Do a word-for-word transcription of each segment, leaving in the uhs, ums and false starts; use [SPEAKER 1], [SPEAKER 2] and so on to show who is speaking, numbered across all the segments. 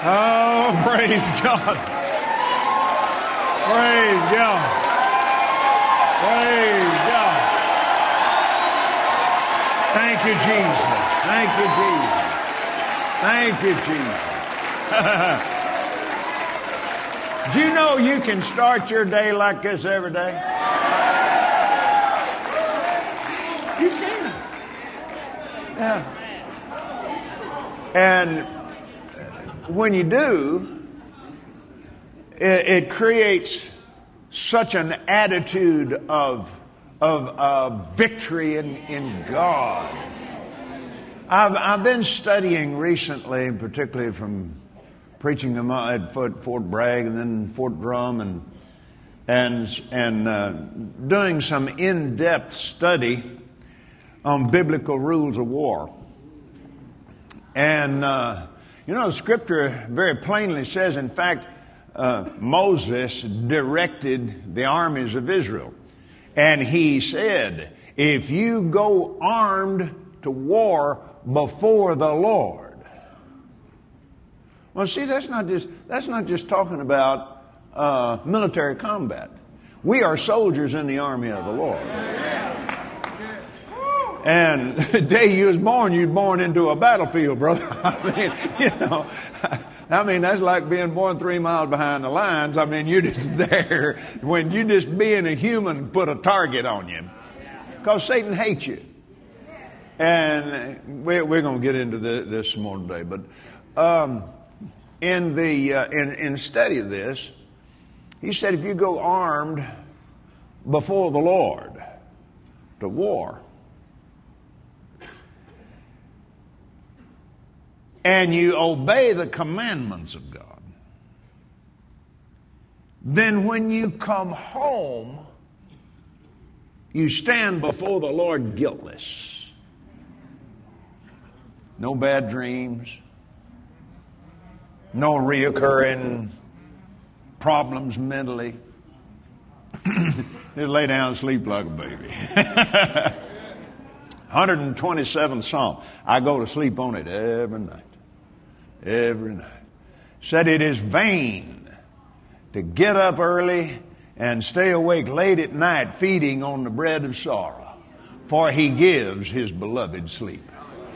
[SPEAKER 1] Oh, praise God. Praise God. Praise God. Thank you, Jesus. Thank you, Jesus. Thank you, Jesus. Do you know you can start your day like this every day? You can. Yeah. And when you do, it, it creates such an attitude of, of uh, victory in, in God. I've, I've been studying recently, particularly from preaching them at Fort, Fort Bragg and then Fort Drum, and and and uh, doing some in-depth study on biblical rules of war. And uh, you know, Scripture very plainly says, in fact, uh, Moses directed the armies of Israel, and he said, "If you go armed to war before the Lord." Well, see, that's not just that's not just talking about uh, military combat. We are soldiers in the army of the Lord. And the day you was born, you was born into a battlefield, brother. I mean, you know, I mean that's like being born three miles behind the lines. I mean, you're just there when you just being a human put a target on you, because Satan hates you. And we're, we're going to get into the, this some more today, but. Um, In the uh, in, in study of this, he said, if you go armed before the Lord to war, and you obey the commandments of God, then when you come home, you stand before the Lord guiltless. No bad dreams. No reoccurring problems mentally. Just lay down and sleep like a baby. one hundred twenty-seventh Psalm. I go to sleep on it every night. Every night. Said it is vain to get up early and stay awake late at night feeding on the bread of sorrow, for he gives his beloved sleep.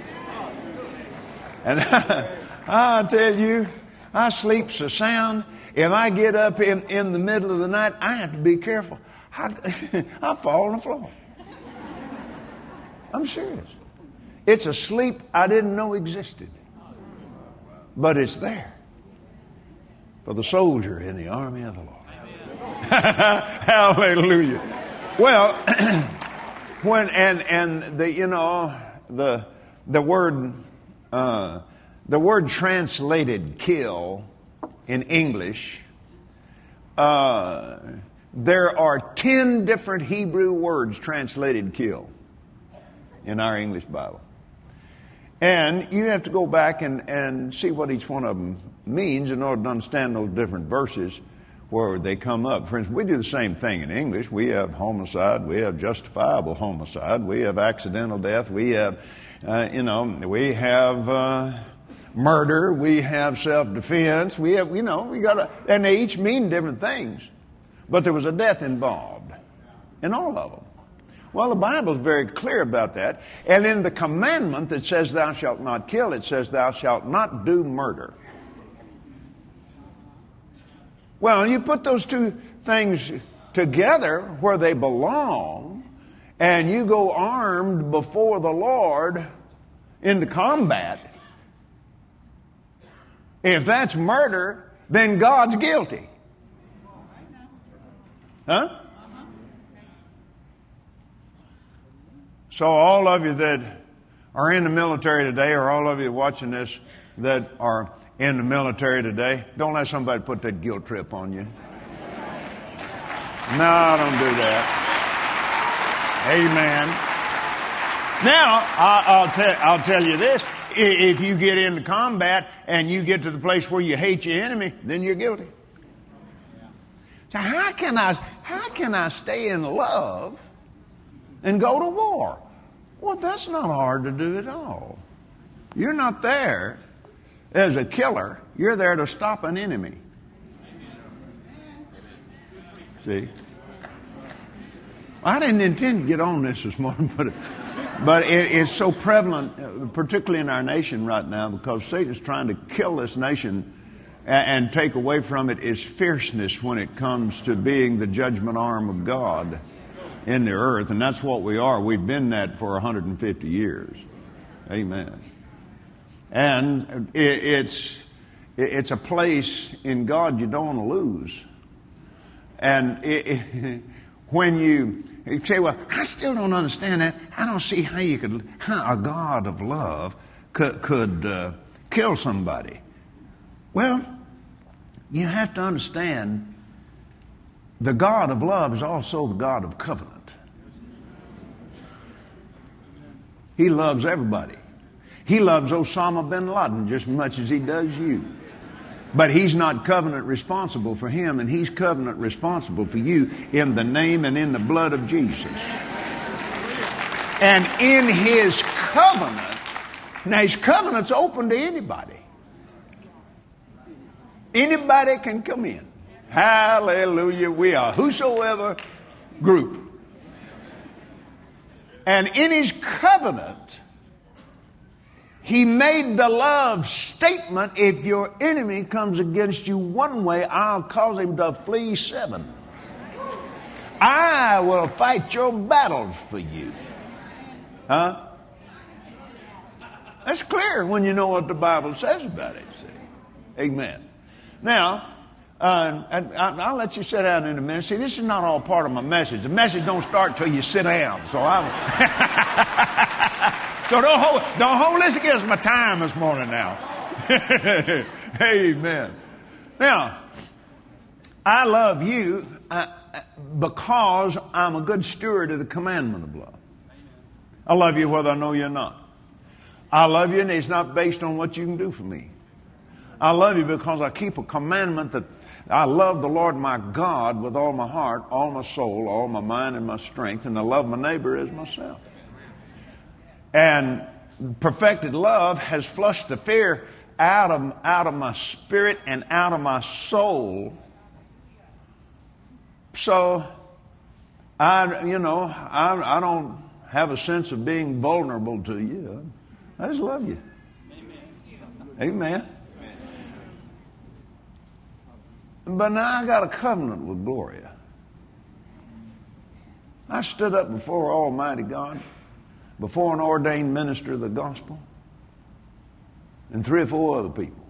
[SPEAKER 1] And I tell you, I sleep so sound. If I get up in, in the middle of the night, I have to be careful. I, I fall on the floor. I'm serious. It's a sleep I didn't know existed. But it's there for the soldier in the army of the Lord. Hallelujah. Well, when and and the you know the the word uh, the word translated kill in English, uh, there are ten different Hebrew words translated kill in our English Bible. And you have to go back and, and see what each one of them means in order to understand those different verses where they come up. For instance, we do the same thing in English. We have homicide. We have justifiable homicide. We have accidental death. We have, uh, you know, we have uh, murder. We have self-defense. We have, you know, we got to, and they each mean different things. But there was a death involved in all of them. Well, the Bible is very clear about that. And in the commandment that says thou shalt not kill, it says thou shalt not do murder. Well, you put those two things together where they belong, and you go armed before the Lord into combat. If that's murder, then God's guilty. Huh? So all of you that are in the military today, or all of you watching this that are in the military today, don't let somebody put that guilt trip on you. No, don't do that. Amen. Now, I, I'll, tell, I'll tell you this. If you get into combat and you get to the place where you hate your enemy, then you're guilty. So how can I, how can I stay in love and go to war? Well, that's not hard to do at all. You're not there as a killer. You're there to stop an enemy. See? I didn't intend to get on this this morning, but but it, it's so prevalent, particularly in our nation right now, because Satan's trying to kill this nation and, and take away from it its fierceness when it comes to being the judgment arm of God in the earth. And that's what we are. We've been that for one hundred fifty years. Amen. And it, it's it's a place in God you don't want to lose. And it, it, when you You say, well, I still don't understand that. I don't see how you could, how a God of love could, could uh, kill somebody. Well, you have to understand the God of love is also the God of covenant. He loves everybody. He loves Osama bin Laden just as much as he does you. But he's not covenant responsible for him, and he's covenant responsible for you in the name and in the blood of Jesus. And in his covenant, now his covenant's open to anybody. Anybody can come in. Hallelujah. We are whosoever group. And in his covenant, he made the love statement, if your enemy comes against you one way, I'll cause him to flee seven. I will fight your battles for you. Huh? That's clear when you know what the Bible says about it. See? Amen. Now, uh, I, I'll let you sit down in a minute. See, this is not all part of my message. The message don't start till you sit down. So I'm... So don't hold, don't hold this against my time this morning now. Amen. Now, I love you uh, because I'm a good steward of the commandment of love. I love you whether I know you or not. I love you and it's not based on what you can do for me. I love you because I keep a commandment that I love the Lord my God with all my heart, all my soul, all my mind and my strength, and I love my neighbor as myself. And perfected love has flushed the fear out of, out of my spirit and out of my soul. So, I, you know, I, I don't have a sense of being vulnerable to you. I just love you. Amen. Amen. But now I got a covenant with Gloria. I stood up before Almighty God, before an ordained minister of the gospel, and three or four other people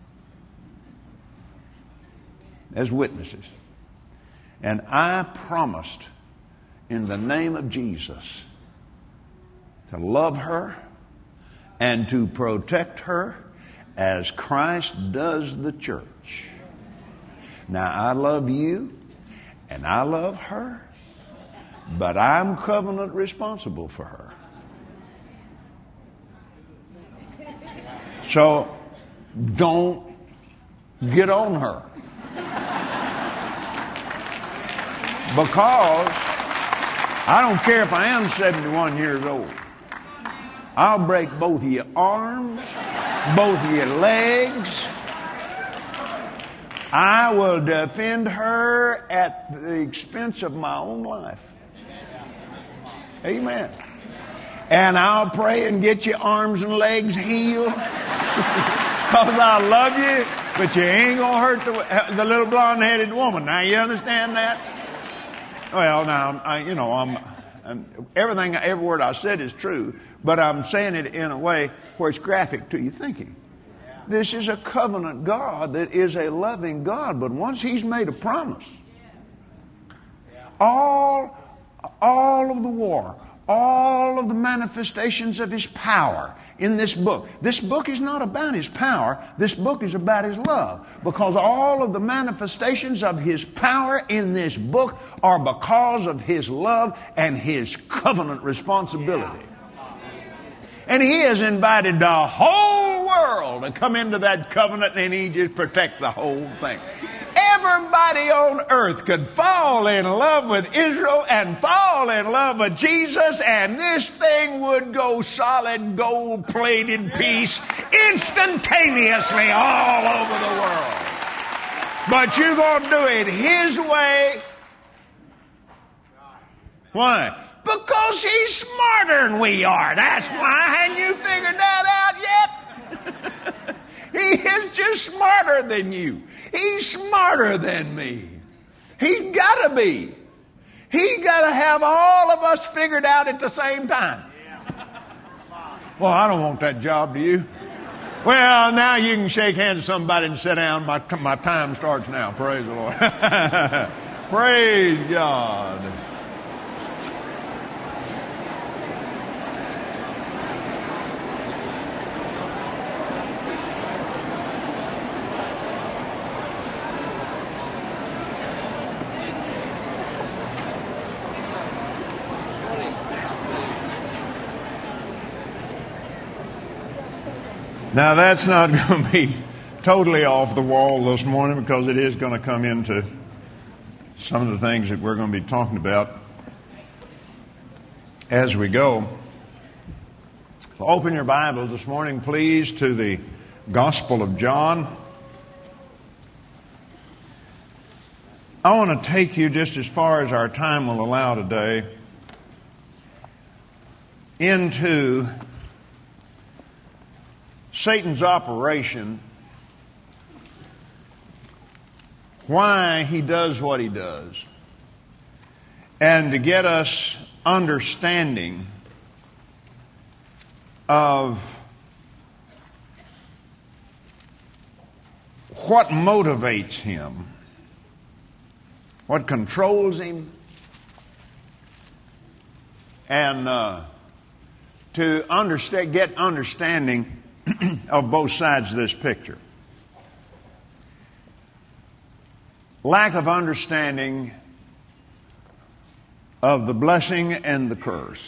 [SPEAKER 1] as witnesses. And I promised in the name of Jesus to love her and to protect her as Christ does the church. Now, I love you and I love her, but I'm covenant responsible for her. So don't get on her. Because I don't care if I am seventy-one years old. I'll break both of your arms, both of your legs. I will defend her at the expense of my own life. Amen. And I'll pray and get your arms and legs healed. Because I love you, but you ain't going to hurt the, the little blonde-headed woman. Now, you understand that? Well, now, I, you know, I'm, I'm, everything, every word I said is true, but I'm saying it in a way where it's graphic to your thinking. This is a covenant God that is a loving God, but once He's made a promise, all, all of the war, all of the manifestations of His power in this book. This book is not about His power. This book is about His love. Because all of the manifestations of His power in this book are because of His love and His covenant responsibility. And He has invited the whole world to come into that covenant, and He just protects the whole thing. everybody on earth could fall in love with Israel and fall in love with Jesus, and this thing would go solid gold-plated piece instantaneously all over the world. But you're going to do it His way. Why? Because He's smarter than we are. That's why. Hadn't you figured that out yet? He is just smarter than you. He's smarter than me. He's got to be. He's got to have all of us figured out at the same time. Well, I don't want that job, do you? Well, now you can shake hands with somebody and sit down. My, my time starts now. Praise the Lord. Praise God. Now, that's not going to be totally off the wall this morning, because it is going to come into some of the things that we're going to be talking about as we go. Open your Bibles this morning, please, to the Gospel of John. I want to take you just as far as our time will allow today into Satan's operation, why he does what he does, and to get us understanding of what motivates him, what controls him, and uh, to understand, get understanding of both sides of this picture. Lack of understanding of the blessing and the curse.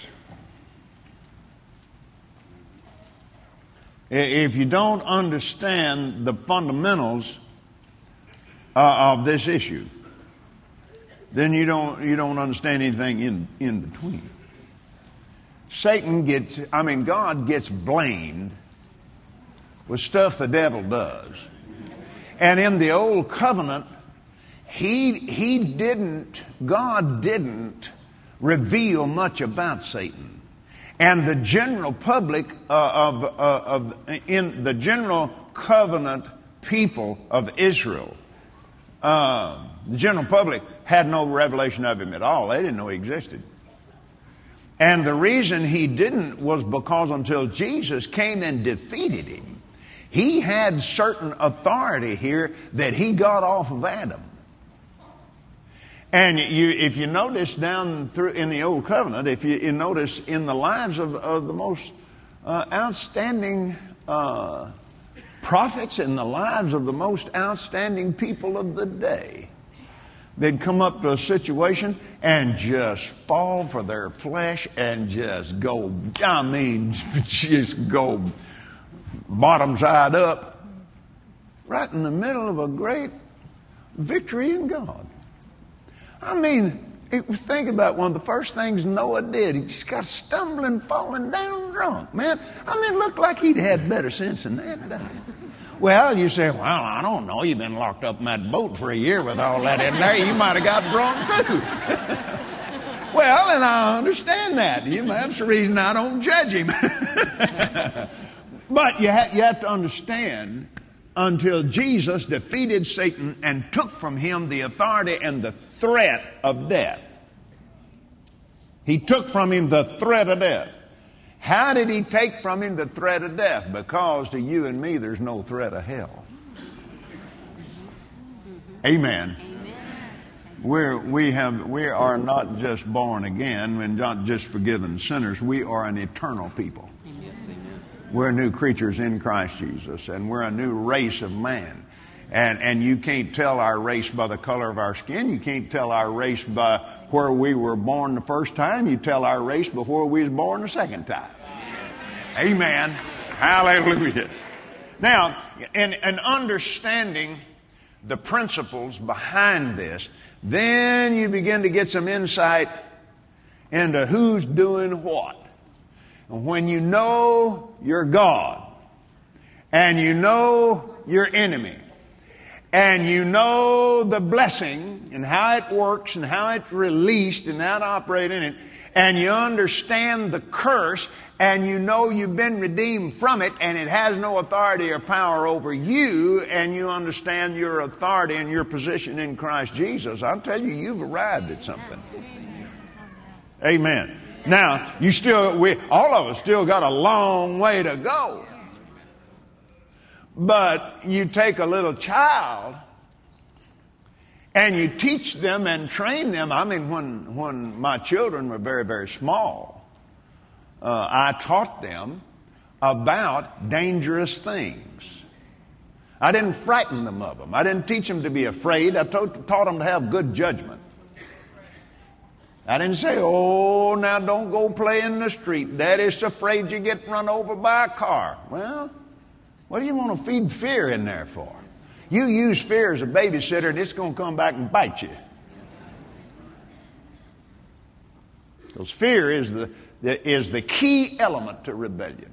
[SPEAKER 1] If you don't understand the fundamentals uh, of this issue, then you don't you don't understand anything in, in between. Satan gets, I mean, God gets blamed with stuff the devil does. And in the old covenant, he he didn't, God didn't reveal much about Satan. And the general public uh, of, uh, of in the general covenant people of Israel, uh, the general public had no revelation of him at all. They didn't know he existed. And the reason he didn't was because until Jesus came and defeated him, he had certain authority here that he got off of Adam. And you, if you notice down through in the Old Covenant, if you, you notice in the lives of, of the most uh, outstanding uh, prophets, in the lives of the most outstanding people of the day, they'd come up to a situation and just fall for their flesh and just go, I mean, just go bottom side up, right in the middle of a great victory in God. I mean, think about one of the first things Noah did. He just got stumbling, falling down drunk, man. I mean, it looked like he'd had better sense than that, doesn't it? Well, you say, well, I don't know. You've been locked up in that boat for a year with all that in there. You might have got drunk too. Well, and I understand that. That's the reason I don't judge him. But you, ha- you have to understand, until Jesus defeated Satan and took from him the authority and the threat of death. He took from him the threat of death. How did he take from him the threat of death? Because to you and me, there's no threat of hell. Amen. We're, we have, we are not just born again, we're not just forgiven sinners. We are an eternal people. We're new creatures in Christ Jesus, and we're a new race of man. And, and you can't tell our race by the color of our skin. You can't tell our race by where we were born the first time. You tell our race before we was born the second time. Amen. Hallelujah. Now, in, in understanding the principles behind this, then you begin to get some insight into who's doing what. And when you know your God, and you know your enemy, and you know the blessing and how it works and how it's released and how to operate in it, and you understand the curse, and you know you've been redeemed from it, and it has no authority or power over you, and you understand your authority and your position in Christ Jesus, I'll tell you, you've arrived at something. Amen. Now, you still, we, all of us still got a long way to go. But you take a little child and you teach them and train them. I mean, when, when my children were very, very small, uh, I taught them about dangerous things. I didn't frighten them of them. I didn't teach them to be afraid. I taught, taught them to have good judgment. I didn't say, oh, now don't go play in the street. Daddy's afraid you get run over by a car. Well, what do you want to feed fear in there for? You use fear as a babysitter and it's going to come back and bite you. Because fear is the, the, is the key element to rebellion.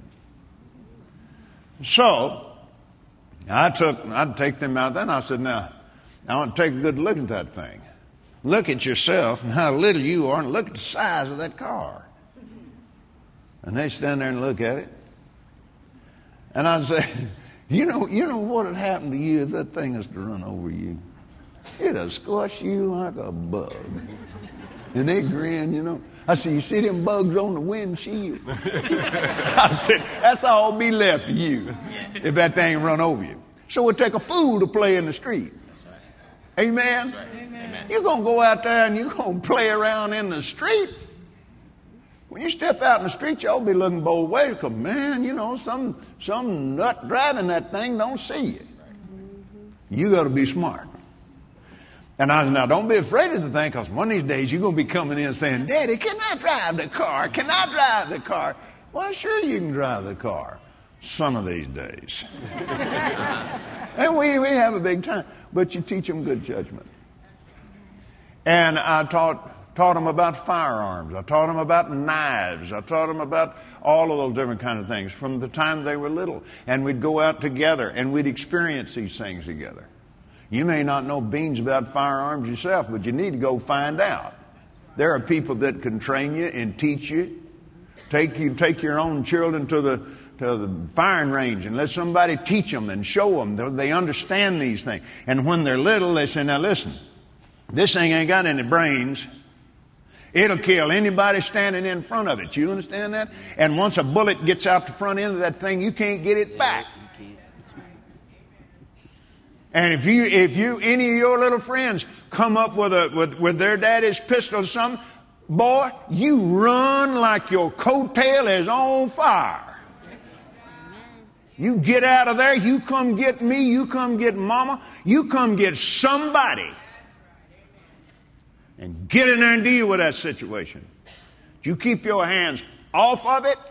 [SPEAKER 1] So, I took, I'd take them out there and I said, now, I want to take a good look at that thing. Look at yourself and how little you are and look at the size of that car. And they stand there and look at it. And I'd say, you know, you know what would happen to you if that thing is to run over you? It'll squash you like a bug. And they grin, you know. I said, you see them bugs on the windshield? I said, that's all be left of you if that thing run over you. So it take a fool to play in the street. Amen? Right. Amen. You're going to go out there and you're going to play around in the street. When you step out in the street, y'all be looking both ways because, man, you know, some some nut driving that thing don't see you. You got to be smart. And I said, now, don't be afraid of the thing because one of these days you're going to be coming in saying, Daddy, can I drive the car? Can I drive the car? Well, sure you can drive the car. Some of these days. And we, we have a big time. But you teach them good judgment. And I taught, taught them about firearms. I taught them about knives. I taught them about all of those different kind of things from the time they were little. And we'd go out together and we'd experience these things together. You may not know beans about firearms yourself, but you need to go find out. There are people that can train you and teach you. Take you, take your own children to the to the firing range and let somebody teach them and show them. They understand these things. And when they're little, they say, now listen, this thing ain't got any brains. It'll kill anybody standing in front of it. You understand that? And once a bullet gets out the front end of that thing, you can't get it back. And if you, if you, any of your little friends come up with a, with, with their daddy's pistol or something, boy, you run like your coattail is on fire. You get out of there, you come get me, you come get mama, you come get somebody. And get in there and deal with that situation. You keep your hands off of it.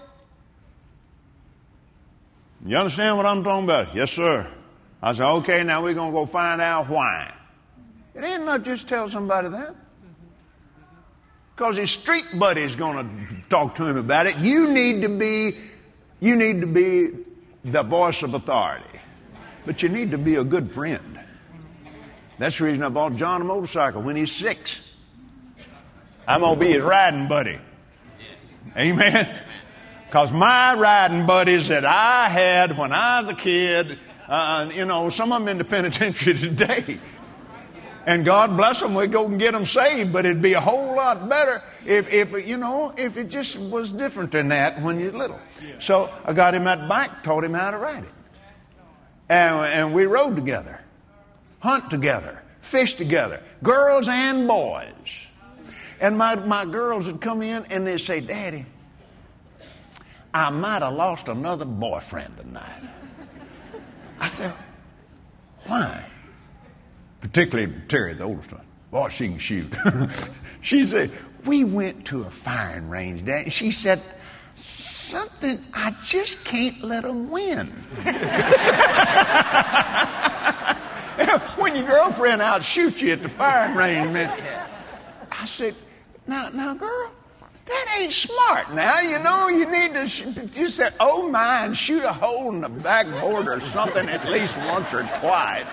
[SPEAKER 1] You understand what I'm talking about? Yes, sir. I said, okay, now we're going to go find out why. It ain't not just tell somebody that. Because his street buddy's going to talk to him about it. You need to be, you need to be the voice of authority. But you need to be a good friend. That's the reason I bought John a motorcycle when he's six. I'm going to be his riding buddy. Amen? Because my riding buddies that I had when I was a kid, uh, you know, some of them in the penitentiary today. And God bless them, we go and get them saved. But it'd be a whole lot better if, if, you know, if it just was different than that when you're little. So I got him that bike, taught him how to ride it. And, and we rode together, hunt together, fish together, girls and boys. And my, my girls would come in and they'd say, Daddy, I might have lost another boyfriend tonight. I said, why? Particularly Terry, the oldest one. Boy, she can shoot. She said, we went to a firing range, Dad. She said, something, I just can't let them win. When and your girlfriend outshoot you at the firing range, man. I said, now, now, girl, that ain't smart. Now, you know, you need to, sh- you said, oh my, and shoot a hole in the backboard or something at least once or twice.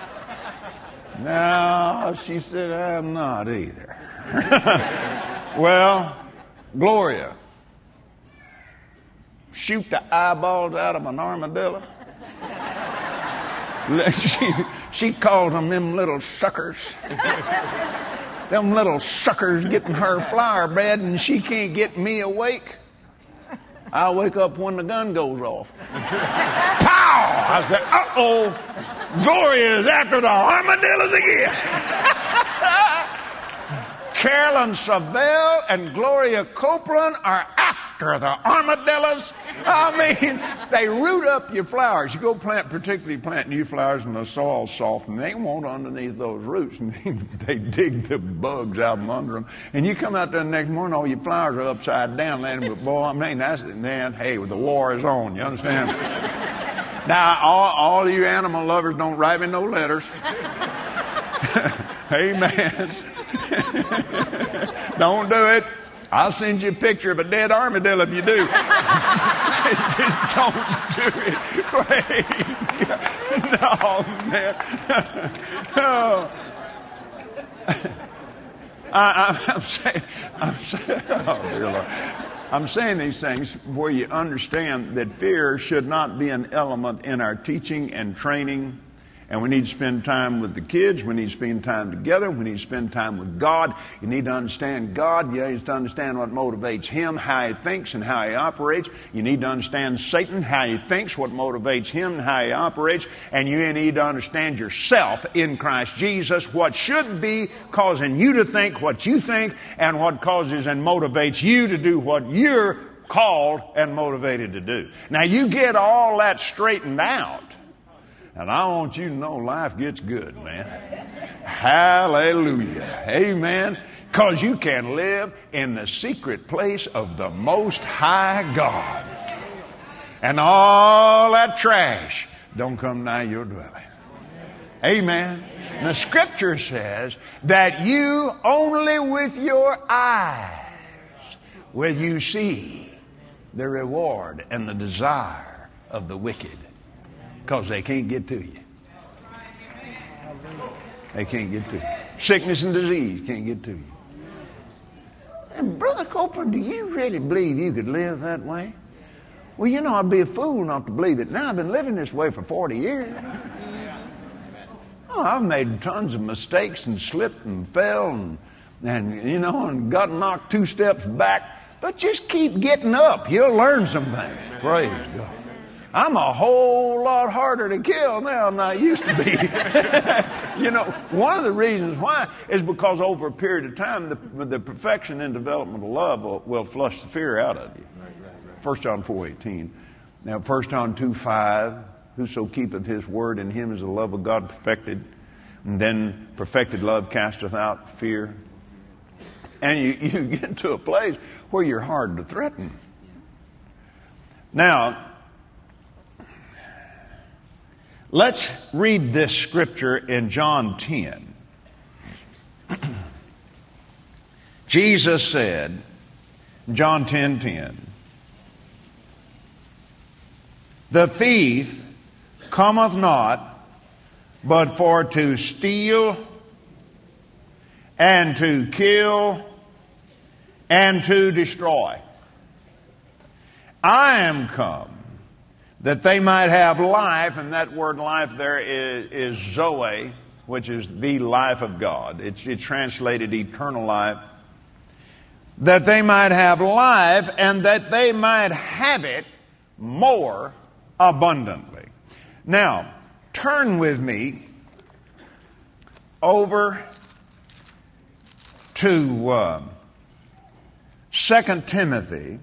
[SPEAKER 1] No, she said, I'm not either. Well, Gloria, shoot the eyeballs out of an armadillo. She, she called them them little suckers. Them little suckers getting her flower bed, and she can't get me awake. I'll wake up when the gun goes off. Pow! I said, uh-oh, Gloria's after the armadillos again. Carolyn Savelle and Gloria Copeland are after the armadillos. I mean, they root up your flowers. You go plant, particularly plant new flowers and the soil's soft, and they won't underneath those roots. And they dig the bugs out from under them. And you come out there the next morning, all your flowers are upside down. But boy, I mean, that's it. Then, hey, the war is on. You understand? Now, all, all you animal lovers, don't write me no letters. Amen. Don't do it. I'll send you a picture of a dead armadillo if you do. Just don't do it. Praise God. No, man. Oh. I, I, I'm saying, I'm saying, oh dear Lord. I'm saying these things where you understand that fear should not be an element in our teaching and training. And we need to spend time with the kids. We need to spend time together. We need to spend time with God. You need to understand God. You need to understand what motivates Him, how He thinks and how He operates. You need to understand Satan, how he thinks, what motivates him and how he operates. And you need to understand yourself in Christ Jesus, what should be causing you to think what you think and what causes and motivates you to do what you're called and motivated to do. Now, you get all that straightened out. And I want you to know life gets good, man. Hallelujah. Amen. Because you can live in the secret place of the Most High God. And all that trash don't come nigh your dwelling. Amen. And the Scripture says that you only with your eyes will you see the reward and the desire of the wicked. Because they can't get to you. They can't get to you. Sickness and disease can't get to you. And Brother Copeland, do you really believe you could live that way? Well, you know, I'd be a fool not to believe it. Now, I've been living this way for forty years. Oh, I've made tons of mistakes and slipped and fell and, and you know, and got knocked two steps back. But just keep getting up. You'll learn some things. Praise God. I'm a whole lot harder to kill now than I used to be. You know, one of the reasons why is because over a period of time, the, the perfection and development of love will, will flush the fear out of you. First John four eighteen. Now, First John two five, whoso keepeth his word, in him is the love of God perfected. And then perfected love casteth out fear. And you, you get to a place where you're hard to threaten. Now, let's read this scripture in John ten. Jesus said, John ten ten, the thief cometh not but for to steal and to kill and to destroy. I am come that they might have life, and that word life there is, is Zoe, which is the life of God. It's, it's translated eternal life. That they might have life, and that they might have it more abundantly. Now, turn with me over to uh, Second Timothy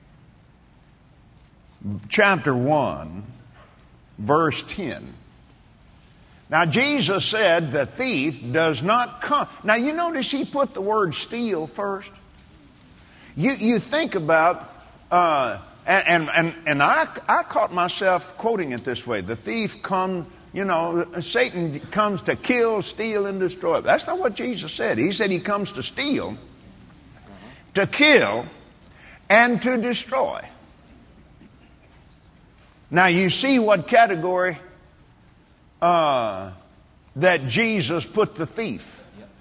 [SPEAKER 1] chapter one, verse ten. Now, Jesus said the thief does not come. Now, you notice he put the word steal first. You you think about, uh, and and and I I caught myself quoting it this way: the thief come you know, Satan comes to kill, steal, and destroy. That's not what Jesus said. He said he comes to steal, to kill, and to destroy. Now you see what category uh, that Jesus put the thief.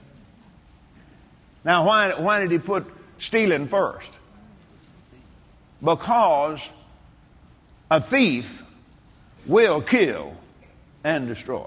[SPEAKER 1] Now why, why did he put stealing first? Because a thief will kill and destroy.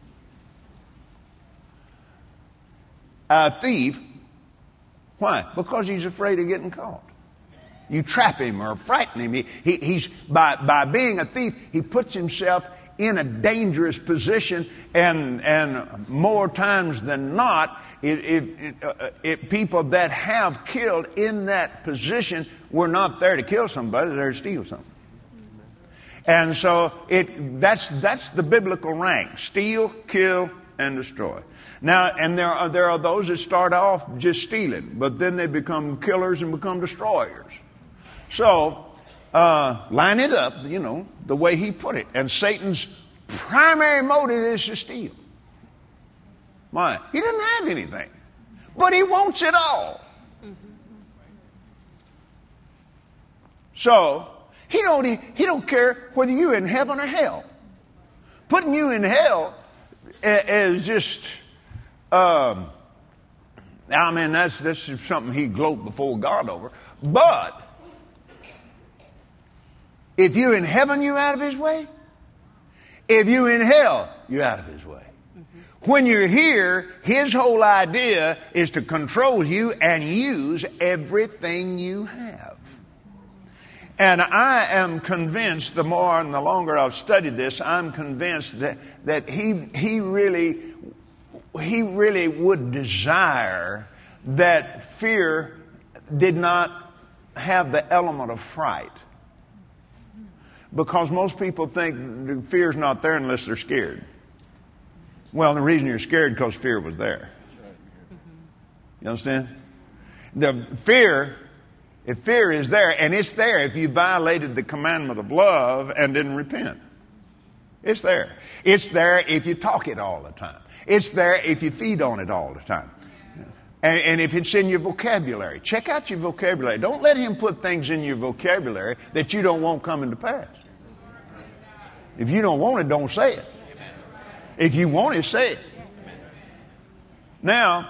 [SPEAKER 1] A thief, why? Because he's afraid of getting caught. You trap him or frighten him. He, he, he's by, by being a thief, he puts himself in a dangerous position, and and more times than not, it, it, it, uh, it, people that have killed in that position were not there to kill somebody, they're there to steal something. And so it that's that's the biblical rank: steal, kill, and destroy. Now, and there are there are those that start off just stealing, but then they become killers and become destroyers. So, uh, line it up, you know, the way he put it. And Satan's primary motive is to steal. Why? He doesn't have anything, but he wants it all. Mm-hmm. So, he don't, he don't care whether you're in heaven or hell. Putting you in hell is just, um, I mean, that's, that's something he gloat before God over. But, if you're in heaven, you're out of his way. If you're in hell, you're out of his way. Mm-hmm. When you're here, his whole idea is to control you and use everything you have. And I am convinced, the more and the longer I've studied this, I'm convinced that, that he, he really, he really would desire that fear did not have the element of fright. Because most people think fear's not there unless they're scared. Well, the reason you're scared is because fear was there. You understand? The fear, if fear is there, and it's there if you violated the commandment of love and didn't repent. It's there. It's there if you talk it all the time. It's there if you feed on it all the time. And, and if it's in your vocabulary. Check out your vocabulary. Don't let him put things in your vocabulary that you don't want come into pass. If you don't want it, don't say it. If you want it, say it. Now,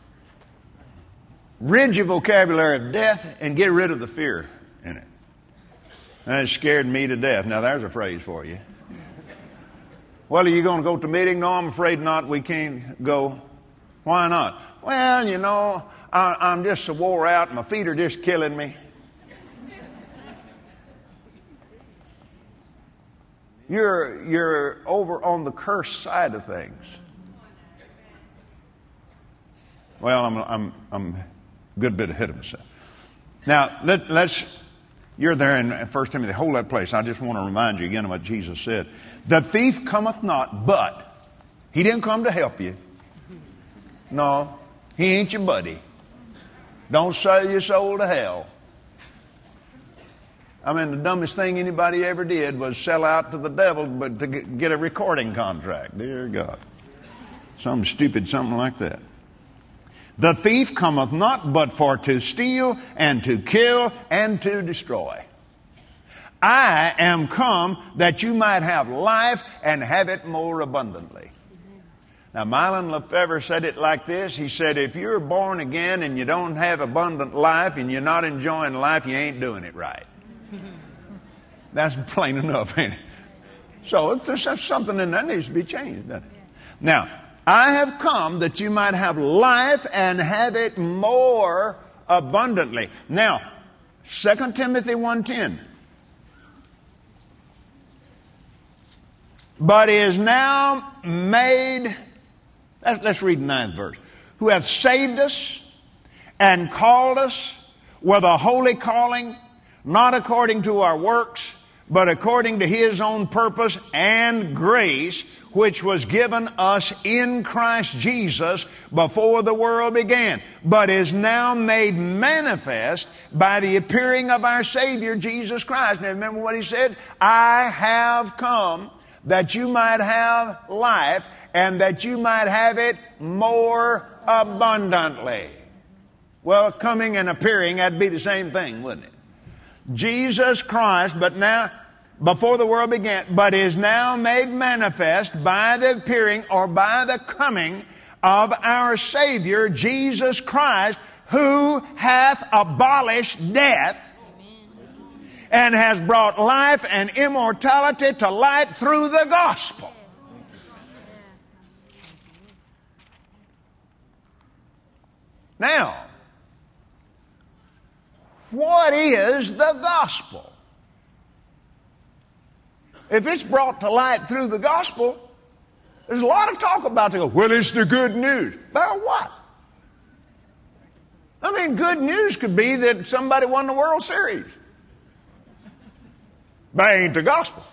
[SPEAKER 1] rid your vocabulary of death and get rid of the fear in it. That scared me to death. Now, there's a phrase for you. Well, are you going to go to meeting? No, I'm afraid not. We can't go. Why not? Well, you know, I, I'm just so wore out. My feet are just killing me. You're, you're over on the cursed side of things. Well, I'm, I'm, I'm a good bit ahead of myself. Now, let, let's, you're there in First Timothy. Hold that place. I just want to remind you again of what Jesus said. The thief cometh not, but he didn't come to help you. No, he ain't your buddy. Don't sell your soul to hell. I mean, the dumbest thing anybody ever did was sell out to the devil but to get a recording contract. Dear God. Something stupid, something like that. The thief cometh not but for to steal and to kill and to destroy. I am come that you might have life and have it more abundantly. Now, Mylon Lefebvre said it like this. He said, if you're born again and you don't have abundant life and you're not enjoying life, you ain't doing it right. That's plain enough, ain't it? So if there's something in that needs to be changed, doesn't it? Now, I have come that you might have life and have it more abundantly. Now, Second Timothy one ten. But is now made, let's, let's read the ninth verse. Who hath saved us and called us with a holy calling, not according to our works, but according to his own purpose and grace, which was given us in Christ Jesus before the world began, but is now made manifest by the appearing of our Savior Jesus Christ. Now remember what he said? I have come that you might have life, and that you might have it more abundantly. Well, coming and appearing, that'd be the same thing, wouldn't it? Jesus Christ, but now, before the world began, but is now made manifest by the appearing or by the coming of our Savior, Jesus Christ, who hath abolished death and has brought life and immortality to light through the gospel. Now, what is the gospel? If it's brought to light through the gospel, there's a lot of talk about it. Well, it's the good news. About what? I mean, good news could be that somebody won the World Series. But it ain't the gospel.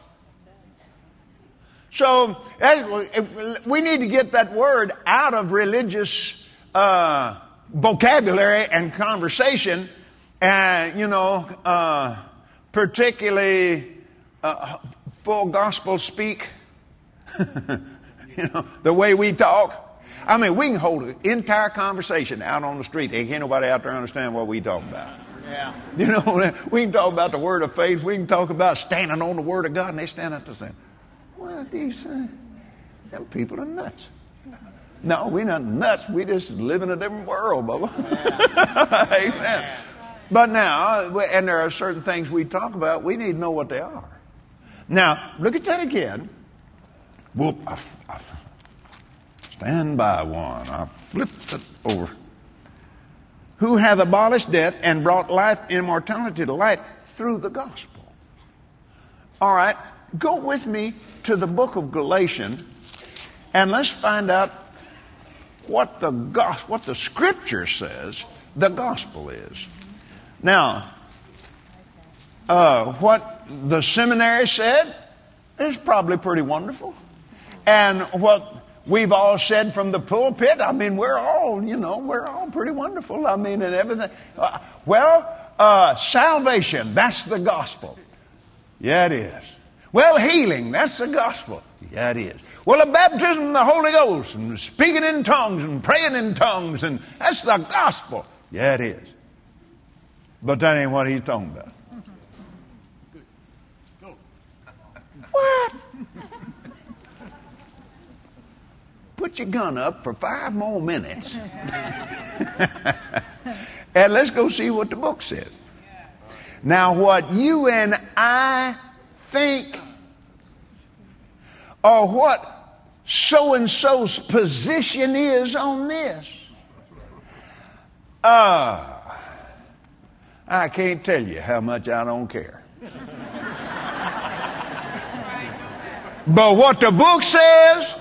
[SPEAKER 1] So, we need to get that word out of religious uh, vocabulary and conversation, and, you know, uh, particularly uh, full gospel speak, you know, the way we talk. I mean, we can hold an entire conversation out on the street. Ain't nobody out there understand what we talk about. Yeah. You know, we can talk about the word of faith. We can talk about standing on the word of God, and they stand up and say, well, these uh, them people are nuts. No, we're not nuts. We just live in a different world, Bubba. Yeah. Amen. But now, and there are certain things we talk about, we need to know what they are. Now, look at that again. Whoop, I, I, stand by one. I flipped it over. Who hath abolished death and brought life and immortality to light through the gospel. All right, go with me to the book of Galatians, and let's find out what the gospel, what the Scripture says the gospel is. Now, uh, what the seminary said is probably pretty wonderful. And what we've all said from the pulpit, I mean, we're all, you know, we're all pretty wonderful. I mean, and everything. Uh, well, uh, salvation, that's the gospel. Yeah, it is. Well, healing, that's the gospel. Yeah, it is. Well, the baptism of the Holy Ghost and speaking in tongues and praying in tongues, and that's the gospel. Yeah, it is. But that ain't what he's talking about. What? Put your gun up for five more minutes. And let's go see what the book says. Now, what you and I think, or what so-and-so's position is on this, uh, I can't tell you how much I don't care. But what the book says,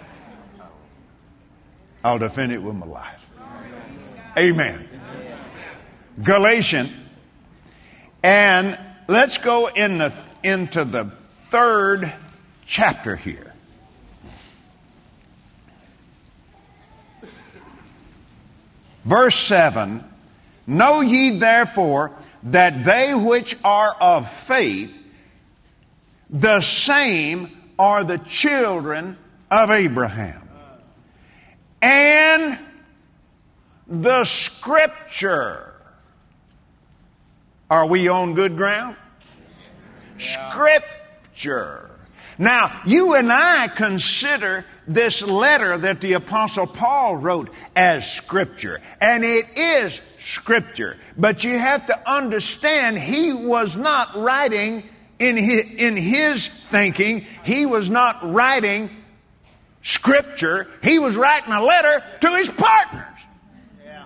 [SPEAKER 1] I'll defend it with my life. Amen. Galatians. And let's go in the, into the third chapter here. Verse seven. Know ye therefore that they which are of faith, the same are the children of Abraham. And the Scripture. Are we on good ground? Yeah. Scripture. Now, you and I consider this letter that the Apostle Paul wrote as Scripture. And it is Scripture. But you have to understand, he was not writing in his, in his thinking, he was not writing Scripture. He was writing a letter to his partners. Yeah.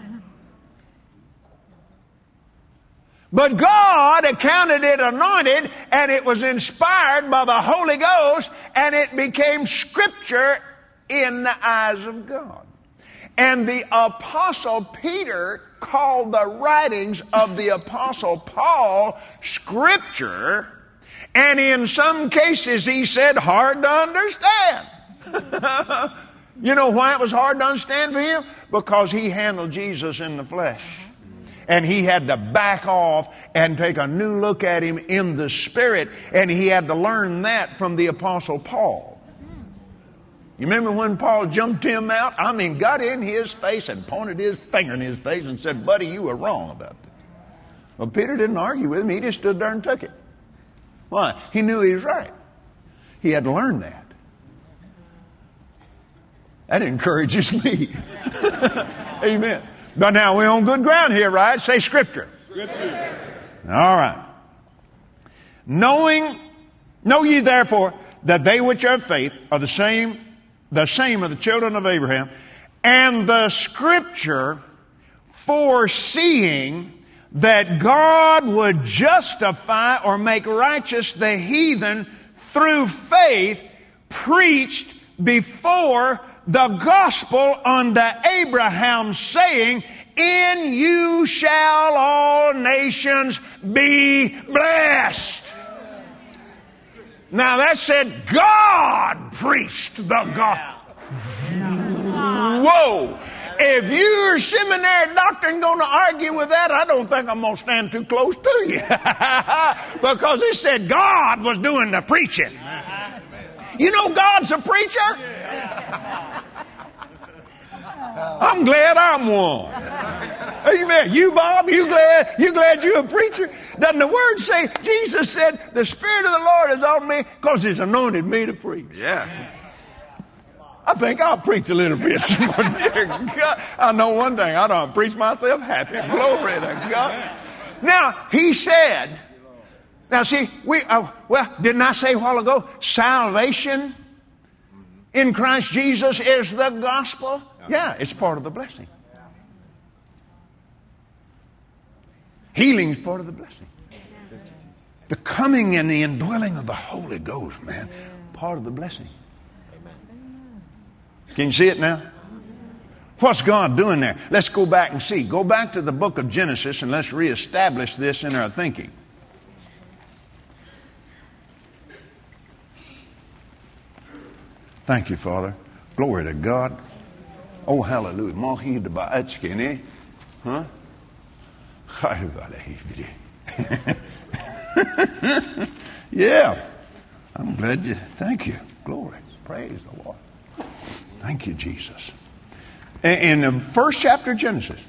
[SPEAKER 1] But God accounted it anointed, and it was inspired by the Holy Ghost, and it became Scripture in the eyes of God. And the Apostle Peter called the writings of the Apostle Paul Scripture, and in some cases he said hard to understand. You know why it was hard to understand for him? Because he handled Jesus in the flesh. and he had to back off and take a new look at him in the Spirit, and he had to learn that from the Apostle Paul. You remember when Paul jumped him out? I mean, got in his face and pointed his finger in his face and said, buddy, you were wrong about that. Well, Peter didn't argue with him. He just stood there and took it. Why? He knew he was right. He had to learn that. That encourages me. Amen. But now we're on good ground here, right? Say Scripture. Scripture. All right. Knowing, know ye therefore that they which are of faith are the same, the same are the children of Abraham, and the Scripture foreseeing that God would justify or make righteous the heathen through faith, preached before the gospel unto Abraham, saying, in you shall all nations be blessed. Now that said, God preached the gospel. Whoa! If your seminary doctrine going to argue with that, I don't think I'm going to stand too close to you. Because it said God was doing the preaching. You know God's a preacher? I'm glad I'm one. Amen. You, Bob, you glad you glad you're a preacher? Doesn't the word say, Jesus said, the Spirit of the Lord is on me because He's anointed me to preach.
[SPEAKER 2] Yeah.
[SPEAKER 1] I think I'll preach a little bit. I know one thing. I don't preach myself happy. Glory to God. Now, He said, now see, we, uh, well, didn't I say a while ago, salvation in Christ Jesus is the gospel? Yeah, it's part of the blessing. Healing's part of the blessing. The coming and the indwelling of the Holy Ghost, man, part of the blessing. Can you see it now? What's God doing there? Let's go back and see. Go back to the book of Genesis and let's reestablish this in our thinking. Thank you, Father. Glory to God. Oh, hallelujah. Huh? Yeah. I'm glad you. Thank you. Glory. Praise the Lord. Thank you, Jesus. In the first chapter of Genesis,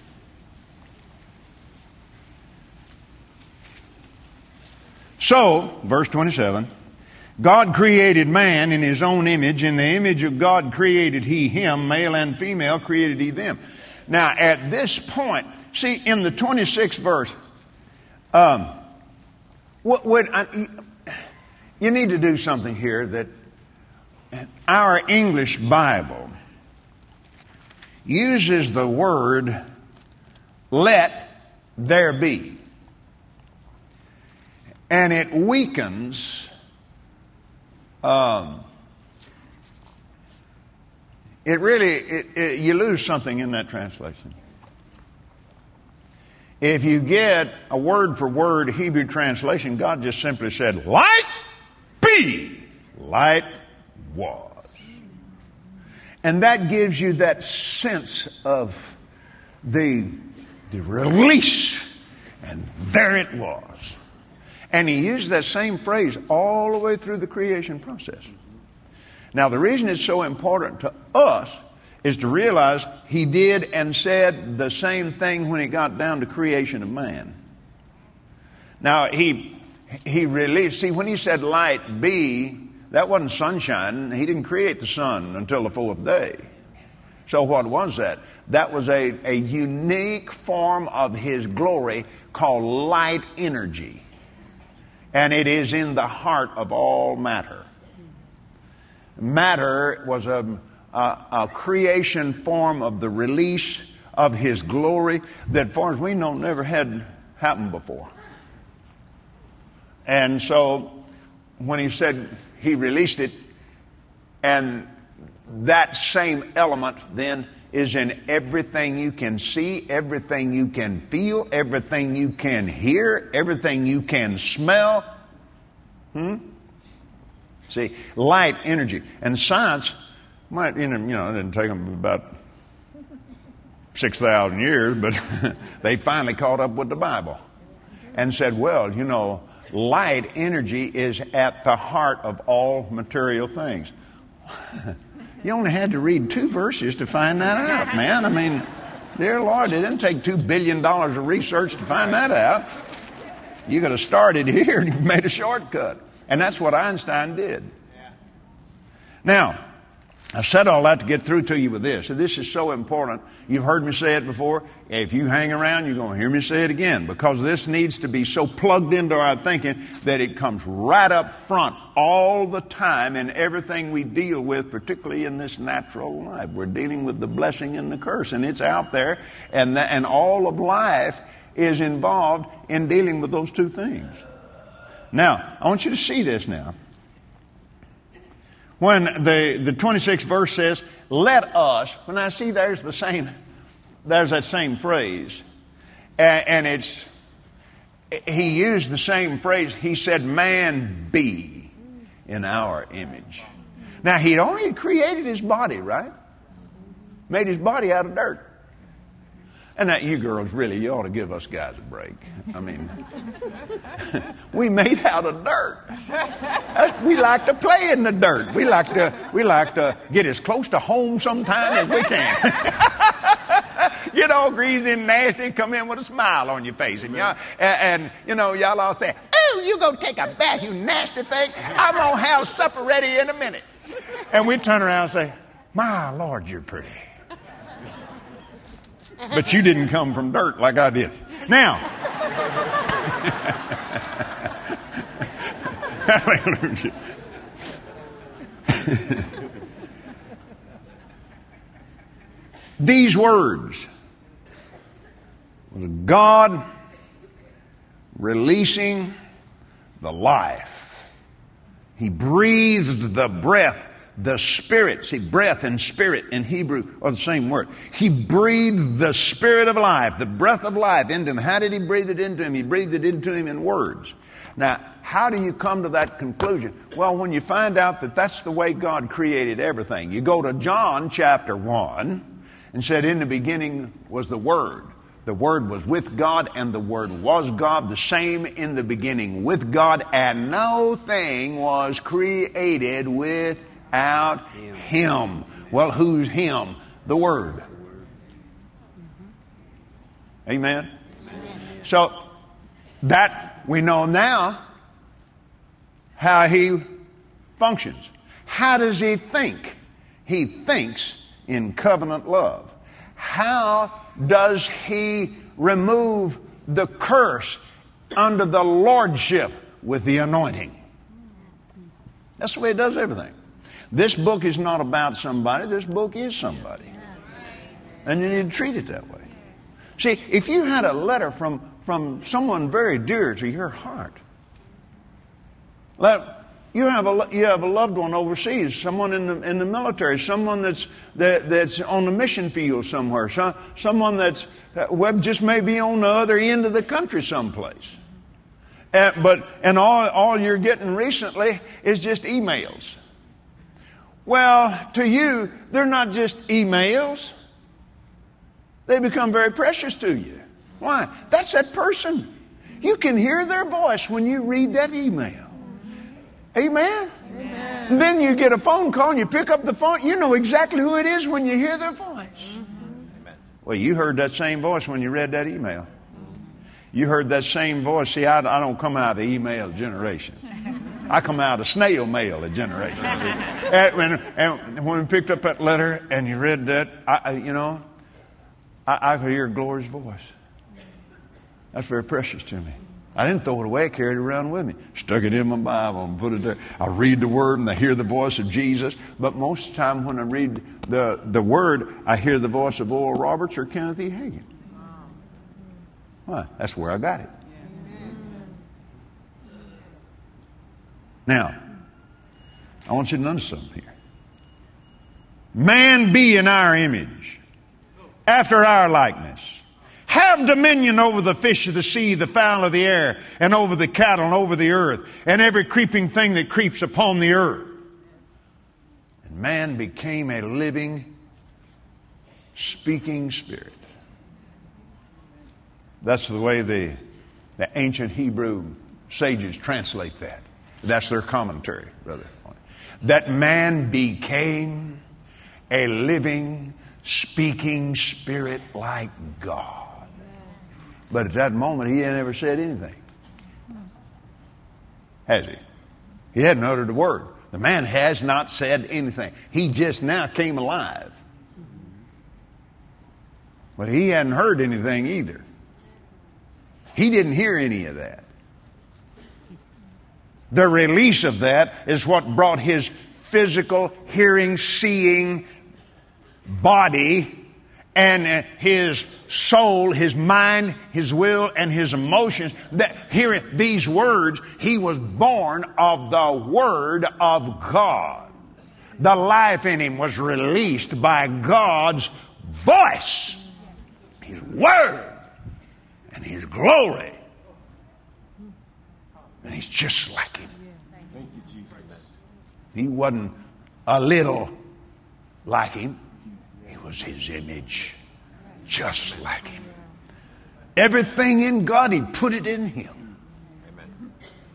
[SPEAKER 1] so, verse twenty-seven, God created man in His own image. In the image of God created He him, male and female created He them. Now, at this point, see, in the twenty-sixth verse, um, what would I, you need to do something here that our English Bible uses the word let there be. And it weakens um, it really it, it, you lose something in that translation. If you get a word for word Hebrew translation, God just simply said, light be. Light was. And that gives you that sense of the, the release. And there it was. And He used that same phrase all the way through the creation process. Now, the reason it's so important to us is to realize He did and said the same thing when it got down to creation of man. Now, He, he released, see, when He said light be, that wasn't sunshine. He didn't create the sun until the fourth day. So what was that? That was a, a unique form of His glory called light energy. And it is in the heart of all matter. Matter was a, a, a creation form of the release of His glory that, far as we know, never had happened before. And so when He said He released it, and that same element then is in everything you can see, everything you can feel, everything you can hear, everything you can smell. Hmm? See, light, energy. And science might, you know, you know, it didn't take them about six thousand years, but they finally caught up with the Bible and said, well, you know, light energy is at the heart of all material things. You only had to read two verses to find that out, man. I mean, dear Lord, it didn't take two billion dollars of research to find that out. You could have started here and made a shortcut. And that's what Einstein did. Now, I said all that to get through to you with this. And this is so important. You've heard me say it before. If you hang around, you're going to hear me say it again, because this needs to be so plugged into our thinking that it comes right up front all the time in everything we deal with, particularly in this natural life. We're dealing with the blessing and the curse, and it's out there. And, the, and all of life is involved in dealing with those two things. Now, I want you to see this now. When the, the twenty-sixth verse says, let us, when I see there's the same, there's that same phrase. And, and it's, he used the same phrase. He said, man be in our image. Now, he'd already created his body, right? Made his body out of dirt. And that you girls, really, you ought to give us guys a break. I mean, we made out of dirt. We like to play in the dirt. We like to we like to get as close to home sometime as we can. Get all greasy and nasty, come in with a smile on your face, and y'all and, and you know y'all all say, "Oh, you go take a bath, you nasty thing. I'm gonna have supper ready in a minute." And we turn around and say, "My Lord, you're pretty." But you didn't come from dirt like I did. Now, hallelujah. These words was God releasing the life. He breathed the breath. The Spirit, see, breath and spirit in Hebrew are the same word. He breathed the Spirit of life, the breath of life into him. How did he breathe it into him? He breathed it into him in words. Now, how do you come to that conclusion? Well, when you find out that that's the way God created everything. You go to John chapter one and said, in the beginning was the Word. The Word was with God, and the Word was God, the same in the beginning with God, and no thing was created with out him. Well, who's him? The Word. Amen? Amen. So that we know now how he functions. How does he think? He thinks in covenant love. How does he remove the curse under the lordship with the anointing? That's the way he does everything. This book is not about somebody. This book is somebody. And you need to treat it that way. See, if you had a letter from, from someone very dear to your heart, like you have a you have a loved one overseas, someone in the in the military, someone that's that, that's on the mission field somewhere, some, someone that's well, just maybe on the other end of the country someplace. Uh, but and all all you're getting recently is just emails. Well, to you, they're not just emails. They become very precious to you. Why? That's that person. You can hear their voice when you read that email. Amen? Amen. Then you get a phone call and you pick up the phone. You know exactly who it is when you hear their voice. Mm-hmm. Well, you heard that same voice when you read that email. You heard that same voice. See, I, I don't come out of the email generation. I come out of snail mail a generation. and, when, and when we picked up that letter and you read that, I, I, you know, I, I could hear Glory's voice. That's very precious to me. I didn't throw it away. I carried it around with me. Stuck it in my Bible and put it there. I read the Word and I hear the voice of Jesus. But most of the time when I read the, the Word, I hear the voice of Oral Roberts or Kenneth E. Hagin. Why? That's where I got it. Now, I want you to notice something here. Man be in our image, after our likeness. Have dominion over the fish of the sea, the fowl of the air, and over the cattle, and over the earth, and every creeping thing that creeps upon the earth. And man became a living, speaking spirit. That's the way the, the ancient Hebrew sages translate that. That's their commentary, brother. That man became a living, speaking spirit like God. But at that moment, he had never said anything. Has he? He hadn't uttered a word. The man has not said anything. He just now came alive. But he hadn't heard anything either. He didn't hear any of that. The release of that is what brought his physical, hearing, seeing body and his soul, his mind, his will, and his emotions. That hearing these words, he was born of the Word of God. The life in him was released by God's voice, His Word, and His glory. And he's just like Him.
[SPEAKER 2] Thank you, Jesus.
[SPEAKER 1] He wasn't a little like Him. He was His image, just like Him. Everything in God, He put it in Him.
[SPEAKER 2] Amen.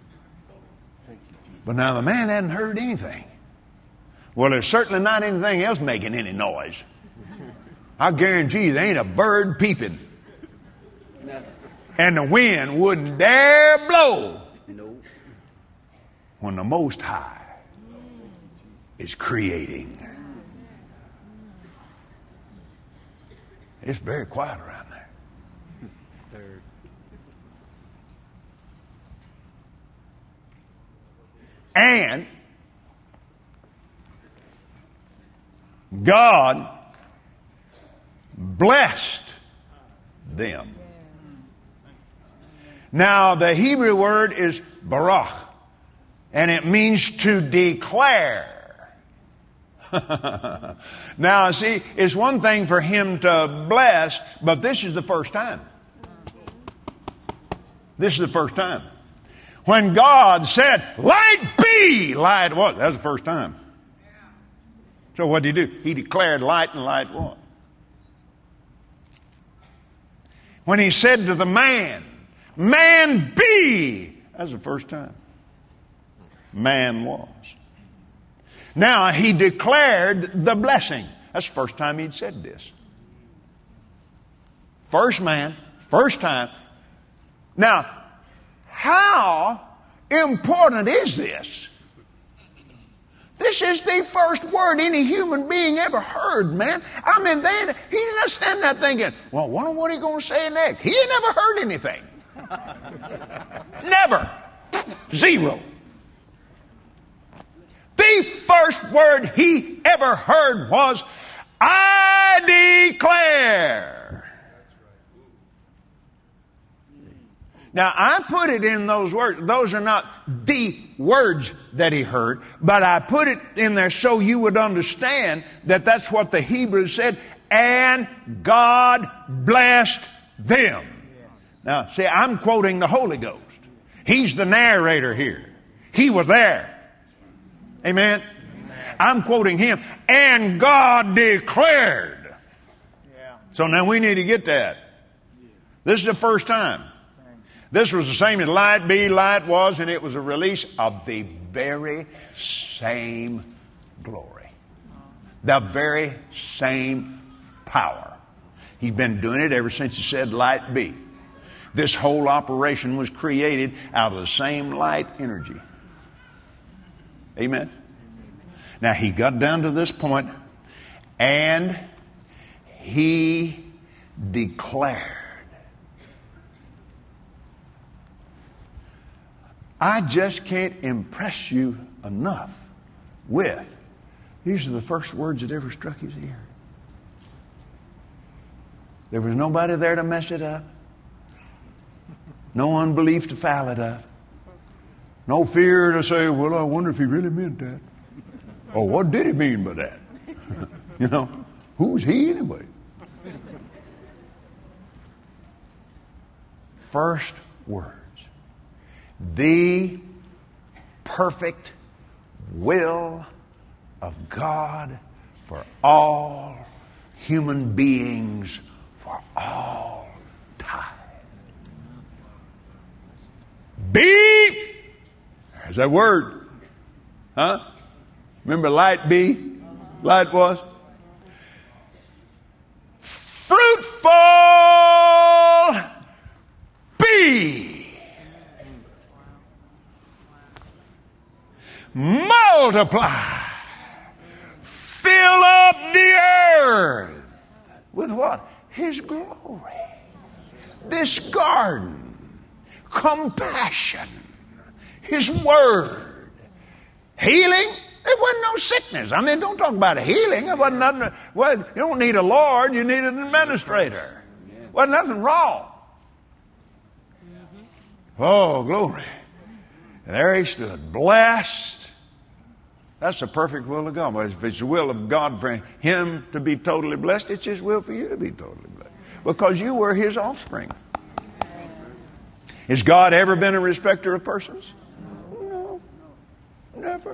[SPEAKER 1] But now the man hadn't heard anything. Well, there's certainly not anything else making any noise. I guarantee you there ain't a bird peeping. And the wind wouldn't dare blow when the Most High is creating. It's very quiet around there. And God blessed them. Now, the Hebrew word is barak, and it means to declare. Now, see, it's one thing for him to bless, but this is the first time. This is the first time. When God said, light be, light was. That was the first time. So what did he do? He declared light, and light was. When he said to the man, man be, that was the first time. Man was. Now he declared the blessing. That's the first time he'd said this. First man, first time. Now, how important is this? This is the first word any human being ever heard, man. I mean, they, he didn't stand there thinking, well, wonder what he's going to say next. He ain't never heard anything. Never. Zero. The first word he ever heard was, I declare. Now, I put it in those words. Those are not the words that he heard, but I put it in there so you would understand that that's what the Hebrews said, and God blessed them. Now, see, I'm quoting the Holy Ghost. He's the narrator here. He was there. Amen? Amen. I'm quoting him. And God declared. Yeah. So now we need to get that. This is the first time. This was the same as light be, light was, and it was a release of the very same glory. The very same power. He's been doing it ever since he said light be. This whole operation was created out of the same light energy. Amen. Now he got down to this point and he declared. I just can't impress you enough with, these are the first words that ever struck his ear. There was nobody there to mess it up. No unbelief to foul it up. No fear to say, well, I wonder if he really meant that. Or what did he mean by that? You know, who's he anyway? First words. The perfect will of God for all human beings for all time. Be, there's that word. Huh? Remember light be? Light was? Fruitful be. Multiply. Fill up the earth. With what? His glory. This garden. Compassion. His word. Healing. There wasn't no sickness. I mean, don't talk about healing. There wasn't nothing. Well, you don't need a Lord. You need an administrator. Wasn't nothing wrong. Oh, glory. And there he stood, blessed. That's the perfect will of God. Well, if it's the will of God for him to be totally blessed, it's his will for you to be totally blessed. Because you were his offspring. Has God ever been a respecter of persons? No. Never.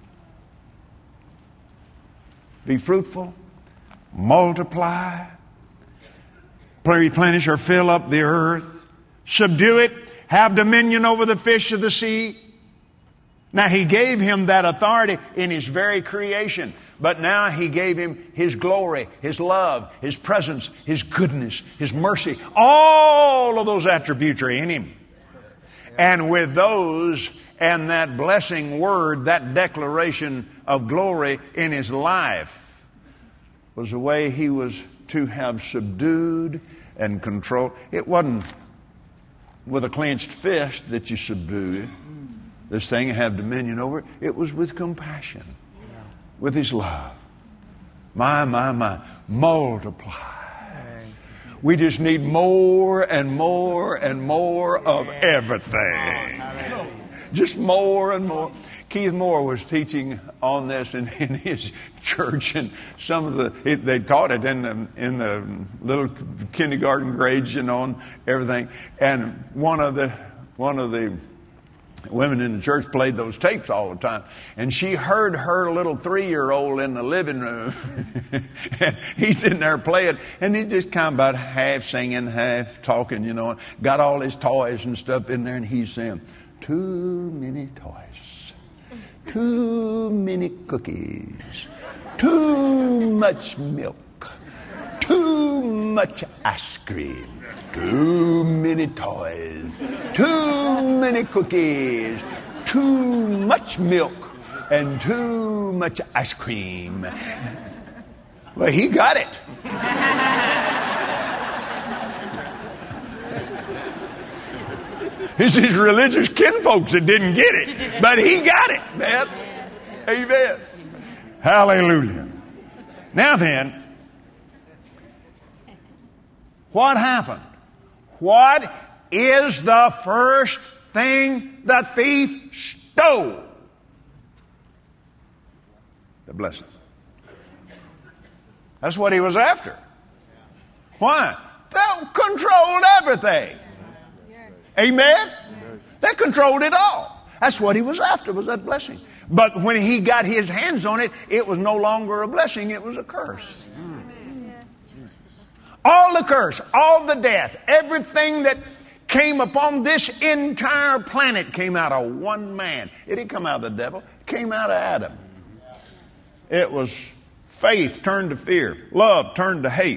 [SPEAKER 1] Be fruitful, multiply, replenish or fill up the earth, subdue it, have dominion over the fish of the sea. Now he gave him that authority in his very creation, but now he gave him his glory, his love, his presence, his goodness, his mercy. All of those attributes are in him. And with those and that blessing word, that declaration of glory in his life was the way he was to have subdued and controlled. It wasn't with a clenched fist that you subdued it, this thing and have dominion over it. It was with compassion, with his love. My, my, my. Multiply. We just need more and more and more of everything. Just more and more. Keith Moore was teaching on this in, in his church, and some of the it, they taught it in the in the little kindergarten grades, you know, and everything. And one of the one of the women in the church played those tapes all the time, and she heard her little three-year-old in the living room. And he's in there playing, and he just kind of about half singing, half talking, you know, got all his toys and stuff in there, and he's saying, "Too many toys, too many cookies, too much milk, too much ice cream. Too many toys, too many cookies, too much milk, and too much ice cream." Well, he got it. It's his religious kinfolks that didn't get it, but he got it, man. Amen. Hallelujah. Now then, what happened? What is the first thing the thief stole? The blessing. That's what he was after. Why? They controlled everything. Amen? They controlled it all. That's what he was after, was that blessing. But when he got his hands on it, it was no longer a blessing, it was a curse. All the curse, all the death, everything that came upon this entire planet came out of one man. It didn't come out of the devil. It came out of Adam. It was faith turned to fear. Love turned to hate.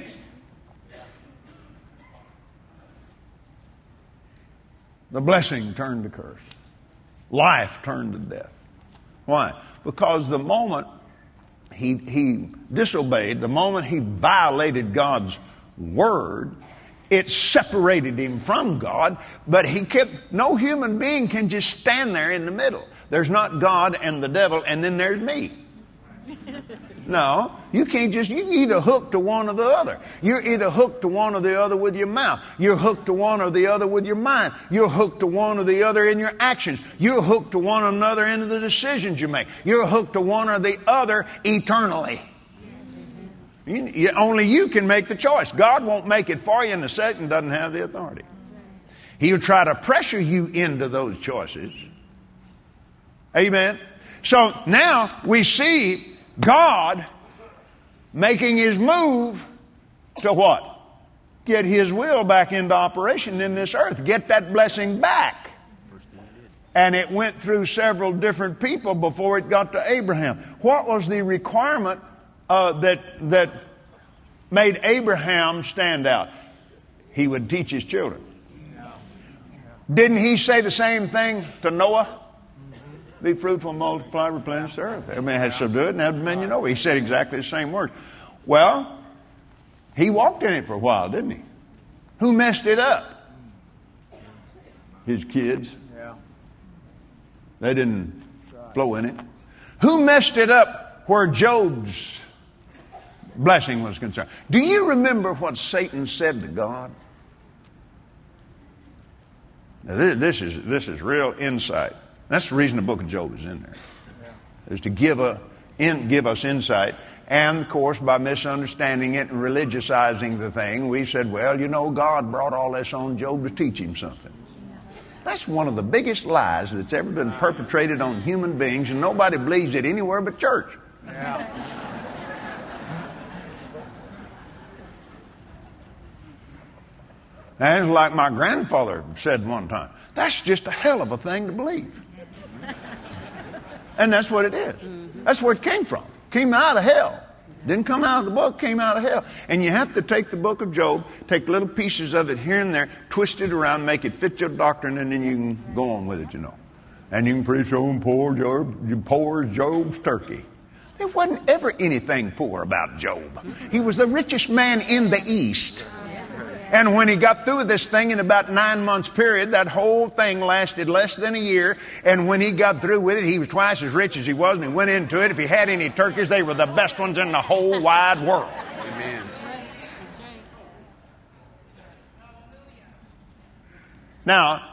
[SPEAKER 1] The blessing turned to curse. Life turned to death. Why? Because the moment he, he disobeyed, the moment he violated God's word, it separated him from God, but he kept, no human being can just stand there in the middle. There's not God and the devil, and then there's me. No, you can't just, you either hook to one or the other. You're either hooked to one or the other with your mouth. You're hooked to one or the other with your mind. You're hooked to one or the other in your actions. You're hooked to one or another in the decisions you make. You're hooked to one or the other eternally. You, you, only you can make the choice. God won't make it for you, and the Satan doesn't have the authority. He'll try to pressure you into those choices. Amen. So now we see God making his move to what? Get his will back into operation in this earth. Get that blessing back. And it went through several different people before it got to Abraham. What was the requirement uh, that that made Abraham stand out? He would teach his children. Didn't he say the same thing to Noah? Be fruitful, multiply, replenish the earth. I mean, it has subdued and have dominion over. He said exactly the same words. Well, he walked in it for a while, didn't he? Who messed it up? His kids. They didn't flow in it. Who messed it up where Job's blessing was concerned? Do you remember what Satan said to God? Now, this, this is this is real insight. That's the reason the book of Job is in there, is to give a in, give us insight. And of course, by misunderstanding it and religiousizing the thing, we said, well, you know, God brought all this on Job to teach him something. That's one of the biggest lies that's ever been perpetrated on human beings, and nobody believes it anywhere but church. Yeah. And it's like my grandfather said one time, that's just a hell of a thing to believe. And that's what it is. That's where it came from. Came out of hell. Didn't come out of the book, came out of hell. And you have to take the book of Job, take little pieces of it here and there, twist it around, make it fit your doctrine, and then you can go on with it, you know. And you can preach on poor Job, poor Job's turkey. There wasn't ever anything poor about Job. He was the richest man in the East. And when he got through with this thing in about nine months period, that whole thing lasted less than a year. And when he got through with it, he was twice as rich as he was, and he went into it. If he had any turkeys, they were the best ones in the whole wide world.
[SPEAKER 2] Amen.
[SPEAKER 3] That's right. That's right.
[SPEAKER 1] Now,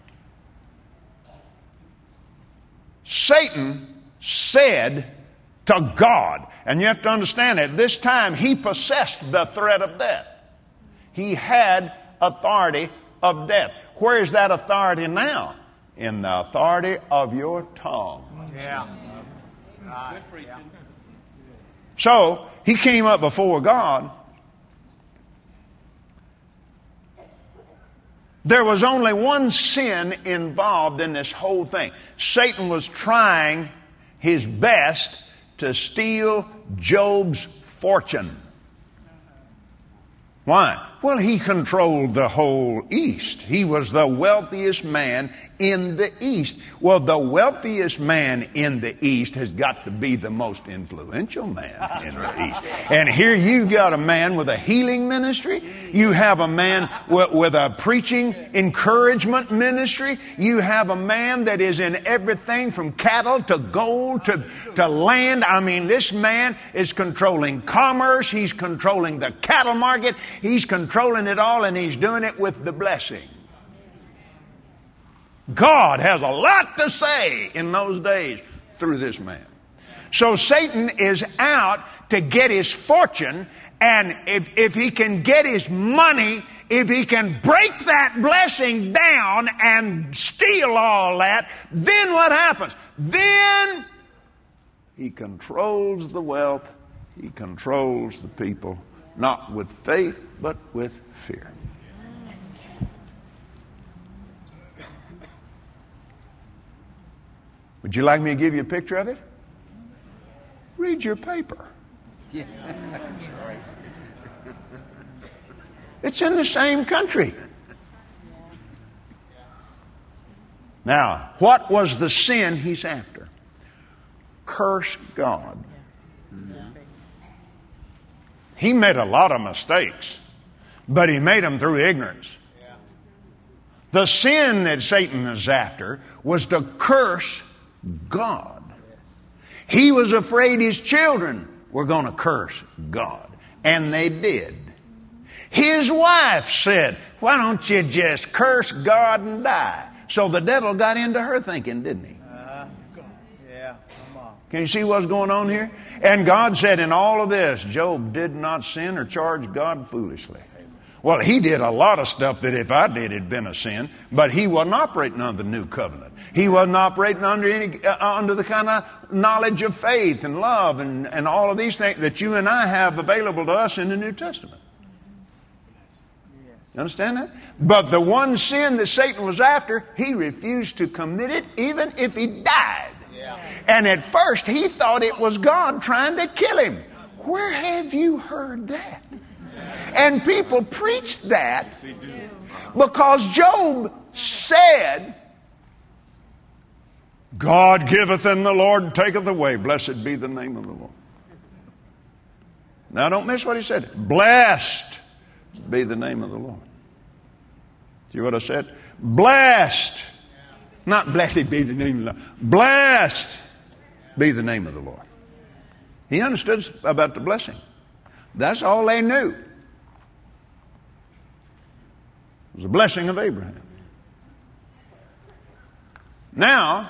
[SPEAKER 1] Satan said to God, and you have to understand at this time he possessed the threat of death. He had authority of death. Where is that authority now? In the authority of your tongue.
[SPEAKER 2] Yeah. Right. Yeah.
[SPEAKER 1] So, he came up before God. There was only one sin involved in this whole thing. Satan was trying his best to steal Job's fortune. Why? Well, he controlled the whole East. He was the wealthiest man in the East. Well, the wealthiest man in the East has got to be the most influential man in the East. And here you got a man with a healing ministry. You have a man with, with a preaching encouragement ministry. You have a man that is in everything from cattle to gold to, to land. I mean, this man is controlling commerce. He's controlling the cattle market. He's controlling it all, and he's doing it with the blessing. God has a lot to say in those days through this man. So Satan is out to get his fortune, and if, if he can get his money, if he can break that blessing down and steal all that, then what happens? Then he controls the wealth, he controls the people, not with faith, but with fear. Would you like me to give you a picture of it? Read your paper.
[SPEAKER 2] Yeah, that's right.
[SPEAKER 1] It's in the same country. Now, what was the sin he's after? Curse God. He made a lot of mistakes, but he made them through ignorance. The sin that Satan is after was to curse God. He was afraid his children were going to curse God, and they did. His wife said, why don't you just curse God and die? So the devil got into her thinking, didn't he?
[SPEAKER 2] Uh, yeah, come on.
[SPEAKER 1] Can you see what's going on here? And God said in all of this, Job did not sin or charge God foolishly. Well, he did a lot of stuff that if I did, it'd been a sin, but he wasn't operating under the new covenant. He wasn't operating under any uh, under the kind of knowledge of faith and love and, and all of these things that you and I have available to us in the New Testament.
[SPEAKER 2] Yes.
[SPEAKER 1] You understand that? But the one sin that Satan was after, he refused to commit it even if he died.
[SPEAKER 2] Yeah.
[SPEAKER 1] And at first he thought it was God trying to kill him. Where have you heard that? And people preached that because Job said, God giveth and the Lord taketh away. Blessed be the name of the Lord. Now don't miss what he said. Blessed be the name of the Lord. See what I said? Blessed. Not blessed be the name of the Lord. Blessed be the name of the Lord. He understood about the blessing. That's all they knew. It was a blessing of Abraham. Now,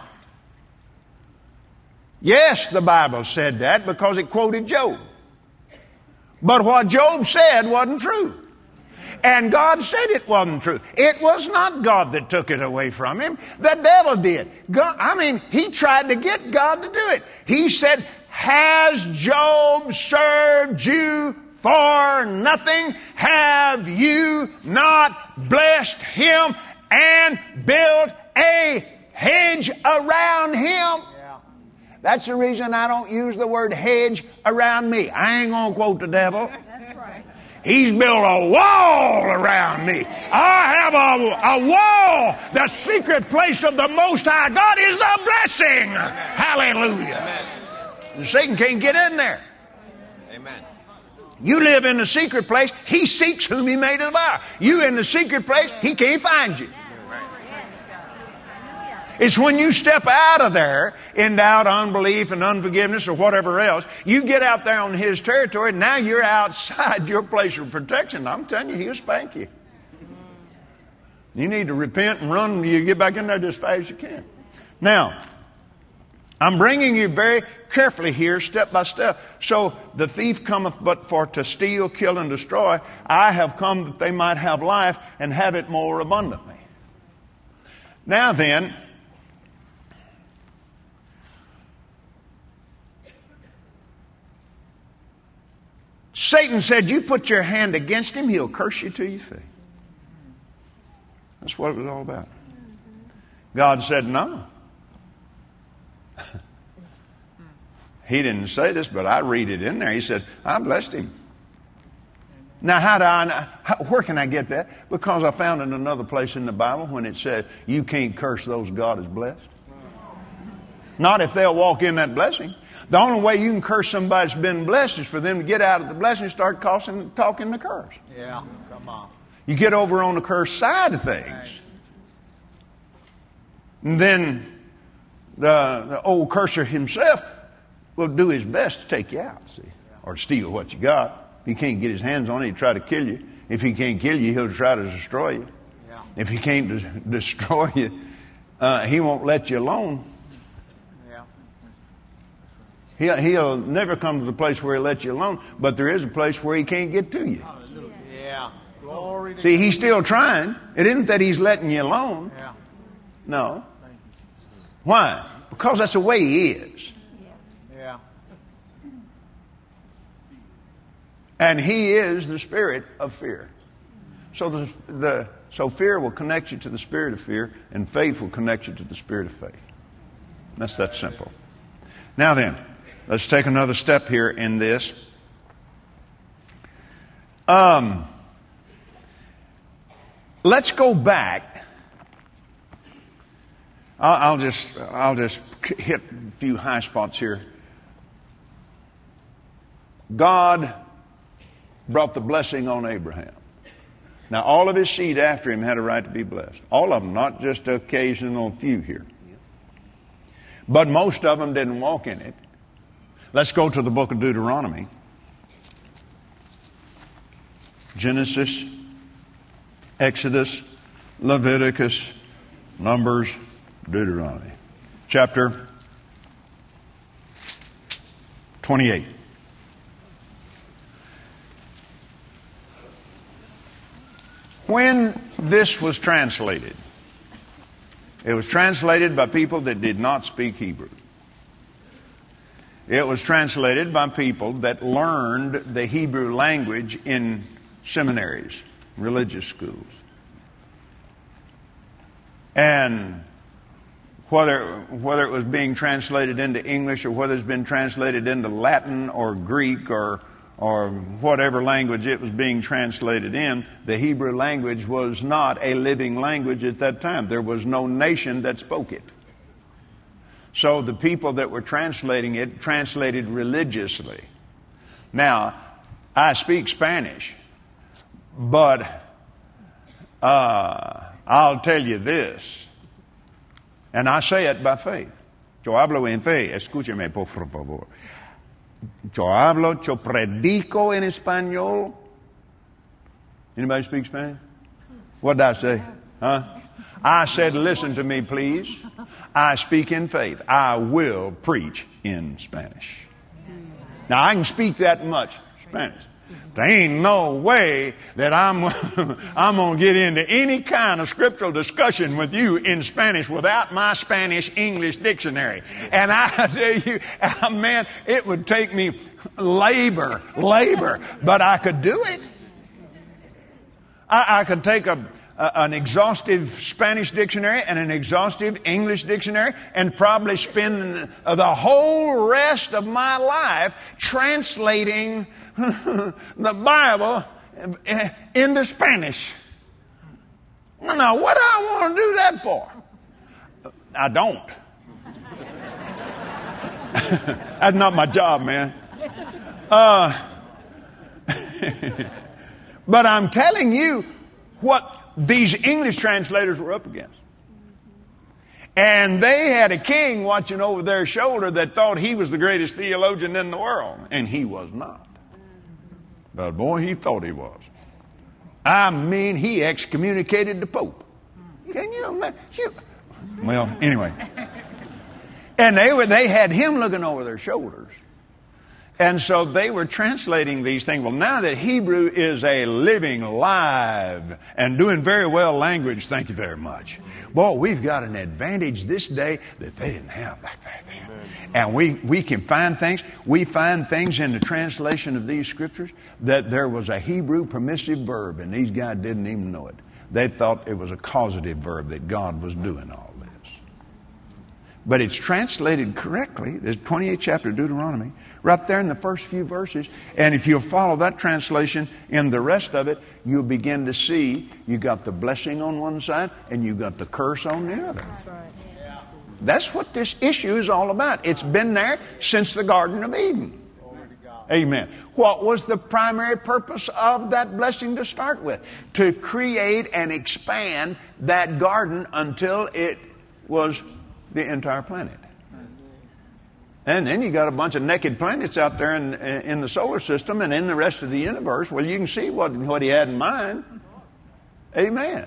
[SPEAKER 1] yes, the Bible said that because it quoted Job. But what Job said wasn't true. And God said it wasn't true. It was not God that took it away from him. The devil did. God, I mean, he tried to get God to do it. He said, has Job served you for nothing? Have you not blessed him and built a hedge around him? That's the reason I don't use the word hedge around me. I ain't going to quote the devil.
[SPEAKER 3] That's right.
[SPEAKER 1] He's built a wall around me. I have a, a wall. The secret place of the Most High God is the blessing. Hallelujah.
[SPEAKER 2] Amen.
[SPEAKER 1] And Satan can't get in there.
[SPEAKER 2] Amen.
[SPEAKER 1] You live in the secret place. He seeks whom he may devour. You in the secret place, he can't find you. It's when you step out of there in doubt, unbelief, and unforgiveness or whatever else, you get out there on his territory, and now you're outside your place of protection. I'm telling you, he'll spank you. You need to repent and run. You get back in there just as fast as you can. Now, I'm bringing you very carefully here, step by step. So, the thief cometh but for to steal, kill, and destroy. I have come that they might have life and have it more abundantly. Now then, Satan said, you put your hand against him, he'll curse you to your face. That's what it was all about. God said, no. He didn't say this, but I read it in there. He said, I blessed him. Now, how do I know? How, where can I get that? Because I found in another place in the Bible when it said, you can't curse those God has blessed. Not if they'll walk in that blessing. The only way you can curse somebody that's been blessed is for them to get out of the blessing and start causing, talking the curse.
[SPEAKER 2] Yeah, come on.
[SPEAKER 1] You get over on the curse side of things. And then the, the old curser himself will do his best to take you out, see, or steal what you got. If he can't get his hands on it, he'll try to kill you. If he can't kill you, he'll try to destroy you.
[SPEAKER 2] Yeah.
[SPEAKER 1] If he can't de- destroy you, uh, he won't let you alone. He'll, he'll never come to the place where he'll let you alone, but there is a place where he can't get to you.
[SPEAKER 2] Hallelujah. Yeah. Glory to
[SPEAKER 1] See, he's still trying. It isn't that he's letting you alone.
[SPEAKER 2] Yeah.
[SPEAKER 1] No. Why? Because that's the way he is.
[SPEAKER 2] Yeah.
[SPEAKER 1] And he is the spirit of fear. So the, the so fear will connect you to the spirit of fear, and faith will connect you to the spirit of faith. That's that simple. Now then, let's take another step here in this. Um, let's go back. I'll, I'll just I'll just hit a few high spots here. God brought the blessing on Abraham. Now, all of his seed after him had a right to be blessed. All of them, not just an occasional few here. But most of them didn't walk in it. Let's go to the book of Deuteronomy. Genesis, Exodus, Leviticus, Numbers, Deuteronomy. Chapter twenty-eight. When this was translated, it was translated by people that did not speak Hebrew. It was translated by people that learned the Hebrew language in seminaries religious schools. And whether whether it was being translated into English or whether it's been translated into Latin or Greek or or whatever language it was being translated in, the Hebrew language was not a living language at that time. There was no nation that spoke it. So the people that were translating it translated religiously. Now, I speak Spanish, but uh, I'll tell you this, and I say it by faith. Yo hablo en fe, escúcheme por favor. Yo hablo, yo predico en español. Anybody speak Spanish? What did I say? Huh? I said, listen to me, please. I speak in faith. I will preach in Spanish. Now, I can speak that much Spanish. There ain't no way that I'm, I'm going to get into any kind of scriptural discussion with you in Spanish without my Spanish-English dictionary. And I tell you, man, it would take me labor, labor, but I could do it. I, I could take a, a, an exhaustive Spanish dictionary and an exhaustive English dictionary and probably spend the whole rest of my life translating the Bible into Spanish. Now, what do I want to do that for? I don't. That's not my job, man. Uh, but I'm telling you what these English translators were up against. And they had a king watching over their shoulder that thought he was the greatest theologian in the world. And he was not. But boy, he thought he was. I mean, he excommunicated the Pope. Can you imagine? Well, anyway. And they were, they had him looking over their shoulders. And so they were translating these things. Well, now that Hebrew is a living, live, and doing very well language, thank you very much. Boy, we've got an advantage this day that they didn't have back then. And we, we can find things. We find things in the translation of these scriptures that there was a Hebrew permissive verb, and these guys didn't even know it. They thought it was a causative verb, that God was doing all this. But it's translated correctly. There's the twenty-eighth chapter of Deuteronomy, right there in the first few verses. And if you'll follow that translation in the rest of it, you'll begin to see you got the blessing on one side and you got the curse on the other. That's right. That's what this issue is all about. It's been there since the Garden of Eden. Amen. What was the primary purpose of that blessing to start with? To create and expand that garden until it was the entire planet. And then you got a bunch of naked planets out there in, in the solar system and in the rest of the universe. Well, you can see what, what he had in mind. Amen.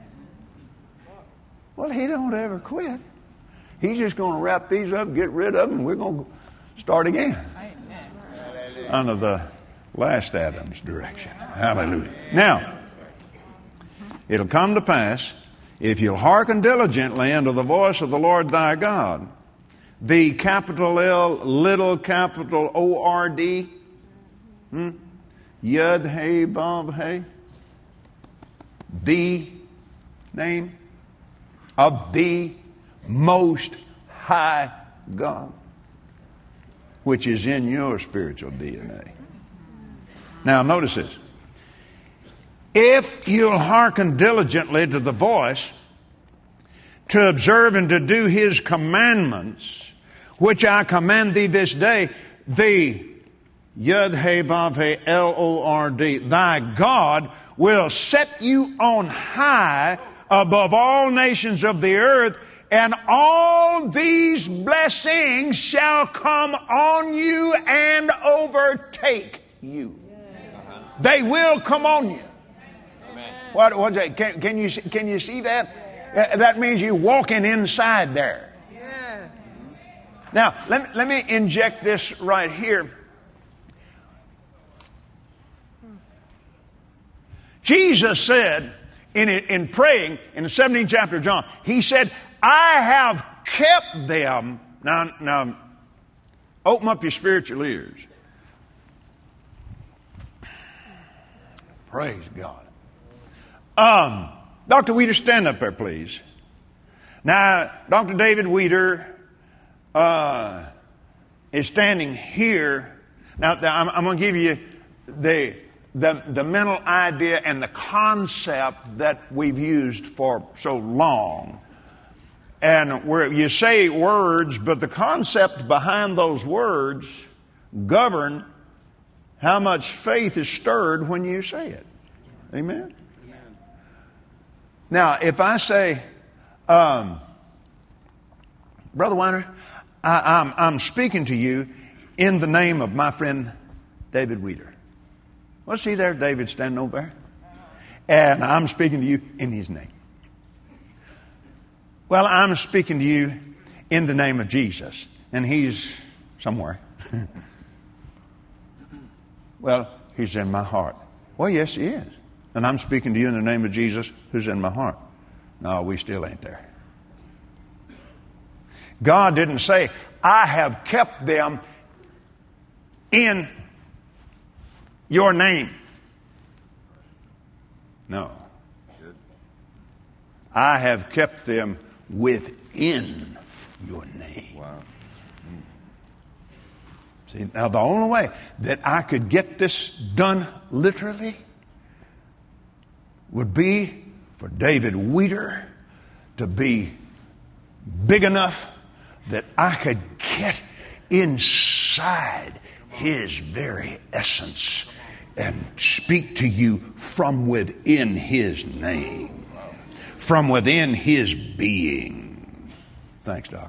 [SPEAKER 1] Well, he don't ever quit. He's just going to wrap these up, get rid of them, and we're going to start again. Under the last Adam's direction. Hallelujah. Now, it'll come to pass, if you'll hearken diligently unto the voice of the Lord thy God, the capital L, little capital O R D, hmm? Yud Hey Vav Hey, the name of the Most High God, which is in your spiritual D N A. Now, notice this. If you'll hearken diligently to the voice, to observe and to do His commandments, which I command thee this day, the Yud He Vav He L O R D, thy God will set you on high above all nations of the earth, and all these blessings shall come on you and overtake you. They will come on you. What, what's that? Can, can you can you see that? That means you're walking inside there. Now, let me, let me inject this right here. Jesus said in in praying in the seventeenth chapter of John, He said, I have kept them. Now, now, open up your spiritual ears. Praise God. Um, Doctor Weeder, stand up there, please. Now, Doctor David Weeder uh, is standing here. Now, I'm, I'm going to give you the, the the mental idea and the concept that we've used for so long. And where you say words, but the concept behind those words govern how much faith is stirred when you say it. Amen? Amen. Now, if I say, um, Brother Weiner, I, I'm, I'm speaking to you in the name of my friend David Weeder. Well, see there, David standing over there? And I'm speaking to you in his name. Well, I'm speaking to you in the name of Jesus, and he's somewhere. Well, he's in my heart. Well, yes, he is. And I'm speaking to you in the name of Jesus, who's in my heart. No, we still ain't there. God didn't say, I have kept them in your name. No. I have kept them within your name.
[SPEAKER 2] Wow.
[SPEAKER 1] See, now the only way that I could get this done literally would be for David Weeder to be big enough that I could get inside his very essence and speak to you from within his name. From within his being. Thanks, Doc.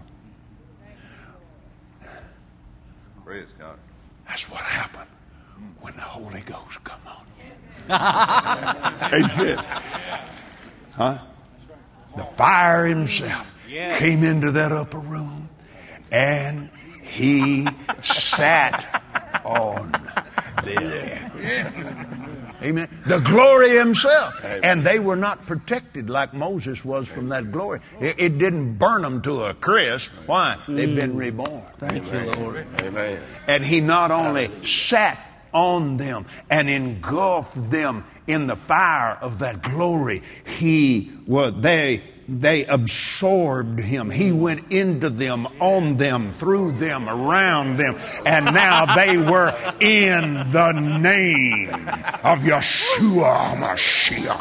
[SPEAKER 2] Praise God.
[SPEAKER 1] That's what happened when the Holy Ghost come on. Amen. Huh? The fire himself came into that upper room and he sat on them. Amen. The glory himself. Amen. And they were not protected like Moses was from that glory. It, it didn't burn them to a crisp. Why? They've been reborn.
[SPEAKER 3] Thank you, Lord.
[SPEAKER 2] Amen.
[SPEAKER 1] And he not only sat on them and engulfed them in the fire of that glory, he well, they they absorbed him. He went into them, on them, through them, around them, and now they were in the name of Yeshua Mashiach.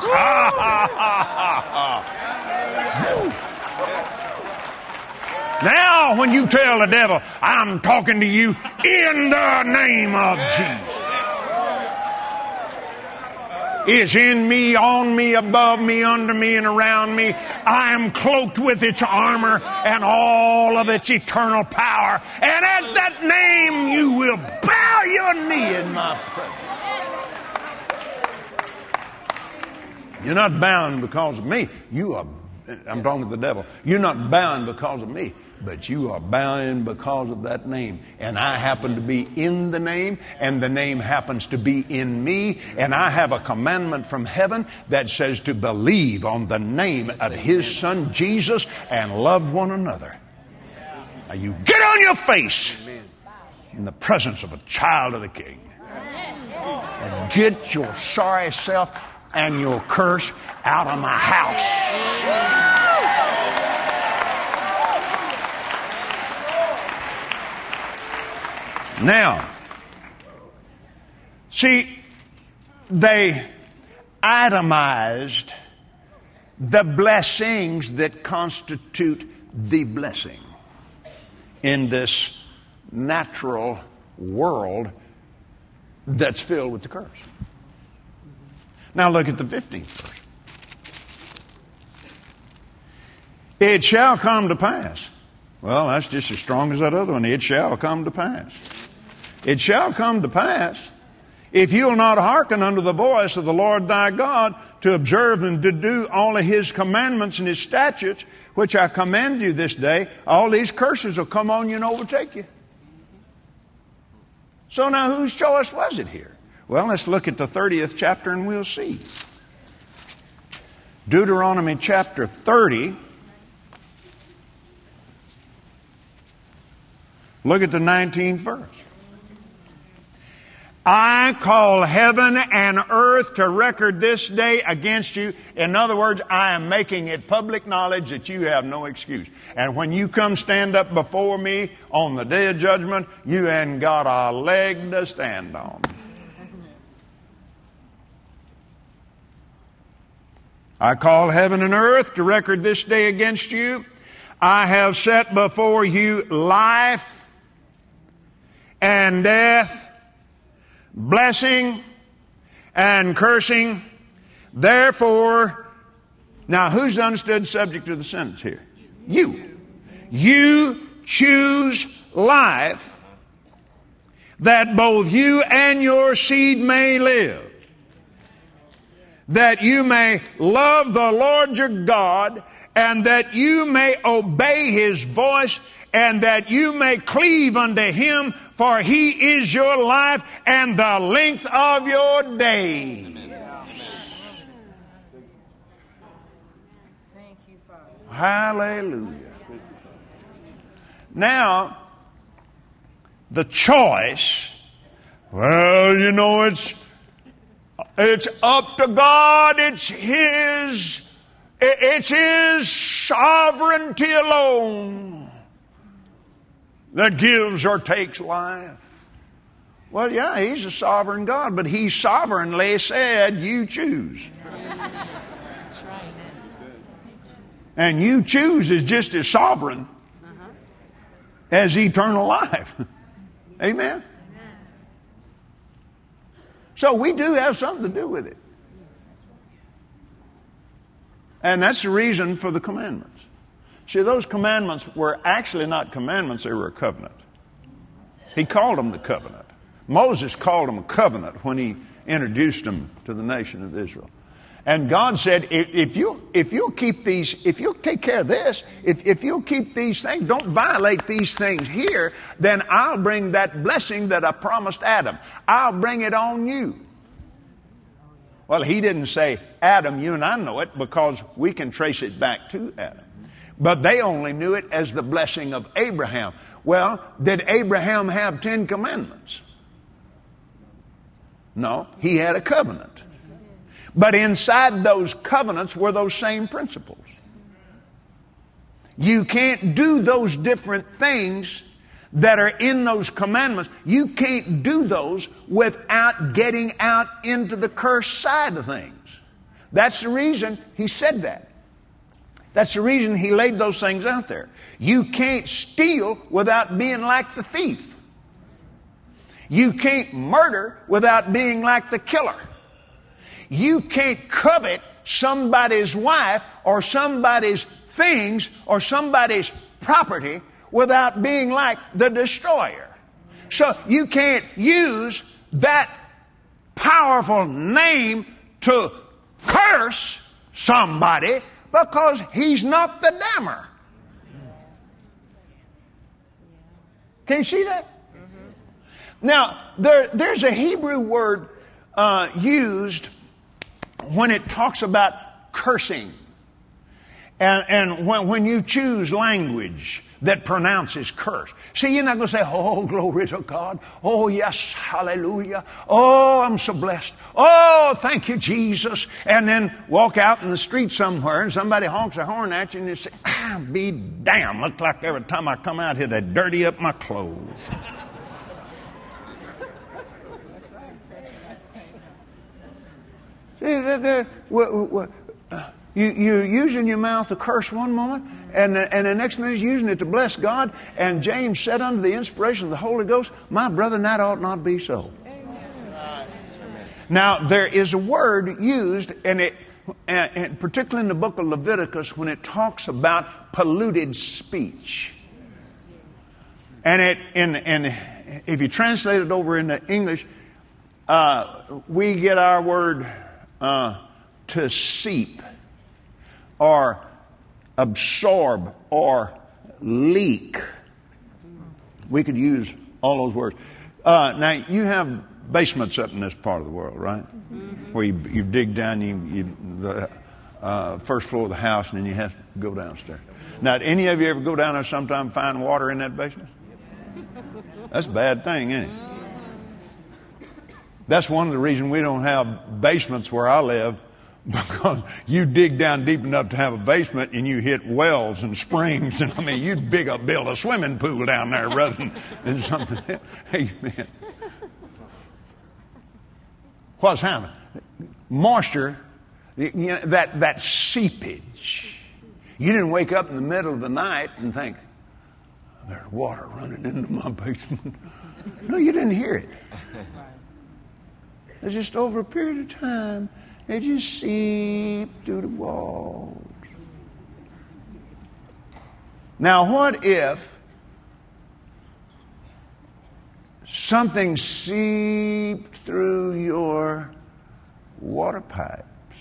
[SPEAKER 1] Now when you tell the devil, I'm talking to you in the name of Jesus. Is in me, on me, above me, under me, and around me. I am cloaked with its armor and all of its eternal power. And at that name you will bow your knee in my presence. You're not bound because of me. You are, I'm talking to the devil. You're not bound because of me. But you are bound because of that name. And I happen to be in the name, and the name happens to be in me. And I have a commandment from heaven that says to believe on the name of his son Jesus and love one another. Now you get on your face in the presence of a child of the King. And get your sorry self and your curse out of my house. Now, see, they itemized the blessings that constitute the blessing in this natural world that's filled with the curse. Now look at the fifteenth verse. It shall come to pass. Well, that's just as strong as that other one. It shall come to pass. It shall come to pass, if you'll not hearken unto the voice of the Lord thy God, to observe and to do all of his commandments and his statutes, which I command you this day, all these curses will come on you and overtake you. So now whose choice was it here? Well, let's look at the thirtieth chapter and we'll see. Deuteronomy chapter thirty. Look at the nineteenth verse. I call heaven and earth to record this day against you. In other words, I am making it public knowledge that you have no excuse. And when you come stand up before me on the day of judgment, you ain't got a leg to stand on. I call heaven and earth to record this day against you. I have set before you life and death, blessing and cursing. Therefore, now who's the understood subject of the sentence here? You. You choose life, that both you and your seed may live, that you may love the Lord your God, and that you may obey His voice, and that you may cleave unto Him, for He is your life and the length of your days.
[SPEAKER 3] Thank you, Father.
[SPEAKER 1] Hallelujah. Now, the choice, well, you know, it's it's up to God. It's His, it's His sovereignty alone that gives or takes life. Well, yeah, He's a sovereign God, but He sovereignly said, you choose.
[SPEAKER 3] That's right.
[SPEAKER 1] And you choose is just as sovereign uh-huh. as eternal life. Amen? So we do have something to do with it. And that's the reason for the commandments. See, those commandments were actually not commandments, they were a covenant. He called them the covenant. Moses called them a covenant when he introduced them to the nation of Israel. And God said, if you if you'll keep these, if you'll take care of this, if, if you'll keep these things, don't violate these things here, then I'll bring that blessing that I promised Adam. I'll bring it on you. Well, He didn't say, Adam, you and I know it, because we can trace it back to Adam. But they only knew it as the blessing of Abraham. Well, did Abraham have Ten Commandments? No, he had a covenant. But inside those covenants were those same principles. You can't do those different things that are in those commandments. You can't do those without getting out into the cursed side of things. That's the reason He said that. That's the reason He laid those things out there. You can't steal without being like the thief. You can't murder without being like the killer. You can't covet somebody's wife or somebody's things or somebody's property without being like the destroyer. So you can't use that powerful name to curse somebody because he's not the damner. Can you see that? Mm-hmm. Now, there, there's a Hebrew word uh, used when it talks about cursing. And, and when, when you choose language that pronounces curse. See, you're not going to say, oh, glory to God. Oh, yes, hallelujah. Oh, I'm so blessed. Oh, thank you, Jesus. And then walk out in the street somewhere and somebody honks a horn at you and you say, ah, be damned. Looks like every time I come out here, they dirty up my clothes. See, they're, they're, we're, we're, uh, You, you're using your mouth to curse one moment, and, and the next minute you're using it to bless God. And James said under the inspiration of the Holy Ghost, my brother, that ought not be so. Amen. Now, there is a word used, and it, and, and particularly in the book of Leviticus, when it talks about polluted speech. And it, in, in, if you translate it over into English, uh, we get our word uh, to seep, or absorb, or leak. We could use all those words. Uh, now, you have basements up in this part of the world, right? Mm-hmm. Where you, you dig down, you, you the uh, first floor of the house, and then you have to go downstairs. Now, did any of you ever go down there sometime and find water in that basement? That's a bad thing, ain't it? That's one of the reasons we don't have basements where I live, because you dig down deep enough to have a basement and you hit wells and springs. And I mean, you'd big up build a swimming pool down there rather than, than something else. Amen. What's happening? Moisture, you know, that, that seepage. You didn't wake up in the middle of the night and think, there's water running into my basement. No, you didn't hear it. It's just over a period of time, it just seeped through the walls. Now, what if something seeped through your water pipes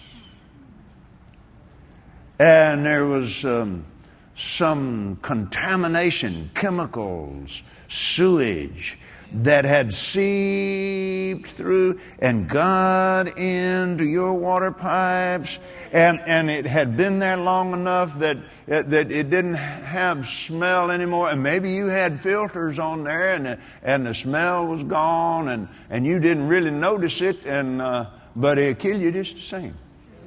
[SPEAKER 1] and there was um, some contamination, chemicals, sewage that had seeped through and got into your water pipes, and, and it had been there long enough that, that it didn't have smell anymore, and maybe you had filters on there and the, and the smell was gone, and, and you didn't really notice it, and uh, but it killed you just the same.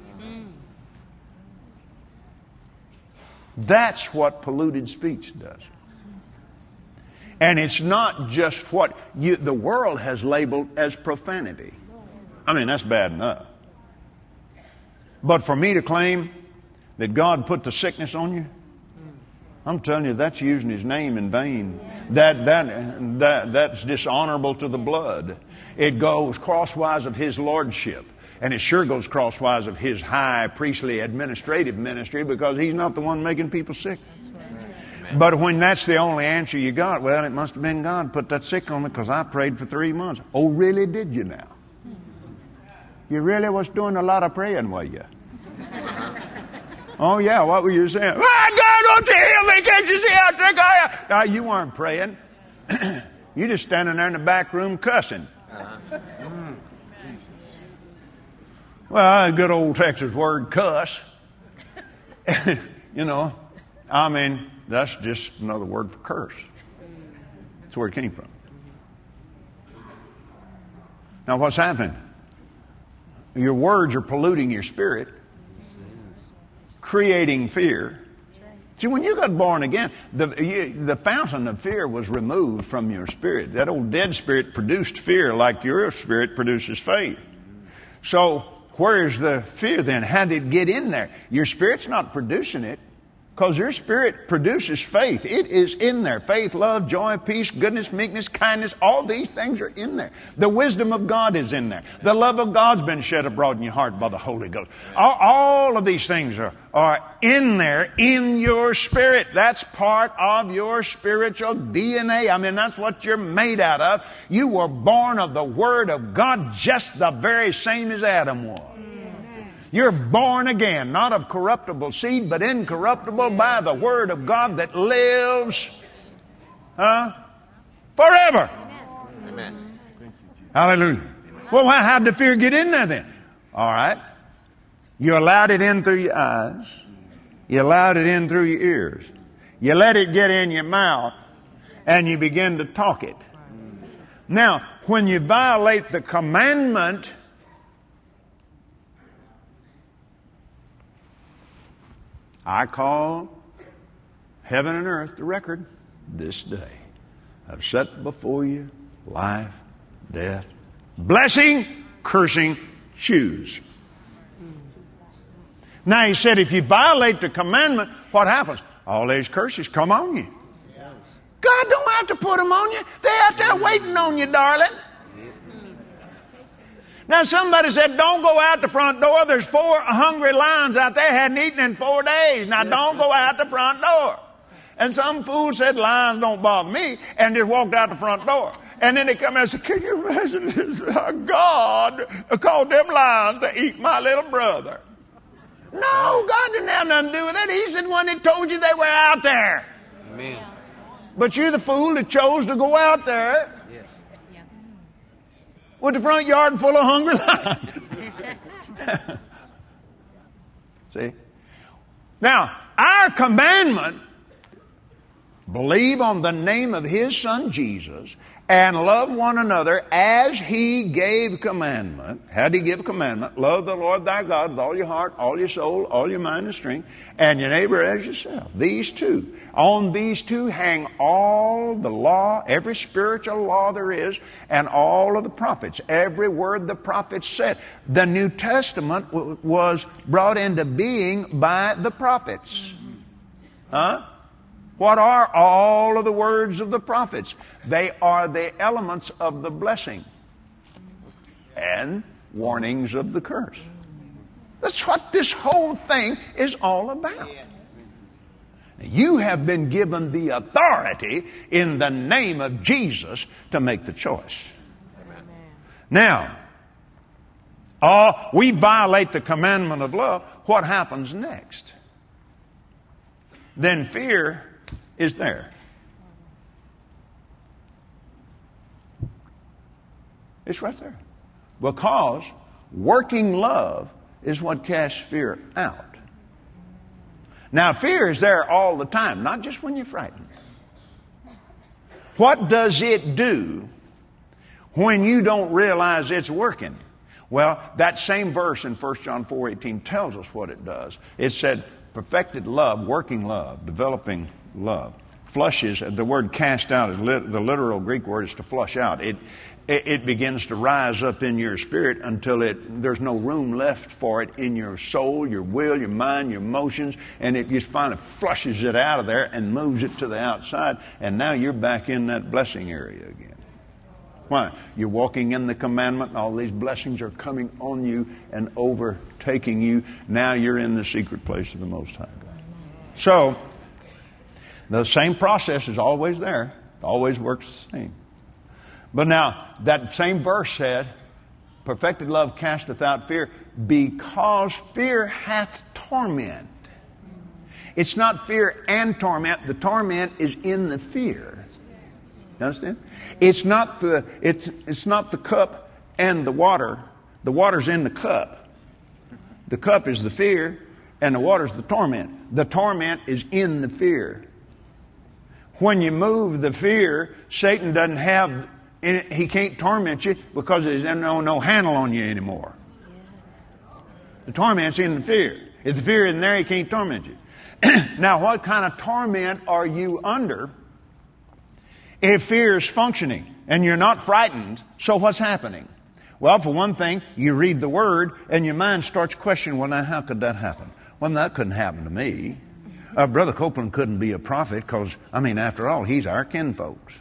[SPEAKER 1] That's what polluted speech does. And it's not just what you, the world has labeled as profanity. I mean, that's bad enough. But for me to claim that God put the sickness on you, I'm telling you, that's using His name in vain. That, that, that, that's dishonorable to the blood. It goes crosswise of His lordship. And it sure goes crosswise of His high priestly administrative ministry, because He's not the one making people sick. But when that's the only answer you got, well, it must have been God put that sick on me because I prayed for three months. Oh, really, did you now? You really was doing a lot of praying, were you? Oh, yeah, what were you saying? Ah, God, don't you hear me? Can't you see how sick I am? No, you weren't praying. You're just standing there in the back room cussing. Uh-huh. Mm. Well, a good old Texas word, cuss. You know, I mean, that's just another word for curse. That's where it came from. Now, what's happening? Your words are polluting your spirit, creating fear. See, when you got born again, the, you, the fountain of fear was removed from your spirit. That old dead spirit produced fear like your spirit produces faith. So, where's the fear then? How did it get in there? Your spirit's not producing it. Because your spirit produces faith. It is in there. Faith, love, joy, peace, goodness, meekness, kindness. All these things are in there. The wisdom of God is in there. The love of God's been shed abroad in your heart by the Holy Ghost. All, all of these things are, are in there in your spirit. That's part of your spiritual D N A. I mean, that's what you're made out of. You were born of the Word of God just the very same as Adam was. You're born again, not of corruptible seed, but incorruptible by the Word of God that lives huh, forever.
[SPEAKER 2] Amen.
[SPEAKER 1] Hallelujah. Well, how did the fear get in there then? All right. You allowed it in through your eyes. You allowed it in through your ears. You let it get in your mouth, and you begin to talk it. Now, when you violate the commandment, I call heaven and earth to record this day. I've set before you life, death, blessing, cursing, choose. Now He said, if you violate the commandment, what happens? All these curses come on you. God don't have to put them on you. They're out there waiting on you, darling. Now somebody said, don't go out the front door. There's four hungry lions out there, hadn't eaten in four days. Now don't go out the front door. And some fool said, lions don't bother me, and just walked out the front door. And then they come out and said, can you imagine this? God called them lions to eat my little brother. No, God didn't have nothing to do with it. He's the one that told you they were out there.
[SPEAKER 2] Amen.
[SPEAKER 1] But you're the fool that chose to go out there.
[SPEAKER 2] Yes.
[SPEAKER 1] With the front yard full of hungry lions. See? Now, our commandment believe on the name of His Son Jesus, and love one another as He gave commandment. How did He give commandment? Love the Lord thy God with all your heart, all your soul, all your mind and strength, and your neighbor as yourself. These two. On these two hang all the law, every spiritual law there is, and all of the prophets. Every word the prophets said. The New Testament w- was brought into being by the prophets. Huh? What are all of the words of the prophets? They are the elements of the blessing and warnings of the curse. That's what this whole thing is all about. You have been given the authority in the name of Jesus to make the choice. Amen. Now, uh, we violate the commandment of love. What happens next? Then fear is there. It's right there. Because working love is what casts fear out. Now, fear is there all the time, not just when you're frightened. What does it do when you don't realize it's working? Well, that same verse in First John four eighteen tells us what it does. It said, perfected love, working love, developing love. Flushes, the word cast out, is lit, the literal Greek word is to flush out. It, it, it begins to rise up in your spirit until it there's no room left for it in your soul, your will, your mind, your emotions, and it just finally flushes it out of there and moves it to the outside, and now you're back in that blessing area again. Why? You're walking in the commandment, and all these blessings are coming on you and overtaking you. Now you're in the secret place of the Most High God. So, the same process is always there. It always works the same. But now, that same verse said, perfected love casteth out fear, because fear hath torment. It's not fear and torment. The torment is in the fear. You understand? It's not the it's it's not the cup and the water. The water's in the cup. The cup is the fear, and the water's the torment. The torment is in the fear. When you move the fear, Satan doesn't have he can't torment you because there's no no handle on you anymore. The torment's in the fear. If the fear isn't there, he can't torment you. Now, what kind of torment are you under? If fear is functioning and you're not frightened, so what's happening? Well, for one thing, you read the Word and your mind starts questioning, well, now, how could that happen? Well, that couldn't happen to me. Uh, Brother Copeland couldn't be a prophet because, I mean, after all, he's our kinfolks.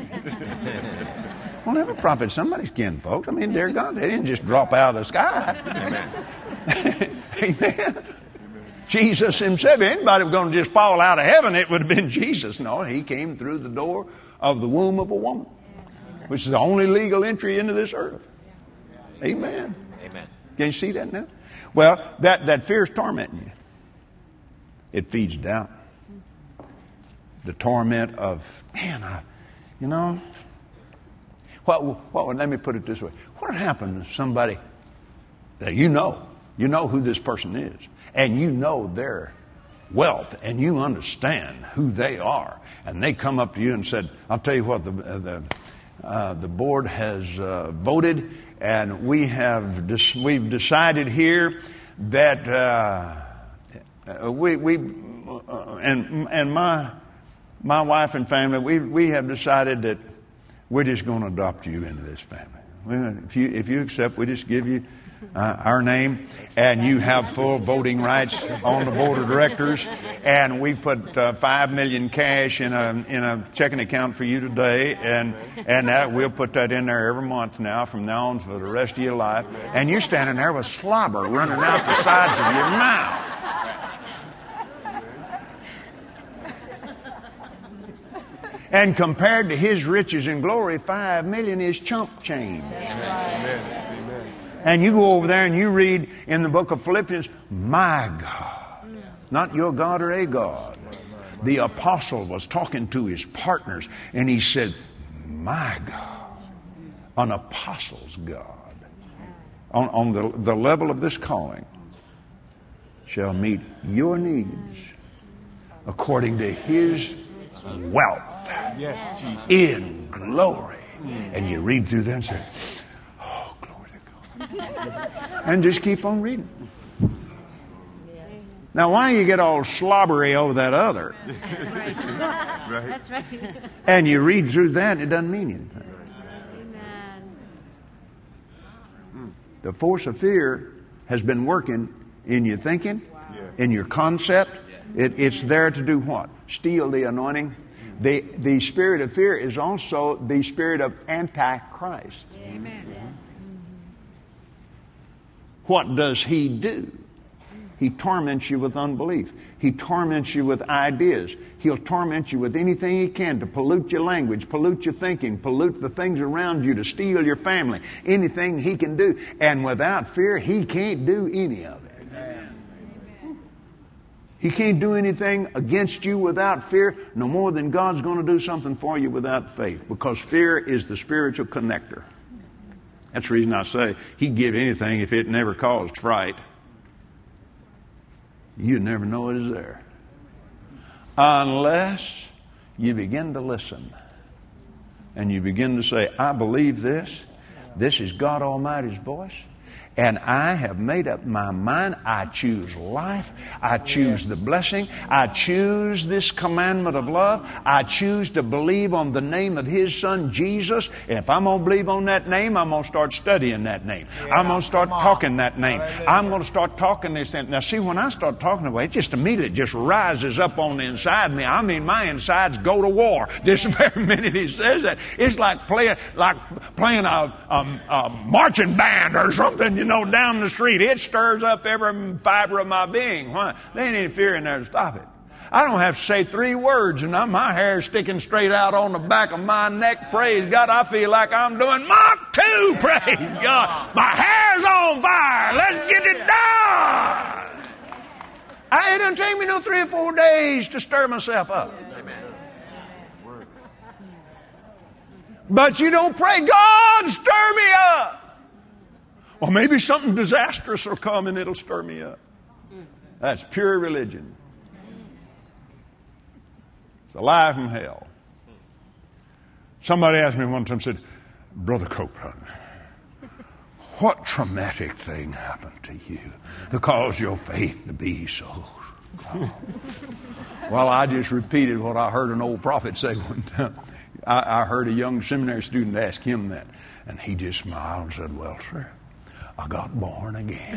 [SPEAKER 1] Well, never prophet somebody's kinfolks. I mean, dear God, they didn't just drop out of the sky. Amen. Amen. Jesus himself, if anybody was going to just fall out of heaven, it would have been Jesus. No, he came through the door of the womb of a woman, which is the only legal entry into this earth. Amen.
[SPEAKER 2] Amen.
[SPEAKER 1] Can you see that now? Well, that, that fear is tormenting you. It feeds doubt. The torment of, man, I, you know, what, what would, let me put it this way. What would happen if somebody that you know, you know who this person is, and you know their wealth, and you understand who they are, and they come up to you and said, I'll tell you what, the the, uh, the board has uh, voted, and we have des- we've decided here that uh, we we uh, and and my my wife and family we we have decided that we're just going to adopt you into this family. If you if you accept, we just give you Uh, our name, and you have full voting rights on the board of directors, and we put uh, five million cash in a in a checking account for you today, and and that we'll put that in there every month now from now on for the rest of your life. And you're standing there with slobber running out the sides of your mouth. And compared to his riches and glory, five million is chump change. Amen. And you go over there and you read in the book of Philippians, my God, not your God or a God. The apostle was talking to his partners and he said, my God, an apostle's God, on, on the, the level of this calling, shall meet your needs according to his wealth.
[SPEAKER 4] Yes, Jesus.
[SPEAKER 1] In glory. And you read through that and say, oh, glory to God. And just keep on reading. Now, why do you get all slobbery over that other?
[SPEAKER 3] Right.
[SPEAKER 4] Right.
[SPEAKER 3] That's right.
[SPEAKER 1] And you read through that and it doesn't mean anything.
[SPEAKER 3] Amen.
[SPEAKER 1] The force of fear has been working in your thinking,
[SPEAKER 4] Yeah.
[SPEAKER 1] in your concept. It, it's there to do what? Steal the anointing. The, the spirit of fear is also the spirit of Antichrist.
[SPEAKER 3] Amen.
[SPEAKER 1] What does he do? He torments you with unbelief. He torments you with ideas. He'll torment you with anything he can to pollute your language, pollute your thinking, pollute the things around you, to steal your family. Anything he can do. And without fear, he can't do any of it. He can't do anything against you without fear, no more than God's going to do something for you without faith. Because fear is the spiritual connector. That's the reason I say he'd give anything if it never caused fright. You never know it is there. Unless you begin to listen. And you begin to say, I believe this. This is God Almighty's voice. And I have made up my mind. I choose life. I choose the blessing. I choose this commandment of love. I choose to believe on the name of His Son, Jesus. And if I'm going to believe on that name, I'm going to start studying that name.
[SPEAKER 4] Yeah,
[SPEAKER 1] I'm going to start talking that name.
[SPEAKER 4] Hallelujah.
[SPEAKER 1] I'm going to start talking this thing. Now, see, when I start talking away, it just immediately just rises up on the inside of me. I mean, my insides go to war. This very minute he says that. It's like playing, like playing a, a, a marching band or something, you know, down the street. It stirs up every fiber of my being. Why? There ain't any fear in there to stop it. I don't have to say three words and I'm, my hair's sticking straight out on the back of my neck. Praise God. I feel like I'm doing Mach two. Praise God. My hair's on fire. Let's get it done. I, it doesn't take me no three or four days to stir myself up. But you don't pray, God, stir me up. Well, maybe something disastrous will come and it'll stir me up. That's pure religion. It's a lie from hell. Somebody asked me one time, said, Brother Copeland, what traumatic thing happened to you to cause your faith to be so strong? Well, I just repeated what I heard an old prophet say one time. I, I heard a young seminary student ask him that, and he just smiled and said, well, sir, I got born again.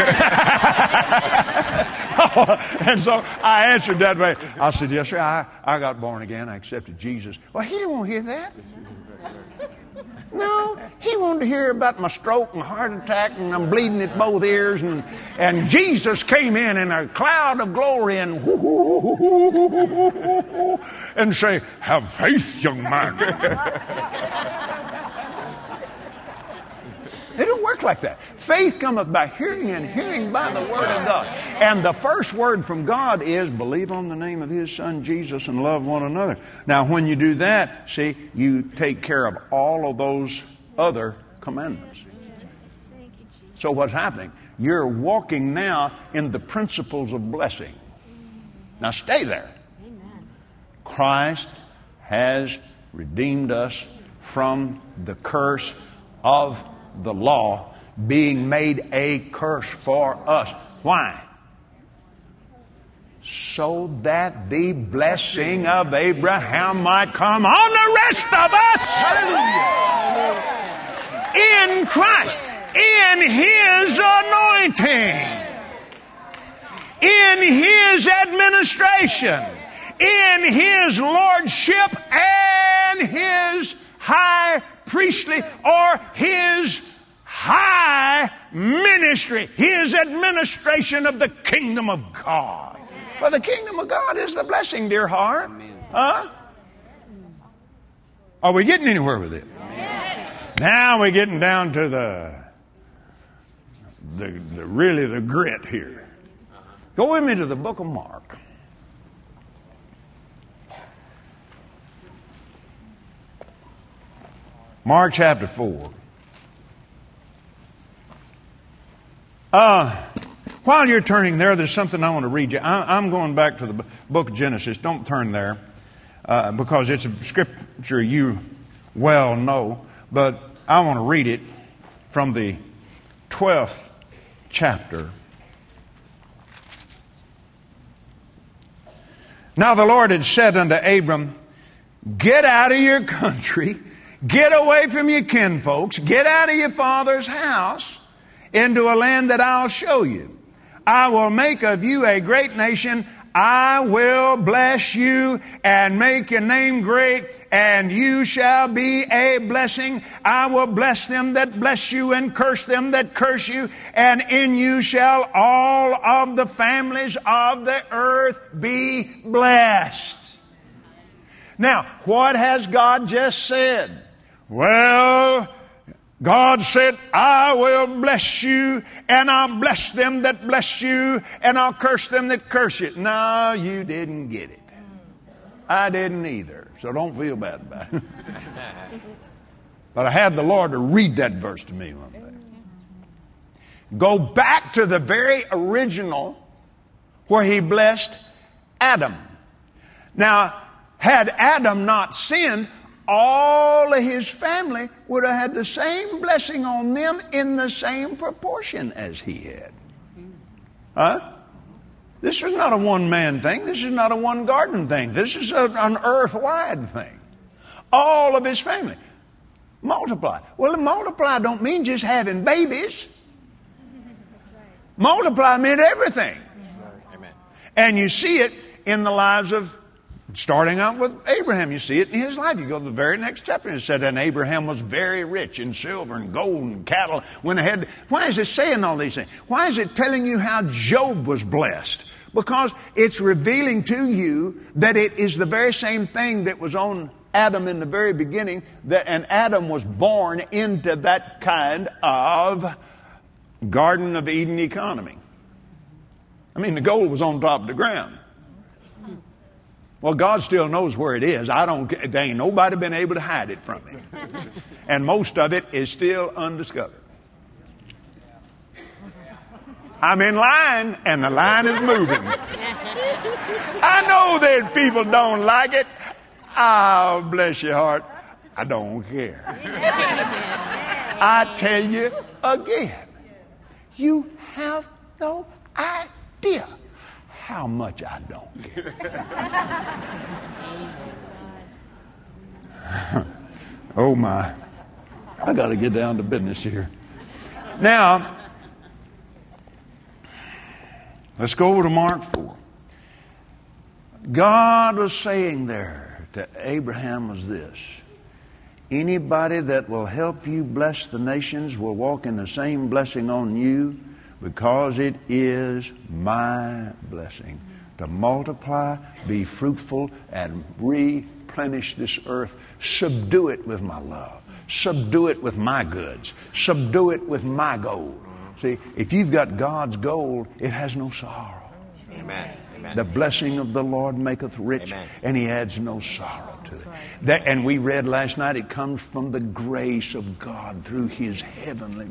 [SPEAKER 1] And so I answered that way. I said, yes, sir, I, I got born again. I accepted Jesus. Well, he didn't want to hear that. No, he wanted to hear about my stroke and heart attack and I'm bleeding at both ears. And, and Jesus came in in a cloud of glory and and say, have faith, young man. It don't work like that. Faith cometh by hearing, and hearing by the Word of God. And the first word from God is believe on the name of His Son Jesus and love one another. Now, when you do that, see, you take care of all of those other commandments. So what's happening? You're walking now in the principles of blessing. Now stay there. Christ has redeemed us from the curse of the law, being made a curse for us. Why? So that the blessing of Abraham might come on the rest of us. Hallelujah. In Christ, in His anointing, in His administration, in His lordship and His high priestly or His high ministry, His administration of the kingdom of God. Well, the kingdom of God is the blessing, dear heart. Huh? Are we getting anywhere with it? Now we're getting down to the, the, the really the grit here. Go with me to the book of Mark. Mark chapter four. Uh, while you're turning there, there's something I want to read you. I, I'm going back to the book of Genesis. Don't turn there. uh, because it's a scripture you well know, but I want to read it from the twelfth chapter. Now the Lord had said unto Abram, get out of your country, get away from your kinfolks, get out of your father's house into a land that I'll show you. I will make of you a great nation. I will bless you and make your name great, and you shall be a blessing. I will bless them that bless you and curse them that curse you, and in you shall all of the families of the earth be blessed. Now, what has God just said? Well, God said, I will bless you, and I'll bless them that bless you, and I'll curse them that curse you. No, you didn't get it. I didn't either, so don't feel bad about it. But I had the Lord to read that verse to me one day. Go back to the very original where He blessed Adam. Now, had Adam not sinned, all of his family would have had the same blessing on them in the same proportion as he had. Huh? This is not a one-man thing. This is not a one-garden thing. This is a, an earth-wide thing. All of his family. Multiply. Well, multiply don't mean just having babies. Multiply meant everything.
[SPEAKER 2] Amen.
[SPEAKER 1] And you see it in the lives of, starting out with Abraham, you see it in his life. You go to the very next chapter and it said, and Abraham was very rich in silver and gold and cattle. Went ahead. Why is it saying all these things? Why is it telling you how Job was blessed? Because it's revealing to you that it is the very same thing that was on Adam in the very beginning, that and Adam was born into that kind of Garden of Eden economy. I mean, the gold was on top of the ground. Well, God still knows where it is. I don't. There ain't nobody been able to hide it from me, and most of it is still undiscovered. I'm in line, and the line is moving. I know that people don't like it. Oh, bless your heart. I don't care. I tell you again, you have no idea how much I don't care. Oh my. I got to get down to business here. Now, let's go over to Mark four. God was saying there to Abraham was this: anybody that will help you bless the nations will walk in the same blessing on you, because it is my blessing to multiply, be fruitful, and replenish this earth. Subdue it with my love. Subdue it with my goods. Subdue it with my gold. See, if you've got God's gold, it has no sorrow.
[SPEAKER 2] Amen. Amen.
[SPEAKER 1] The blessing of the Lord maketh rich,
[SPEAKER 2] Amen.
[SPEAKER 1] and He adds no sorrow to it. That, and we read last night, it comes from the grace of God through His heavenly.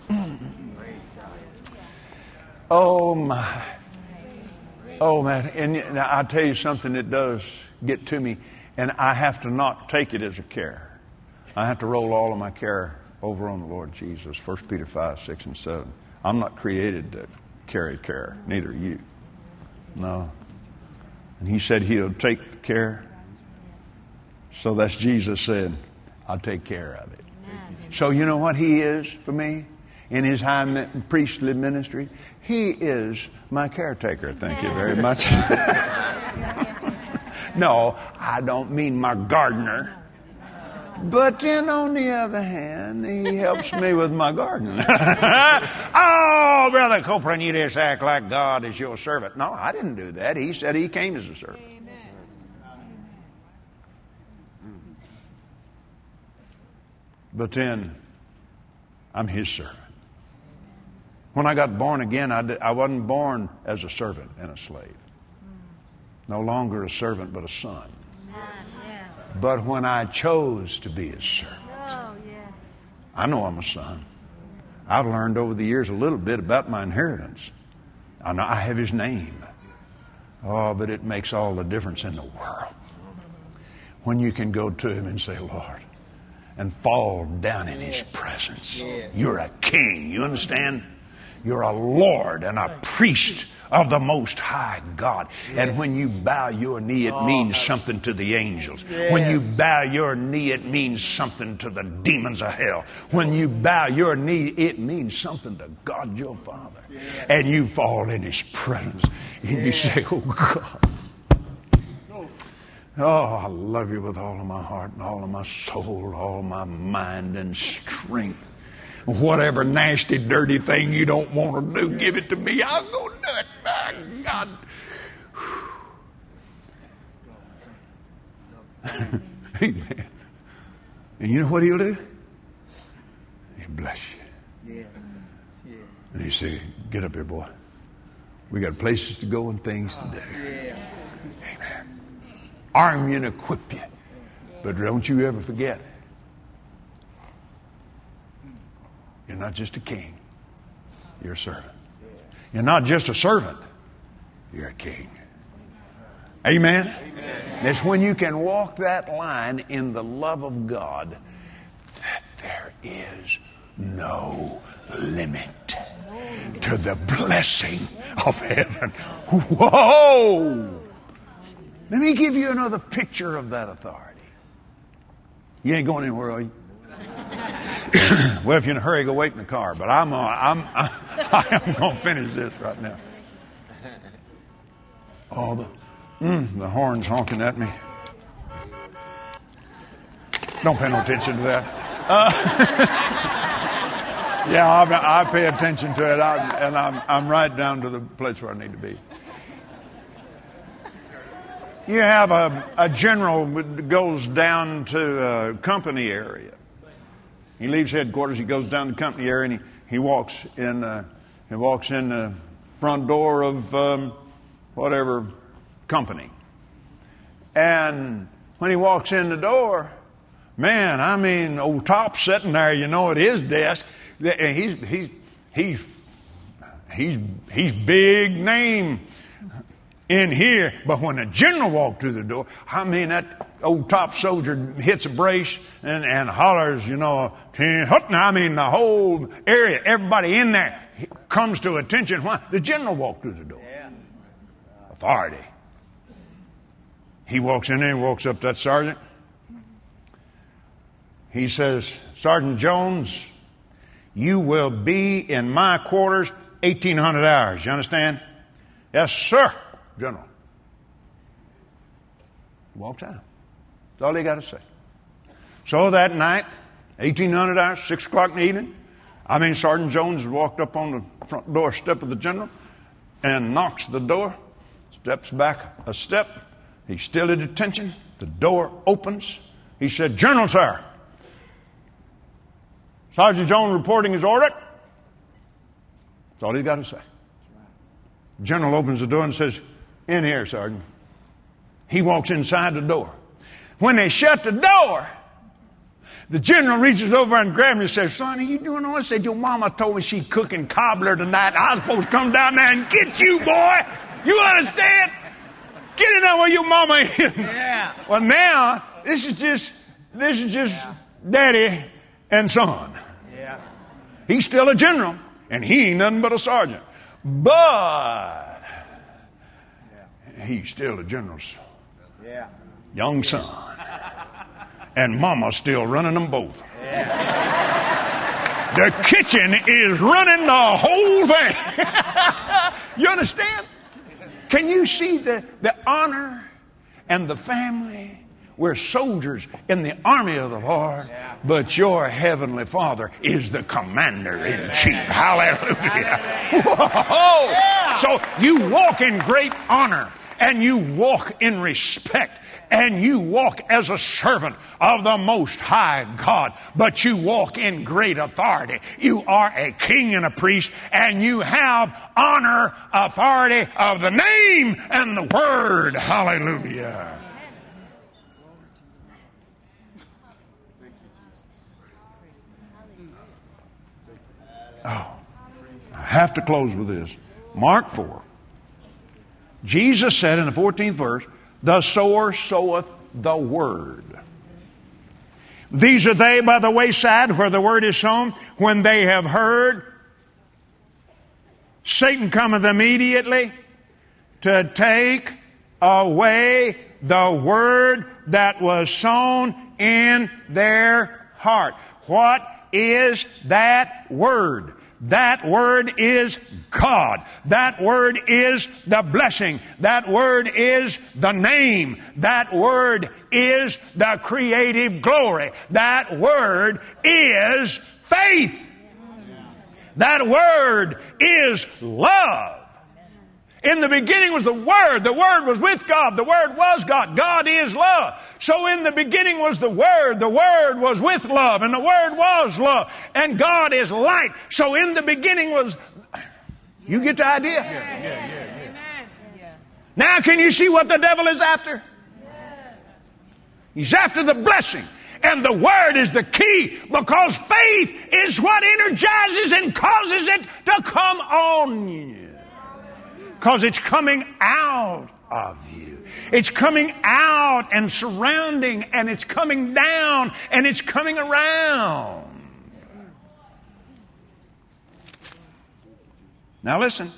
[SPEAKER 1] Oh my. Oh man. And now I'll tell you something that does get to me, and I have to not take it as a care. I have to roll all of my care over on the Lord Jesus. First Peter five, six, and seven. I'm not created to carry care. Neither are you. No. And He said He'll take the care. So that's Jesus said, I'll take care of it. So you know what He is for me? In His high priestly ministry, He is my caretaker. Thank you very much. No, I don't mean my gardener. But then on the other hand, He helps me with my garden. Oh, Brother Copeland, you just act like God is your servant. No, I didn't do that. He said He came as a servant. But then I'm His servant. When I got born again, I, did, I wasn't born as a servant and a slave. No longer a servant, but a son.
[SPEAKER 3] Yes.
[SPEAKER 1] But when I chose to be His servant,
[SPEAKER 3] Oh, yes.
[SPEAKER 1] I know I'm a son. I've learned over the years a little bit about my inheritance. I know I have His name. Oh, but it makes all the difference in the world. when you can go to Him and say, Lord, and fall down in His presence. You're a king. You understand? You're a Lord and a priest of the Most High God. And when you bow your knee, it means something to the angels. When you bow your knee, it means something to the demons of hell. When you bow your knee, it means something to God your Father. And you fall in His presence. And you say, oh God, oh, I love you with all of my heart and all of my soul, all of my mind and strength. Whatever nasty, dirty thing you don't want to do, give it to me. I'll go do it. My God. Amen. And you know what He'll do? He'll bless you.
[SPEAKER 5] Yes. Yes.
[SPEAKER 1] And He say, get up here, boy. We got places to go and things to do.
[SPEAKER 5] Yes.
[SPEAKER 1] Amen. Arm you and equip you. But don't you ever forget, you're not just a king. You're a servant. You're not just a servant. You're a king. Amen? Amen. It's when you can walk that line in the love of God that there is no limit to the blessing of heaven. Whoa! Let me give you another picture of that authority. You ain't going anywhere, are you? Well, if you're in a hurry, go wait in the car. But I'm uh, I'm I, I am going to finish this right now. Oh, the mm, the horn's honking at me. Don't pay no attention to that. Uh, yeah, I, I pay attention to it, I, and I'm I'm right down to the place where I need to be. You have a, a general who goes down to a company area. He leaves headquarters. He goes down to the company area, and he, he walks in. Uh, he walks in the front door of um, whatever company. And when he walks in the door, man, I mean, old Top's sitting there, you know, at his desk. He's he's he's he's he's big name in here, but when a general walked through the door, I mean, that old top soldier hits a brace and, and hollers, you know, I mean, the whole area, everybody in there comes to attention. Why? The general walked through the door. Authority. He walks in there, he walks up to that sergeant. He says, Sergeant Jones, you will be in my quarters eighteen hundred hours. You understand? Yes, sir. General. Walks out. That's all he got to say. So that night, eighteen hundred hours, six o'clock in the evening, I mean, Sergeant Jones walked up on the front doorstep of the general and knocks the door, steps back a step. He's still at attention. The door opens. He said, General, sir. Sergeant Jones reporting his order. That's all he's got to say. General opens the door and says, in here, Sergeant. He walks inside the door. When they shut the door, the general reaches over and grabs him and says, son, are you doing all this? Said, your mama told me she's cooking cobbler tonight. I was supposed to come down there and get you, boy. You understand? Get in there where your mama is.
[SPEAKER 5] Yeah.
[SPEAKER 1] Well, now, this is just, this is just yeah. daddy and son.
[SPEAKER 5] Yeah.
[SPEAKER 1] He's still a general, and he ain't nothing but a sergeant. But he's still a general's
[SPEAKER 5] yeah.
[SPEAKER 1] young son. And mama's still running them both.
[SPEAKER 5] Yeah.
[SPEAKER 1] The kitchen is running the whole thing. You understand? Can you see the, the honor and the family? We're soldiers in the army of the Lord, yeah. but your heavenly Father is the commander-in-chief. Hallelujah. Whoa. Yeah. So you walk in great honor, and you walk in respect, and you walk as a servant of the Most High God, but you walk in great authority. You are a king and a priest, and you have honor, authority of the name and the word. Hallelujah. Oh, I have to close with this. Mark four. Jesus said in the fourteenth verse, the sower soweth the word. These are they by the wayside where the word is sown. When they have heard, Satan cometh immediately to take away the word that was sown in their heart. What is that word? That word is God. That word is the blessing. That word is the name. That word is the creative glory. That word is faith. That word is love. In the beginning was the Word. The Word was with God. The Word was God. God is love. So in the beginning was the Word. The Word was with love. And the Word was love. And God is light. So in the beginning was... You get the idea?
[SPEAKER 4] Yeah, yeah, yeah, yeah.
[SPEAKER 1] Now can you see what the devil is after? He's after the blessing. And the Word is the key, because faith is what energizes and causes it to come on you. Because it's coming out of you. It's coming out and surrounding, and it's coming down, and it's coming around. Now listen.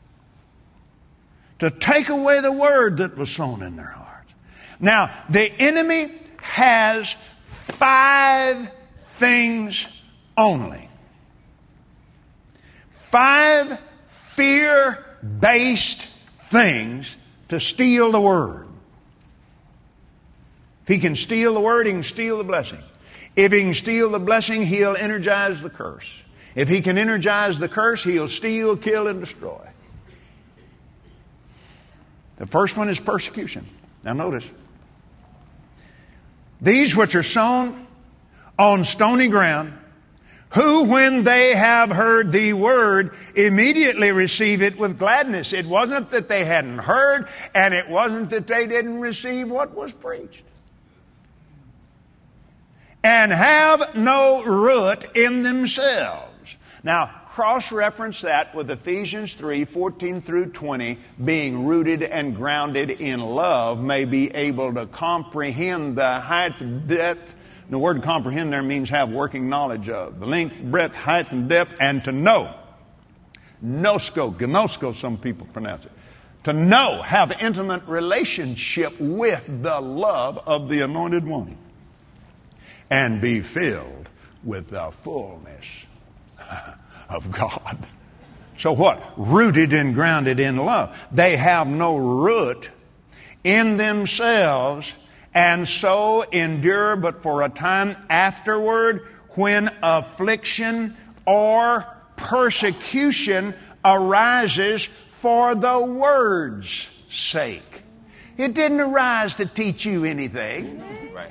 [SPEAKER 1] To take away the word that was sown in their hearts. Now, the enemy has five things only. Five fear-based things to steal the word. If he can steal the word, he can steal the blessing. If he can steal the blessing, he'll energize the curse. If he can energize the curse, he'll steal, kill, and destroy. The first one is persecution. Now notice. These which are sown on stony ground, who when they have heard the word immediately receive it with gladness. It wasn't that they hadn't heard, and it wasn't that they didn't receive what was preached. And have no root in themselves. Now, cross-reference that with Ephesians three, fourteen through twenty, being rooted and grounded in love, may be able to comprehend the height and depth. The word comprehend there means have working knowledge of. The length, breadth, height, and depth, and to know. Gnosko, gnosko, some people pronounce it. To know, have intimate relationship with the love of the Anointed One. And be filled with the fullness of God. So what? Rooted and grounded in love. They have no root in themselves, and so endure but for a time afterward, when affliction or persecution arises for the word's sake. It didn't arise to teach you anything.
[SPEAKER 2] Right.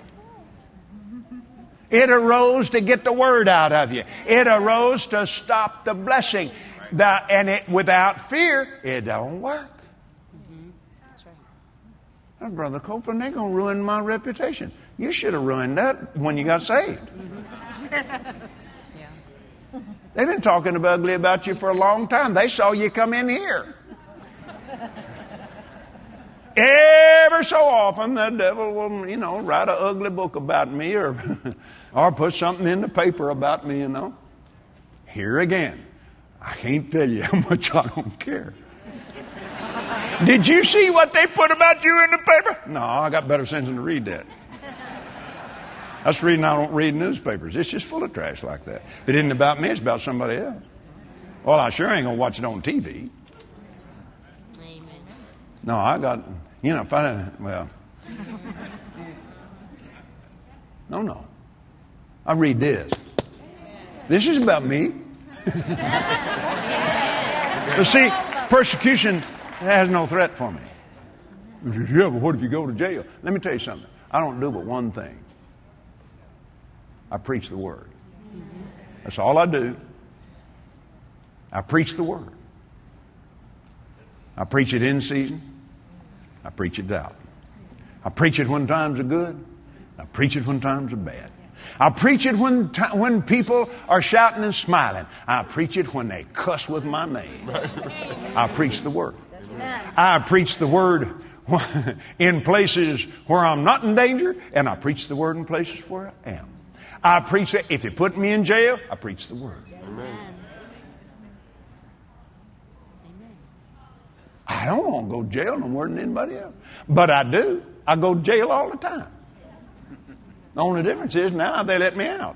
[SPEAKER 1] It arose to get the word out of you. It arose to stop the blessing.
[SPEAKER 2] Right.
[SPEAKER 1] The, and it, without fear, it don't work.
[SPEAKER 3] Mm-hmm. That's right.
[SPEAKER 1] Oh, Brother Copeland, they're going to ruin my reputation. You should have ruined that when you got saved.
[SPEAKER 3] Yeah.
[SPEAKER 1] They've been talking ugly about you for a long time. They saw you come in here. Ever so often, the devil will, you know, write an ugly book about me, or, or put something in the paper about me, you know. Here again, I can't tell you how much I don't care. Did you see what they put about you in the paper? No, I got better sense than to read that. That's the reason I don't read newspapers. It's just full of trash like that. If it isn't about me, it's about somebody else. Well, I sure ain't going to watch it on T V.
[SPEAKER 3] Amen.
[SPEAKER 1] No, I got, you know, if I didn't, well. No, no. I read this. This is about me. But see, persecution has no threat for me. Yeah, but what if you go to jail? Let me tell you something. I don't do but one thing. I preach the word. That's all I do. I preach the word. I preach it in season. I preach it out. I preach it when times are good. I preach it when times are bad. I preach it when t- when people are shouting and smiling. I preach it when they cuss with my name. I preach the word. I preach the word in places where I'm not in danger, and I preach the word in places where I am. I preach it. If they put me in jail, I preach the word.
[SPEAKER 3] Amen.
[SPEAKER 1] I don't want to go to jail no more than anybody else. But I do. I go to jail all the time. The only difference is now they let me out.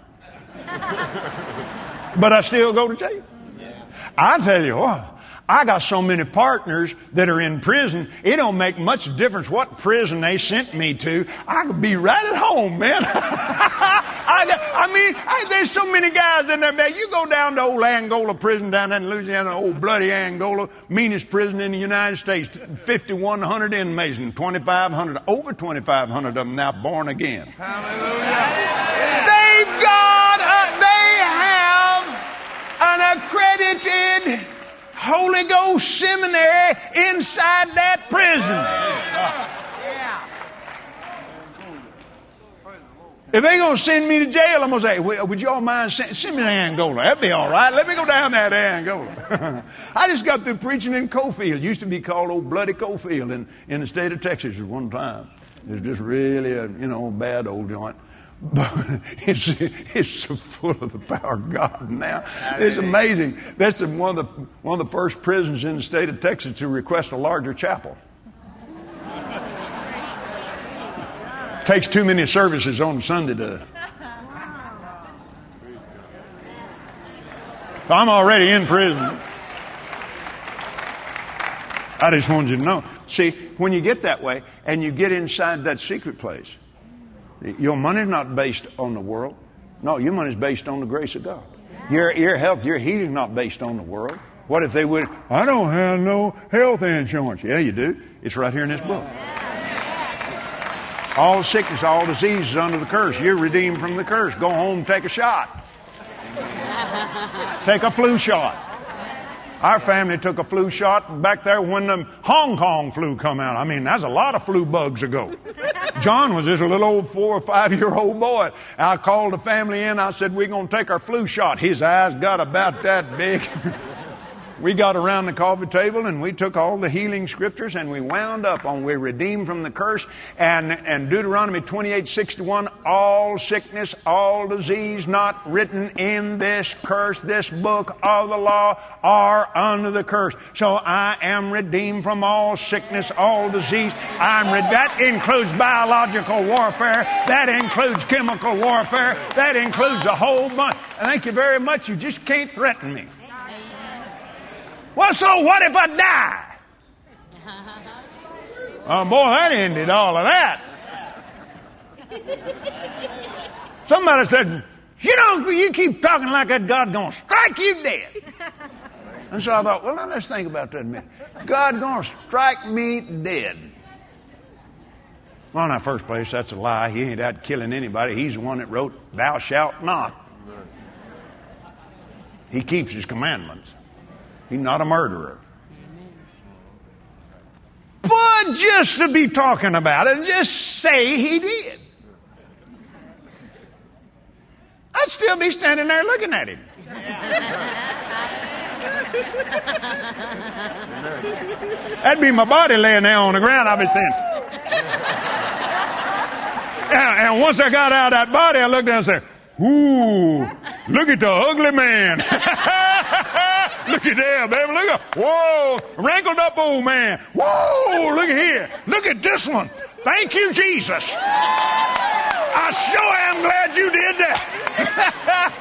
[SPEAKER 1] But I still go to jail. I tell you what, I got so many partners that are in prison, it don't make much difference what prison they sent me to. I could be right at home, man. I, got, I mean, I, there's so many guys in there, man. You go down to old Angola prison down in Louisiana, old bloody Angola, meanest prison in the United States, fifty-one hundred inmates and twenty-five hundred, over twenty-five hundred of them now born again.
[SPEAKER 4] Hallelujah.
[SPEAKER 1] They've got, a, they have an accredited Holy Ghost seminary inside that prison. If they're going to send me to jail, I'm going to say, would y'all mind send, send me to Angola? That'd be all right. Let me go down there to Angola. I just got through preaching in Cofield. It used to be called Old Bloody Cofield in, in the state of Texas at one time. It was just really a, you know, bad old joint. But it's, it's so full of the power of God now. It's amazing. That's the, one, of the, one of the first prisons in the state of Texas to request a larger chapel. Takes too many services on Sunday to. I'm already in prison. I just wanted you to know. See, when you get that way and you get inside that secret place, your money's not based on the world. No, your money's based on the grace of God. Your, your health, your healing's not based on the world. What if they would, I don't have no health insurance. Yeah, you do. It's right here in this book. All sickness, all disease is under the curse. You're redeemed from the curse. Go home, take a shot. Take a flu shot. Our family took a flu shot back there when the Hong Kong flu come out. I mean, that's a lot of flu bugs ago. John was just a little old four or five year old boy. I called the family in. I said, we're going to take our flu shot. His eyes got about that big. We got around the coffee table and we took all the healing scriptures and we wound up on we're redeemed from the curse. And, and Deuteronomy twenty-eight sixty-one, all sickness, all disease not written in this curse, this book of the law are under the curse. So I am redeemed from all sickness, all disease. I'm re- that includes biological warfare. That includes chemical warfare. That includes a whole bunch. Thank you very much. You just can't threaten me. Well, so what if I die? Oh, boy, that ended all of that. Somebody said, you know, you keep talking like that, God's going to strike you dead. And so I thought, well, now let's think about that a minute. God's going to strike me dead. Well, in the first place, that's a lie. He ain't out killing anybody. He's the one that wrote, thou shalt not. He keeps his commandments. He's not a murderer. But just to be talking about it, just say he did. I'd still be standing there looking at him. That'd be my body laying there on the ground, I'd be saying. And, and once I got out of that body, I looked down and said, ooh, look at the ugly man. Look at that, baby. Look at, whoa, wrinkled up old man. Whoa, look at here. Look at this one. Thank you, Jesus. I sure am glad you did that.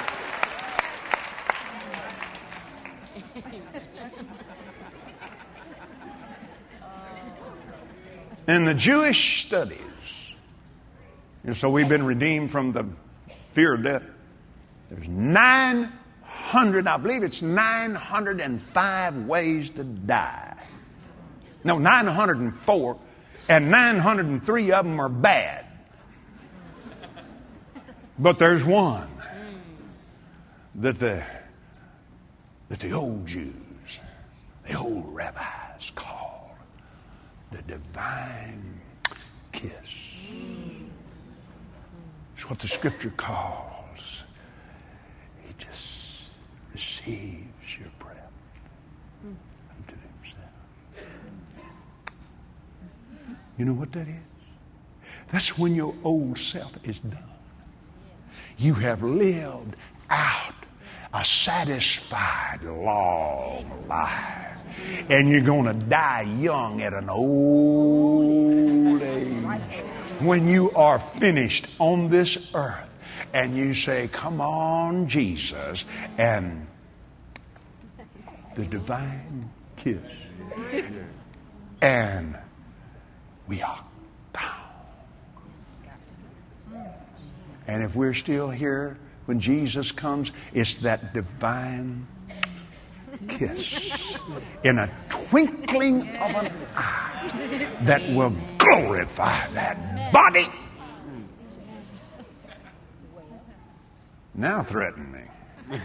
[SPEAKER 1] In the Jewish studies, and so we've been redeemed from the fear of death. There's nine hundred, I believe it's nine hundred five ways to die. No, nine hundred four, and nine hundred three of them are bad. But there's one that the that the old Jews, the old rabbis called the divine kiss. It's what the scripture calls. He just receives your breath unto himself. You know what that is? That's when your old self is done. You have lived out a satisfied, long life. And you're going to die young at an old age. When you are finished on this earth and you say, come on, Jesus, and the divine kiss. And we are gone. And if we're still here when Jesus comes, it's that divine kiss in a twinkling of an eye that will glorify that body. Now threaten me.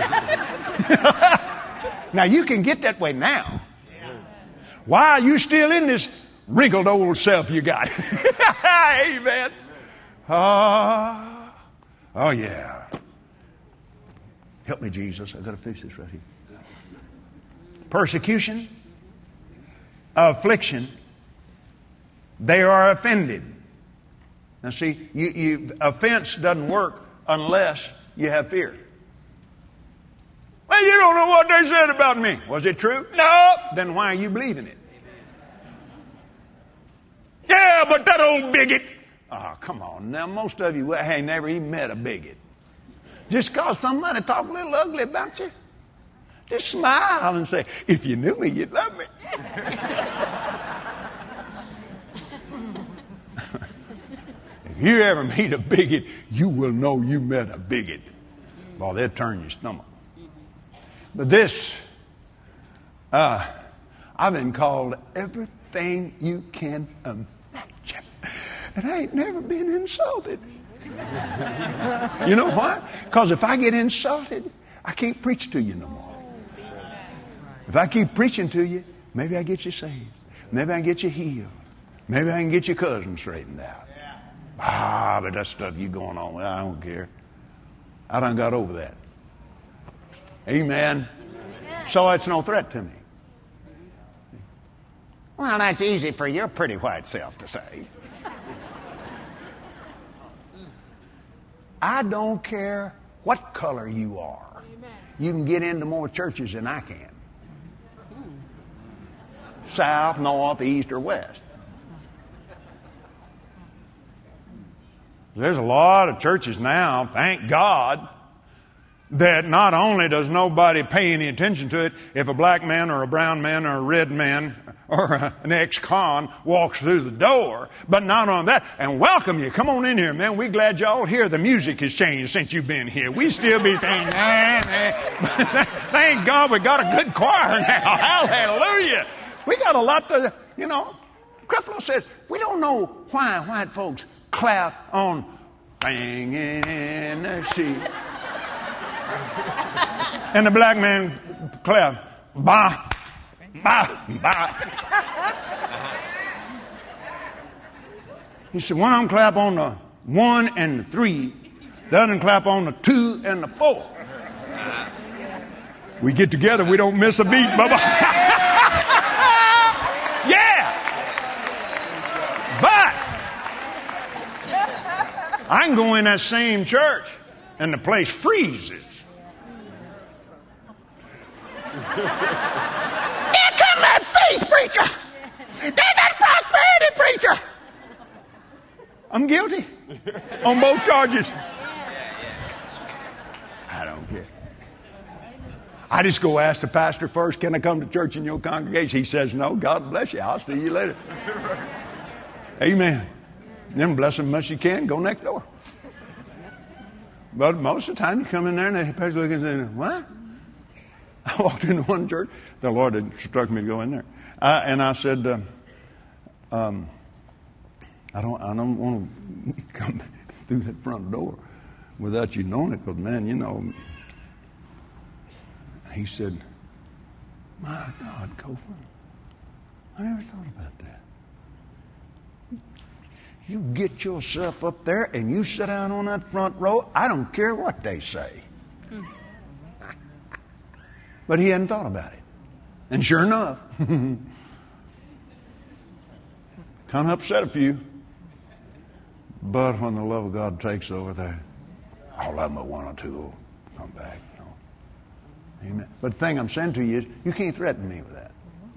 [SPEAKER 1] Now you can get that way now. Why are you still in this wrinkled old self you got? Amen. Uh, oh, yeah. Help me, Jesus. I've got to finish this right here. Persecution, affliction, they are offended. Now, see, you, you, offense doesn't work unless you have fear. Well, you don't know what they said about me. Was it true? No. Then why are you believing it? Yeah, but that old bigot. Oh, come on. Now, most of you ain't never even met a bigot. Just because somebody talk a little ugly about you, just smile and say, if you knew me, you'd love me. If you ever meet a bigot, you will know you met a bigot. Well, they'll turn your stomach. But this, uh, I've been called everything you can imagine. And I ain't never been insulted. You know why? Because if I get insulted, I can't preach to you no more. If I keep preaching to you, maybe I get you saved. Maybe I can get you healed. Maybe I can get your cousin straightened out. Ah, but that stuff you going on with, I don't care. I done got over that. Amen. So it's no threat to me. Well, that's easy for your pretty white self to say. I don't care what color you are. You can get into more churches than I can. South, north, east, or west. There's a lot of churches now, thank God, that not only does nobody pay any attention to it, if a black man or a brown man or a red man or a, an ex-con walks through the door, but not on that, and welcome you. Come on in here, man. We're glad y'all here. The music has changed since you've been here. We still be saying, nah, nah. Thank God we got a good choir now. Hallelujah. We got a lot to, you know. Creflo says, we don't know why white folks clap on Banging in the Sheep. And the black man clap, bah, bah, bah. He said, one of them clap on the one and the three, the other one clap on the two and the four. We get together, we don't miss a beat, Bubba. Yeah. But I can go in that same church and the place freezes. Here come that faith preacher. There's that prosperity preacher. I'm guilty on both charges. I don't care. I just go ask the pastor first, can I come to church in your congregation? He says no. God bless you. I'll see you later. Amen. Then bless him as much as you can. Go next door. But most of the time you come in there and the pastor looks and says, what? I walked into one church. The Lord had instructed me to go in there. Uh, and I said, uh, um, I don't I don't want to come through that front door without you knowing it, because, man, you know. He said, my God, Copeland, I never thought about that. You get yourself up there and you sit down on that front row, I don't care what they say. But he hadn't thought about it. And sure enough, Kind of upset a few. But when the love of God takes over there, all of them but one or two will come back. You know. Amen. But the thing I'm saying to you is, you can't threaten me with that.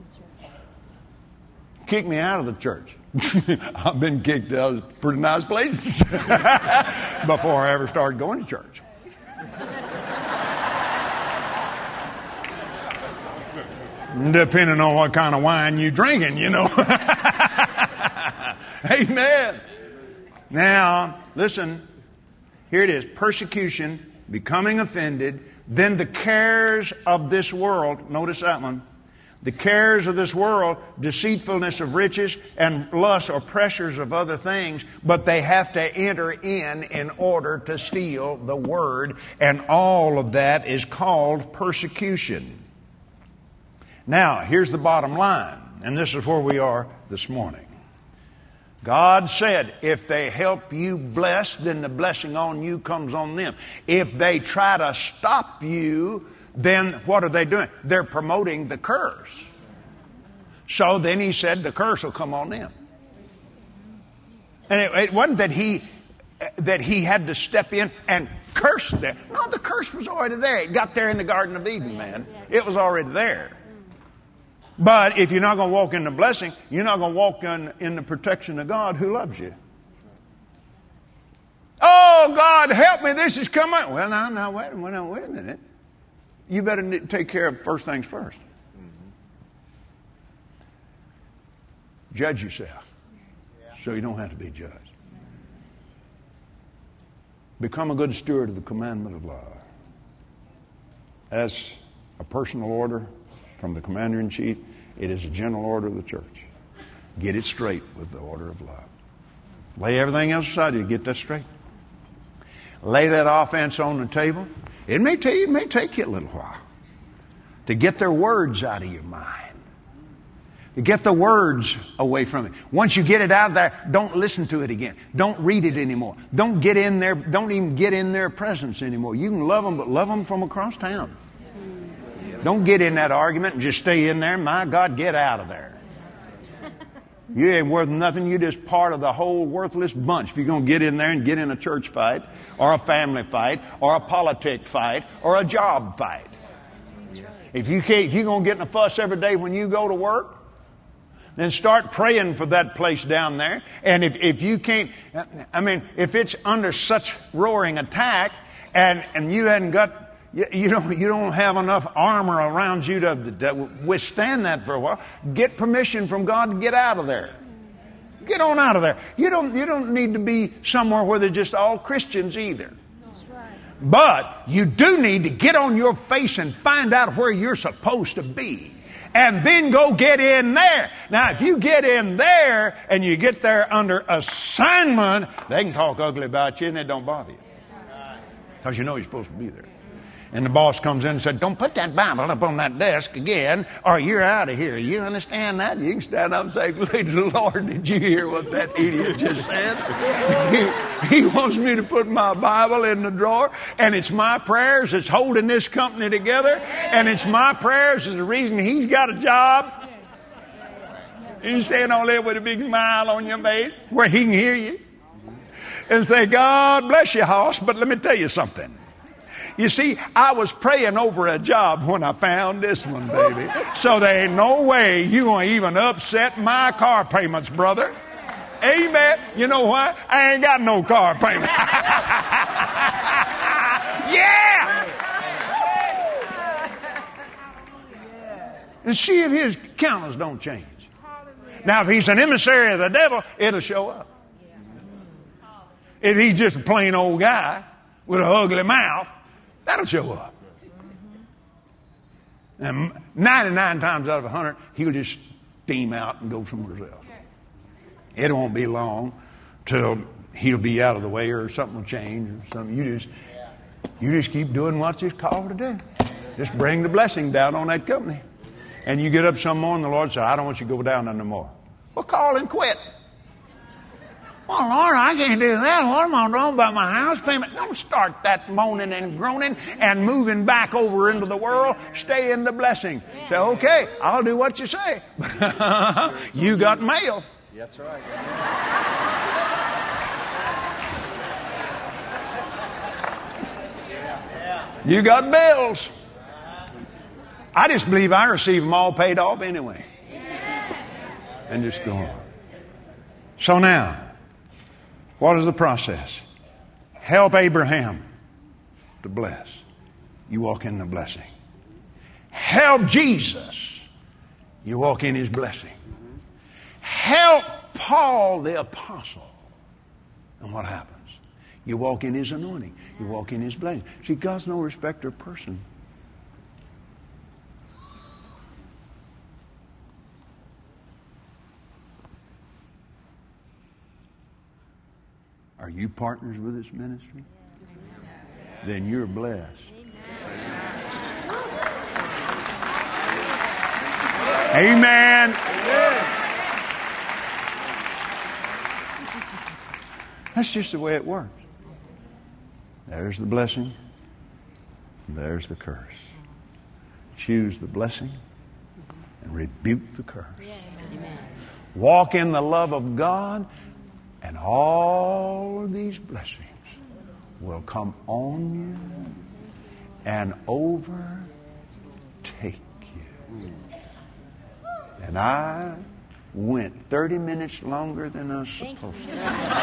[SPEAKER 1] Kick me out of the church. I've been kicked out of pretty nice places before I ever started going to church. Depending on what kind of wine you're drinking, you know. Amen. Now, listen. Here it is. Persecution, becoming offended, then the cares of this world. Notice that one. The cares of this world, deceitfulness of riches, and lust or pressures of other things, but they have to enter in in order to steal the word, and all of that is called persecution. Now, here's the bottom line, and this is where we are this morning. God said, if they help you bless, then the blessing on you comes on them. If they try to stop you, then what are they doing? They're promoting the curse. So then he said the curse will come on them. And it, it wasn't that he that he had to step in and curse them. No, the curse was already there. It got there in the Garden of Eden, man. It was already there. But if you're not going to walk in the blessing, you're not going to walk in, in the protection of God who loves you. Oh, God, help me. This is coming. Well, now, now, wait, wait, wait a minute. You better take care of first things first. Judge yourself so you don't have to be judged. Become a good steward of the commandment of love. As a personal order from the commander-in-chief, it is a general order of the church. Get it straight with the order of love. Lay everything else aside and get that straight. Lay that offense on the table. It may take, it may take you a little while to get their words out of your mind. To get the words away from it. Once you get it out of there, don't listen to it again. Don't read it anymore. Don't get in there. Don't even get in their presence anymore. You can love them, but love them from across town. Don't get in that argument and just stay in there. My God, get out of there. You ain't worth nothing. You're just part of the whole worthless bunch. If you're going to get in there and get in a church fight, or a family fight, or a politic fight, or a job fight. If you can't, if you're going to get in a fuss every day when you go to work, then start praying for that place down there. And if, if you can't, I mean, if it's under such roaring attack, and, and you hadn't got, you, you don't, you don't have enough armor around you to, to withstand that for a while, get permission from God to get out of there. Get on out of there. You don't, you don't need to be somewhere where they're just all Christians either. But you do need to get on your face and find out where you're supposed to be. And then go get in there. Now, if you get in there and you get there under assignment, they can talk ugly about you and it don't bother you. Because you know you're supposed to be there. And the boss comes in and said, don't put that Bible up on that desk again or you're out of here. You understand that? You can stand up and say, Lord, did you hear what that idiot just said? he, he wants me to put my Bible in the drawer, and it's my prayers that's holding this company together, and it's my prayers is the reason he's got a job. And you stand on there with a big smile on your face where he can hear you and say, God bless you, Hoss, but let me tell you something. You see, I was praying over a job when I found this one, baby. So there ain't no way you're going to even upset my car payments, brother. Amen. You know why? I ain't got no car payment. Yeah! And see if his countenance don't change. Now, if he's an emissary of the devil, it'll show up. If he's just a plain old guy with an ugly mouth, that'll show up. And ninety-nine times out of one hundred, he'll just steam out and go somewhere else. It won't be long till he'll be out of the way or something will change or something. You just, you just keep doing what you're called to do. Just bring the blessing down on that company. And you get up some morning, the Lord says, I don't want you to go down there no more. Well, call and quit. Well, Lord, I can't do that. What am I doing about my house payment? Don't start that moaning and groaning and moving back over into the world. Stay in the blessing. Say, okay, I'll do what you say. You got mail.
[SPEAKER 2] That's right.
[SPEAKER 1] You got bills. I just believe I receive them all paid off anyway. And just go on. So now, what is the process? Help Abraham to bless. You walk in the blessing. Help Jesus. You walk in his blessing. Help Paul the apostle. And what happens? You walk in his anointing. You walk in his blessing. See, God's no respecter of person. Are you partners with this ministry? Then you're blessed. Amen. That's just the way it works. There's the blessing. There's the curse. Choose the blessing and rebuke the curse. Walk in the love of God, and all of these blessings will come on you and overtake you. And I went thirty minutes longer than I was supposed to.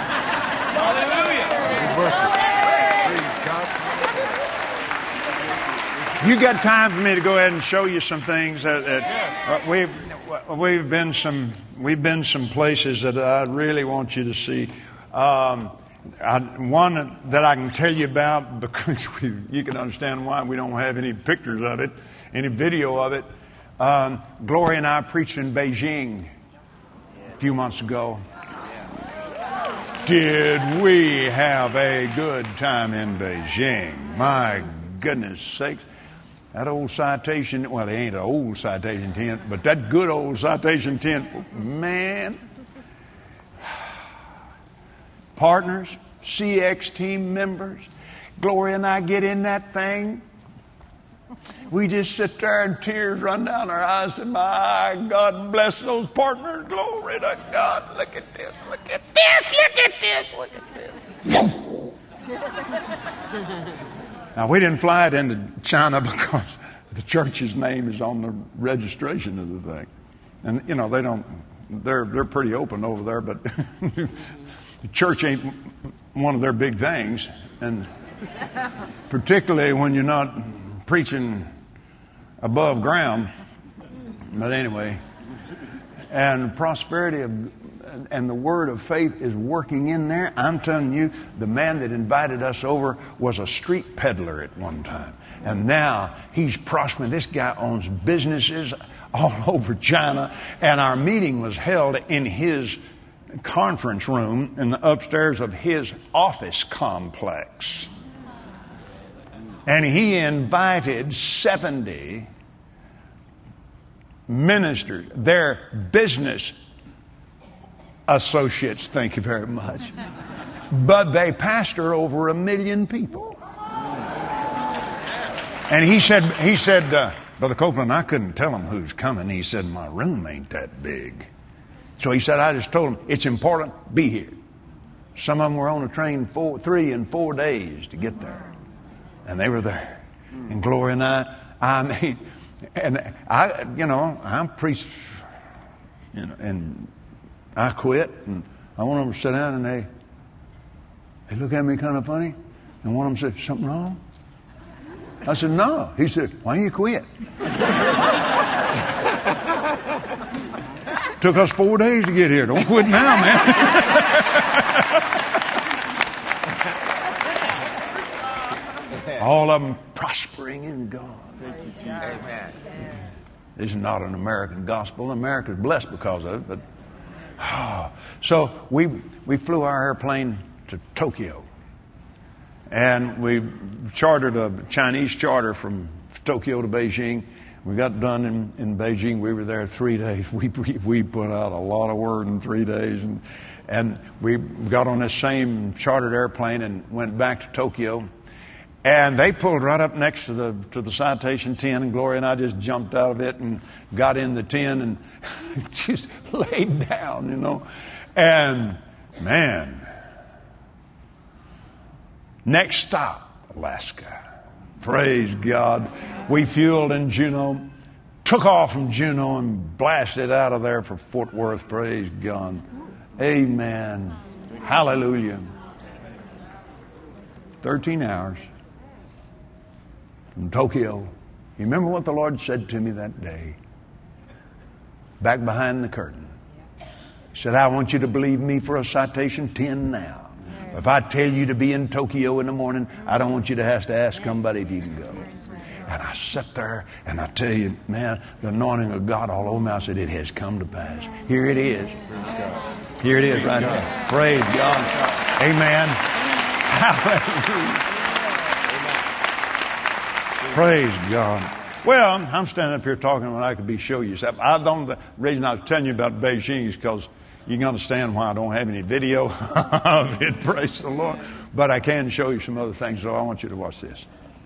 [SPEAKER 1] You got time for me to go ahead and show you some things that, that uh, we've we've been some we've been some places that I really want you to see. Um, I, one that I can tell you about because we, you can understand why we don't have any pictures of it, any video of it. Um, Gloria and I preached in Beijing a few months ago. Did we have a good time in Beijing? My goodness sakes. That old citation, well, it ain't an old citation tent, but that good old citation tent, man. Partners, C X team members, Gloria and I get in that thing. We just sit there and tears run down our eyes and my God bless those partners. Glory to God. Look at this. Look at this. Look at this. Look at this. Now, we didn't fly it into China because the church's name is on the registration of the thing. And, you know, they don't, they're, they're pretty open over there, but the church ain't one of their big things. And particularly when you're not preaching above ground. But anyway, and prosperity of, and the word of faith is working in there. I'm telling you, the man that invited us over was a street peddler at one time. And now he's prospering. This guy owns businesses all over China. And our meeting was held in his conference room in the upstairs of his office complex. And he invited seventy ministers, their business associates, thank you very much. But they pastor over a million people. And he said, he said, uh, Brother Copeland, I couldn't tell him who's coming. He said, my room ain't that big. So he said, I just told him, it's important, be here. Some of them were on a train four, three and four days to get there. And they were there. And Gloria and I, I mean, and I, you know, I preached, you know, and I quit. And I want them to sit down and they, they look at me kind of funny. And one of them said, something wrong? I said, no. He said, why you quit? Took us four days to get here. Don't quit now, man. All of them prospering in God.
[SPEAKER 2] Thank you, Jesus. Amen.
[SPEAKER 1] This is not an American gospel. America is blessed because of it. But oh. So we we flew our airplane to Tokyo, and we chartered a Chinese charter from Tokyo to Beijing. We got done in, in Beijing. We were there three days. We, we we put out a lot of word in three days, and and we got on this same chartered airplane and went back to Tokyo. And they pulled right up next to the to the citation tent, and Gloria and I just jumped out of it and got in the tent and just laid down, you know. And man, next stop, Alaska. Praise God. We fueled in Juneau, took off from Juneau and blasted out of there for Fort Worth. Praise God. Amen. Hallelujah. Thirteen hours from Tokyo. You remember what the Lord said to me that day? Back behind the curtain. He said, I want you to believe me for a citation ten now. If I tell you to be in Tokyo in the morning, I don't want you to have to ask somebody if you can go. And I sat there and I tell you, man, the anointing of God all over me. I said, it has come to pass. Here it is. Here it is right here. Praise God. Amen. Hallelujah. Praise God. Well, I'm standing up here talking when I could be show you something. I don't. The reason I was telling you about Beijing is because you can understand why I don't have any video of it. Praise the Lord. But I can show you some other things, so I want you to watch this.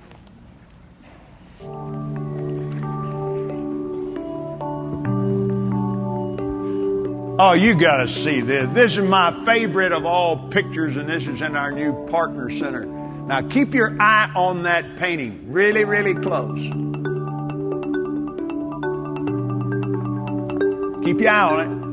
[SPEAKER 1] Oh, you got to see this. This is my favorite of all pictures, and this is in our new partner center. Now, keep your eye on that painting really, really close. Keep your eye on it.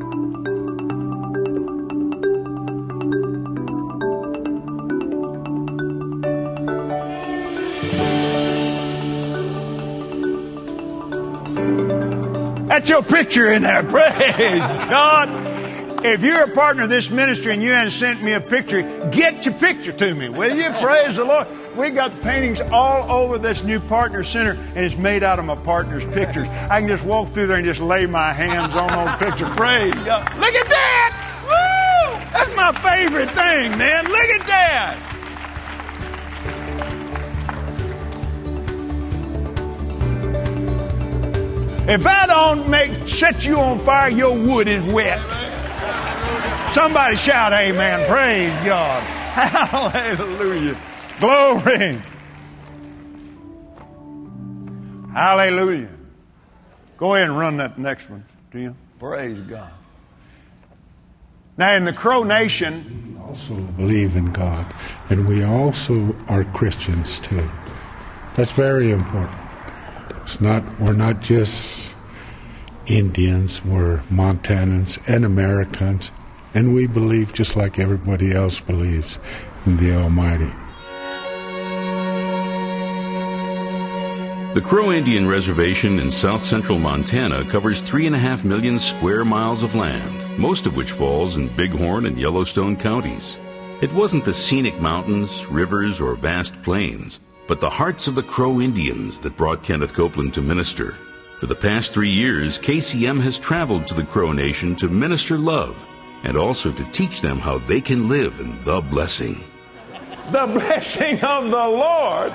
[SPEAKER 1] That's your picture in there. Praise God. If you're a partner of this ministry and you haven't sent me a picture, get your picture to me, will you? Praise the Lord. We got paintings all over this new partner center, and it's made out of my partner's pictures. I can just walk through there and just lay my hands on those pictures. Praise God. Look at that. Woo! That's my favorite thing, man. Look at that. If I don't make set you on fire, your wood is wet. Somebody shout amen. Praise God. Hallelujah. Glory. Hallelujah. Go ahead and run that next one, do you? Praise God. Now in the Crow Nation,
[SPEAKER 6] we also believe in God, and we also are Christians too. That's very important. It's not, we're not just Indians, we're Montanans and Americans, and we believe just like everybody else believes in the Almighty.
[SPEAKER 7] The Crow Indian Reservation in south central Montana covers three and a half million square miles of land, most of which falls in Bighorn and Yellowstone counties. It wasn't the scenic mountains, rivers, or vast plains, but the hearts of the Crow Indians that brought Kenneth Copeland to minister. For the past three years, K C M has traveled to the Crow Nation to minister love and also to teach them how they can live in the blessing.
[SPEAKER 1] The blessing of the Lord,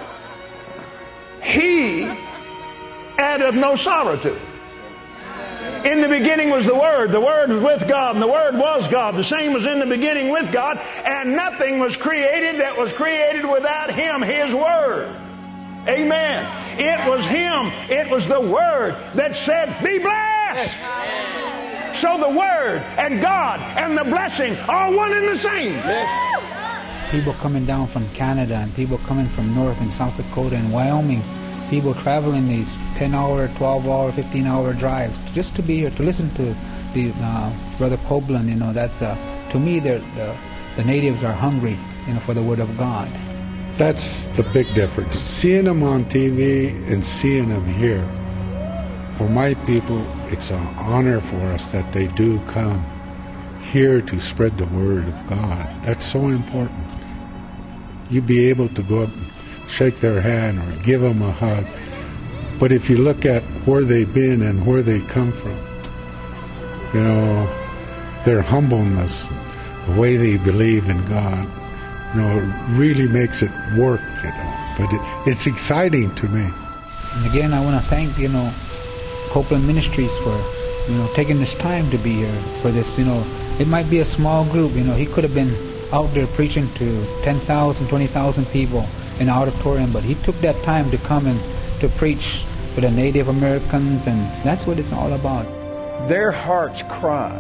[SPEAKER 1] He addeth no sorrow to it. In the beginning was the Word. The Word was with God, and the Word was God. The same was in the beginning with God, and nothing was created that was created without Him, His Word. Amen. It was Him, it was the Word that said, be blessed. Yes. So the Word and God and the blessing are one and the same.
[SPEAKER 8] Yes. People coming down from Canada and people coming from North and South Dakota and Wyoming. People traveling these ten hour, twelve hour, fifteen hour drives just to be here, to listen to the uh, Brother Copeland. You know, that's, uh, to me, the, the natives are hungry, you know, for the Word of God.
[SPEAKER 6] That's the big difference. Seeing them on T V and seeing them here. For my people, it's an honor for us that they do come here to spread the Word of God. That's so important. You be able to go up and shake their hand or give them a hug. But if you look at where they've been and where they come from, you know, their humbleness, the way they believe in God, you know, it really makes it work, you know. But it, it's exciting to me.
[SPEAKER 8] And again, I want to thank, you know, Copeland Ministries for, you know, taking this time to be here for this, you know. It might be a small group, you know. He could have been out there preaching to ten thousand, twenty thousand people, in the auditorium, but he took that time to come and to preach to the Native Americans, and that's what it's all about.
[SPEAKER 1] Their heart's cry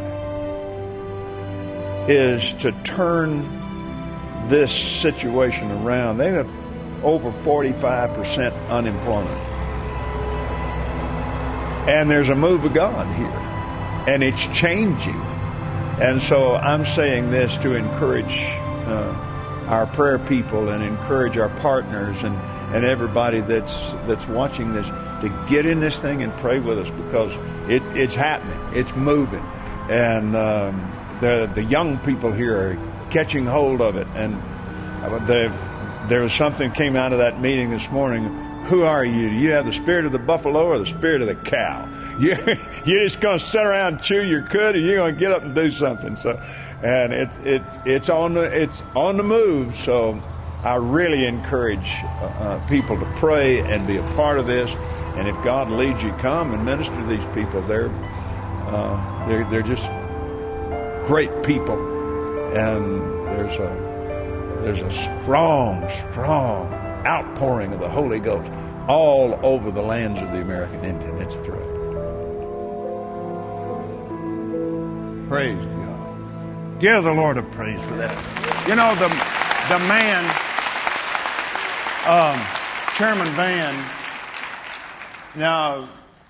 [SPEAKER 1] is to turn this situation around. They have over forty-five percent unemployment. And there's a move of God here, and it's changing. And so I'm saying this to encourage uh, our prayer people and encourage our partners and, and everybody that's that's watching this to get in this thing and pray with us, because it, it's happening. It's moving. And um, the the young people here are catching hold of it. And the, there was something came out of that meeting this morning. Who are you? Do you have the spirit of the buffalo or the spirit of the cow? You, you're just going to sit around and chew your cud, or you're going to get up and do something. So, and it's it's it's on the it's on the move. So, I really encourage uh, uh, people to pray and be a part of this. And if God leads you, come and minister to these people. They're uh, they're they're just great people, and there's a there's a strong, strong outpouring of the Holy Ghost all over the lands of the American Indian. It's thrilled. Praise God. Give the Lord a praise for that. You know, the the man, um, Chairman Vann, now,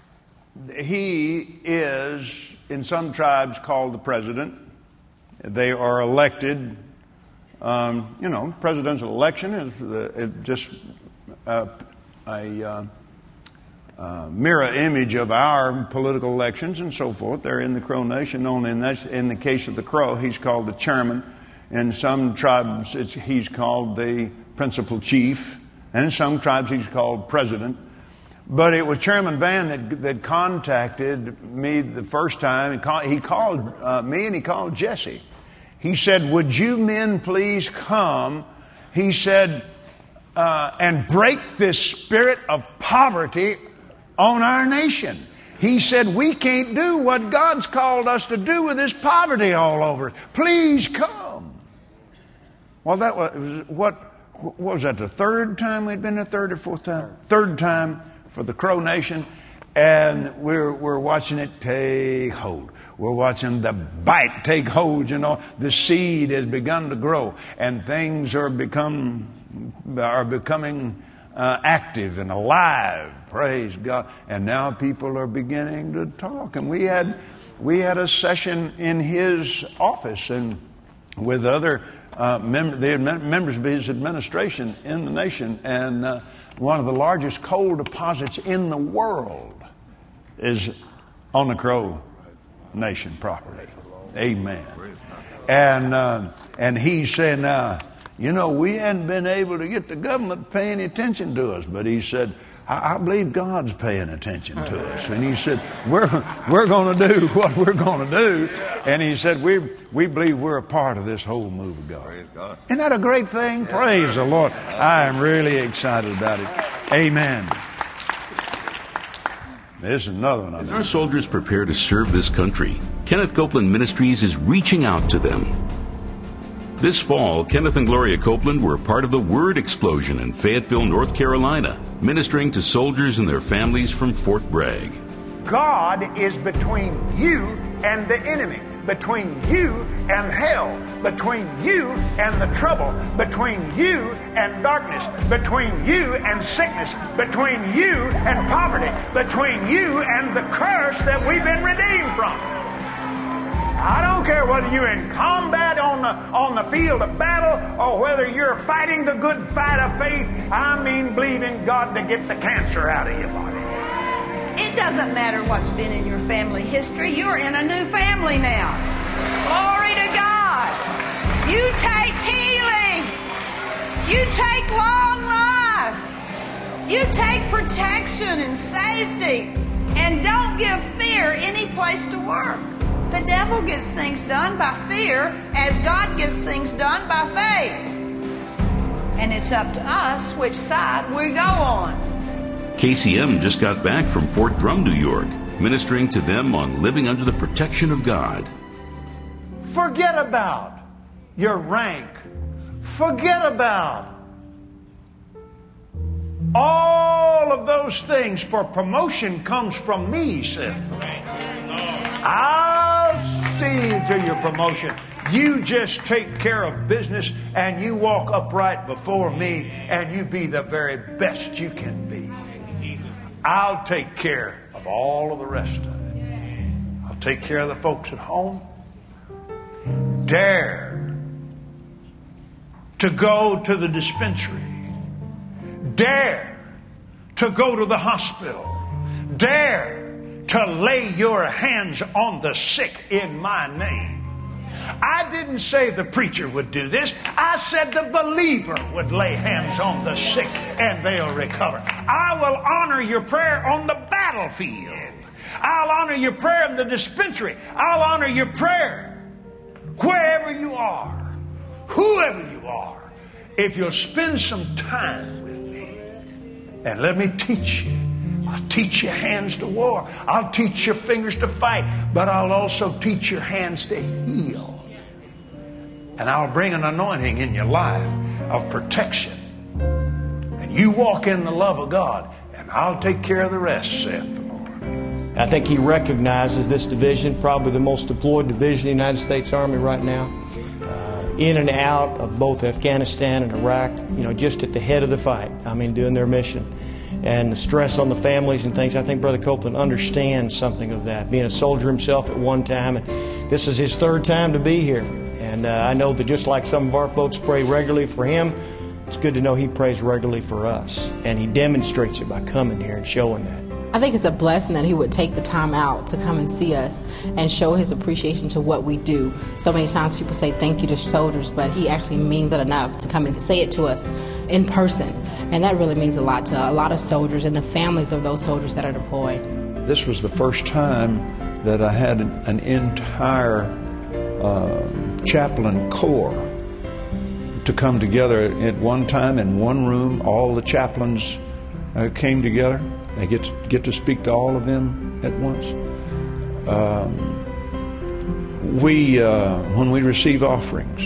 [SPEAKER 1] he is, in some tribes, called the president. They are elected. Um, you know, presidential election is uh, it just uh, a uh, uh, mirror image of our political elections and so forth. They're in the Crow Nation. Only in, that, in the case of the Crow, he's called the chairman. In some tribes, it's, he's called the principal chief. And in some tribes, he's called president. But it was Chairman Vann that, that contacted me the first time. He called, he called uh, me and he called Jesse. He said, would you men please come, he said, uh, and break this spirit of poverty on our nation. He said, we can't do what God's called us to do with this poverty all over. Please come. Well, that was, what, what was that, the third time we'd been, the third or fourth time? Third time for the Crow Nation. And we're we're watching it take hold. We're watching the bite take hold. You know, the seed has begun to grow, and things are become are becoming uh, active and alive. Praise God! And now people are beginning to talk. And we had we had a session in his office and with other uh, mem- the members of his administration in the nation, and uh, one of the largest coal deposits in the world is on the Crow Nation property. Amen. And uh, and he's saying, uh, you know, we hadn't been able to get the government to pay any attention to us, but he said, I, I believe God's paying attention to us. And he said, we're we're going to do what we're going to do. And he said, we we believe we're a part of this whole move of God. Praise God. Isn't that a great thing? Praise the Lord. I am really excited about it. Amen. This is another one.
[SPEAKER 7] As our soldiers prepare to serve this country, Kenneth Copeland Ministries is reaching out to them. This fall, Kenneth and Gloria Copeland were a part of the Word Explosion in Fayetteville, North Carolina, ministering to soldiers and their families from Fort Bragg.
[SPEAKER 1] God is between you and the enemy, between you and hell, between you and the trouble, between you and darkness, between you and sickness, between you and poverty, between you and the curse that we've been redeemed from. I don't care whether you're in combat on the on the field of battle or whether you're fighting the good fight of faith. I mean, believing God to get the cancer out of your body.
[SPEAKER 9] It doesn't matter what's been in your family history. You're in a new family now. Glory to God. You take healing. You take long life. You take protection and safety. And don't give fear any place to work. The devil gets things done by fear as God gets things done by faith. And it's up to us which side we go on.
[SPEAKER 7] K C M just got back from Fort Drum, New York, ministering to them on living under the protection of God.
[SPEAKER 1] Forget about your rank. Forget about All of those things for promotion comes from me, saith the Lord. I'll see to your promotion. You just take care of business and you walk upright before me and you be the very best you can be. I'll take care of all of the rest of it. I'll take care of the folks at home. Dare to go to the dispensary. Dare to go to the hospital. Dare to lay your hands on the sick in my name. I didn't say the preacher would do this. I said the believer would lay hands on the sick and they'll recover. I will honor your prayer on the battlefield. I'll honor your prayer in the dispensary. I'll honor your prayer wherever you are, whoever you are. If you'll spend some time with me and let me teach you. I'll teach your hands to war. I'll teach your fingers to fight. But I'll also teach your hands to heal. And I'll bring an anointing in your life of protection. And you walk in the love of God. And I'll take care of the rest, saith the Lord.
[SPEAKER 10] I think he recognizes this division, probably the most deployed division in the United States Army right now. Uh, in and out of both Afghanistan and Iraq. You know, just at the head of the fight. I mean, doing their mission. And the stress on the families and things. I think Brother Copeland understands something of that. Being a soldier himself at one time. And this is his third time to be here. And uh, I know that just like some of our folks pray regularly for him, it's good to know he prays regularly for us. And he demonstrates it by coming here and showing that.
[SPEAKER 11] I think it's a blessing that he would take the time out to come and see us and show his appreciation to what we do. So many times people say thank you to soldiers, but he actually means it enough to come and say it to us in person. And that really means a lot to a lot of soldiers and the families of those soldiers that are deployed.
[SPEAKER 1] This was the first time that I had an, an entire uh, chaplain corps to come together at one time in one room. All the chaplains uh, came together. I get to, get to speak to all of them at once. Um, we, uh, when we receive offerings,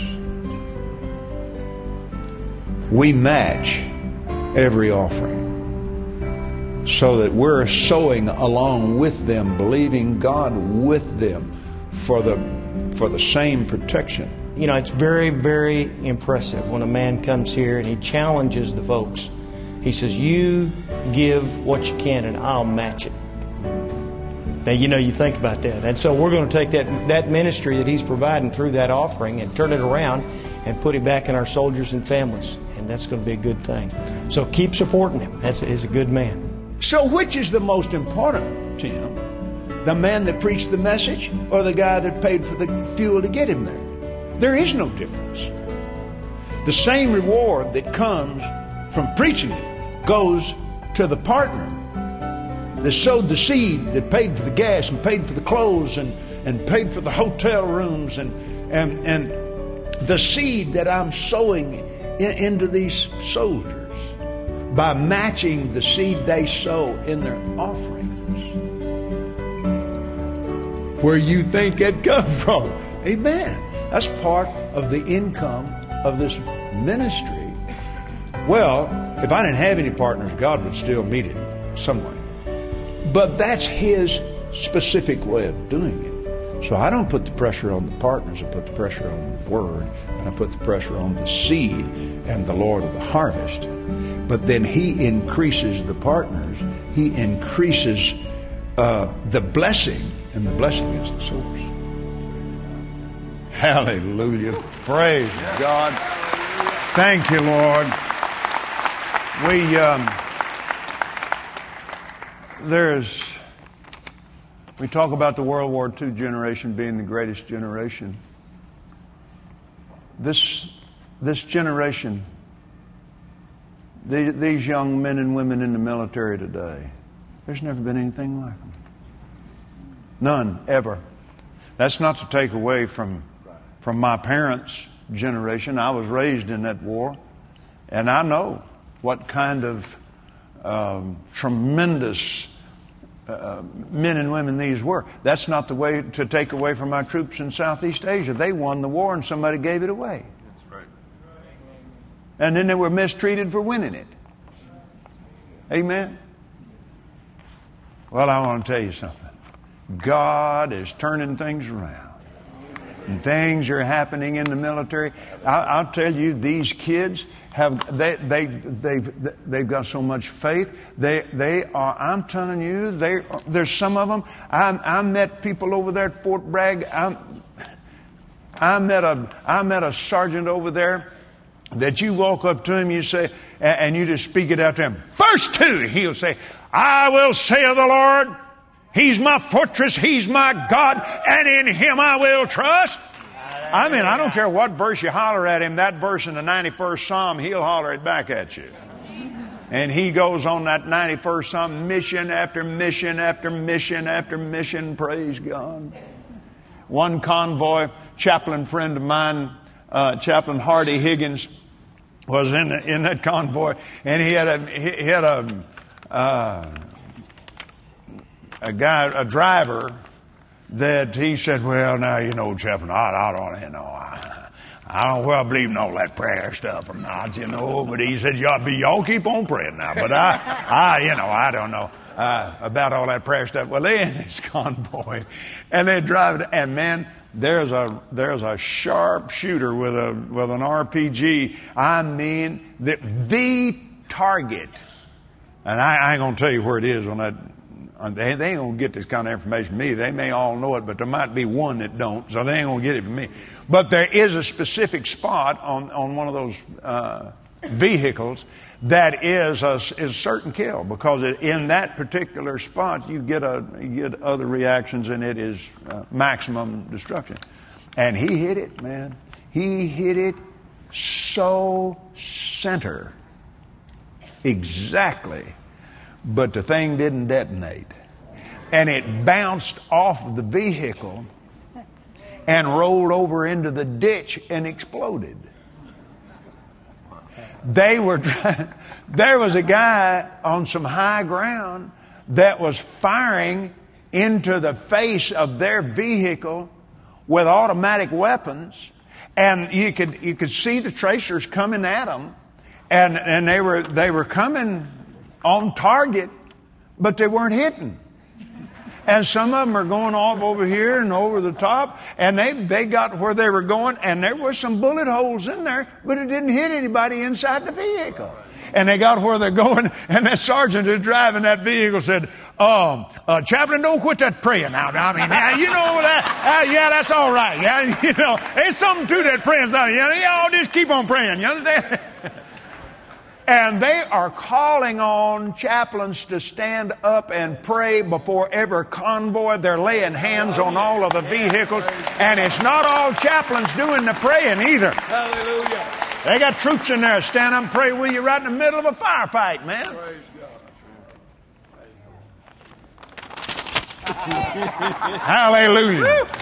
[SPEAKER 1] we match every offering so that we're sowing along with them, believing God with them for the for the same protection.
[SPEAKER 10] You know, it's very, very impressive when a man comes here and he challenges the folks. He says, you give what you can and I'll match it. Now, you know, you think about that. And so we're going to take that, that ministry that he's providing through that offering and turn it around and put it back in our soldiers and families. And that's going to be a good thing. So keep supporting him. That's, he's a good man.
[SPEAKER 1] So which is the most important, Tim? The man that preached the message or the guy that paid for the fuel to get him there? There is no difference. The same reward that comes from preaching it goes to the partner that sowed the seed, that paid for the gas and paid for the clothes and, and paid for the hotel rooms and, and, and the seed that I'm sowing in, into these soldiers by matching the seed they sow in their offerings. Where you think it come from. Amen. That's part of the income of this ministry. Well, if I didn't have any partners, God would still meet it some way. But that's His specific way of doing it. So I don't put the pressure on the partners. I put the pressure on the Word. And I put the pressure on the seed and the Lord of the harvest. But then He increases the partners. He increases uh, the blessing. And the blessing is the source. Hallelujah. Praise God. Thank you, Lord. We, um, there's, we talk about the World War Two generation being the greatest generation. This, this generation, the, these young men and women in the military today, there's never been anything like them. None, ever. That's not to take away from, from my parents' generation. I was raised in that war, and I know what kind of um, tremendous uh, men and women these were. That's not the way to take away from our troops in Southeast Asia. They won the war and somebody gave it away.
[SPEAKER 2] That's right.
[SPEAKER 1] And then they were mistreated for winning it. Amen? Well, I want to tell you something. God is turning things around. And things are happening in the military. I, I'll tell you, these kids have they they they've they've got so much faith. They they are. I'm telling you, they there's some of them. I I met people over there at Fort Bragg. I I met a I met a sergeant over there that you walk up to him, you say, and you just speak it out to him. Verse two, he'll say, "I will say of the Lord, He's my fortress, He's my God, and in Him I will trust." I mean, I don't care what verse you holler at him, that verse in the ninety-first Psalm, he'll holler it back at you. And he goes on that ninety-first Psalm, mission after mission after mission after mission, praise God. One convoy, chaplain friend of mine, uh, Chaplain Hardy Higgins, was in in that convoy, and he had a he had a uh, a guy, a driver, that he said, "Well, now you know, Chaplain, I, I don't, you know, I, I don't well believe in all that prayer stuff or not, you know." But he said, "Y'all be y'all keep on praying now." But I, I, you know, I don't know uh, about all that prayer stuff. Well, they in this convoy, and they drive it, and man, there's a there's a sharp shooter with a with an R P G. I mean, the the target, and I, I ain't gonna tell you where it is on that. They, they ain't going to get this kind of information from me. They may all know it, but there might be one that don't, so they ain't going to get it from me. But there is a specific spot on, on one of those uh, vehicles that is a, is a certain kill, because it, in that particular spot you get a you get other reactions, and it is uh, maximum destruction. And he hit it, man. He hit it so center, exactly. But the thing didn't detonate. And it bounced off the vehicle and rolled over into the ditch and exploded. They were trying, there was a guy on some high ground that was firing into the face of their vehicle with automatic weapons, and you could you could see the tracers coming at them, and and they were they were coming on target, but they weren't hitting. And some of them are going off over here and over the top, and they they got where they were going, and there were some bullet holes in there, but it didn't hit anybody inside the vehicle. And they got where they're going, and that sergeant who's driving that vehicle said, um, uh, "Chaplain, don't quit that praying now. I mean, yeah, you know that, uh, yeah, that's all right. Yeah, you know, there's something to that praying. So, you know, y'all just keep on praying. You understand?" And they are calling on chaplains to stand up and pray before every convoy. They're laying hands on all of the vehicles. And it's not all chaplains doing the praying either.
[SPEAKER 5] Hallelujah.
[SPEAKER 1] They got troops in there stand up and pray with you right in the middle of a firefight, man.
[SPEAKER 5] Praise God.
[SPEAKER 1] Hallelujah.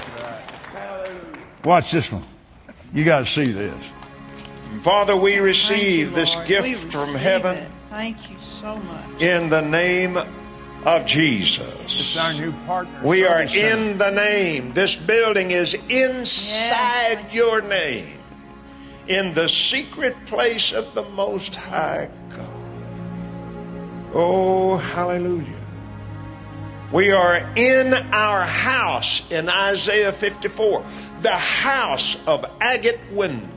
[SPEAKER 1] Watch this one. You got to see this. Father, we receive
[SPEAKER 9] you,
[SPEAKER 1] this
[SPEAKER 9] Lord.
[SPEAKER 1] gift
[SPEAKER 9] We
[SPEAKER 1] from
[SPEAKER 9] receive
[SPEAKER 1] heaven
[SPEAKER 9] it. Thank you so much.
[SPEAKER 1] in the name of Jesus.
[SPEAKER 5] It's our new partner.
[SPEAKER 1] We are
[SPEAKER 5] service center.
[SPEAKER 1] in the name. This building is inside
[SPEAKER 9] Yes.
[SPEAKER 1] your name, in the secret place of the Most High God. Oh, hallelujah. We are in our house in Isaiah fifty-four, the house of agate windows.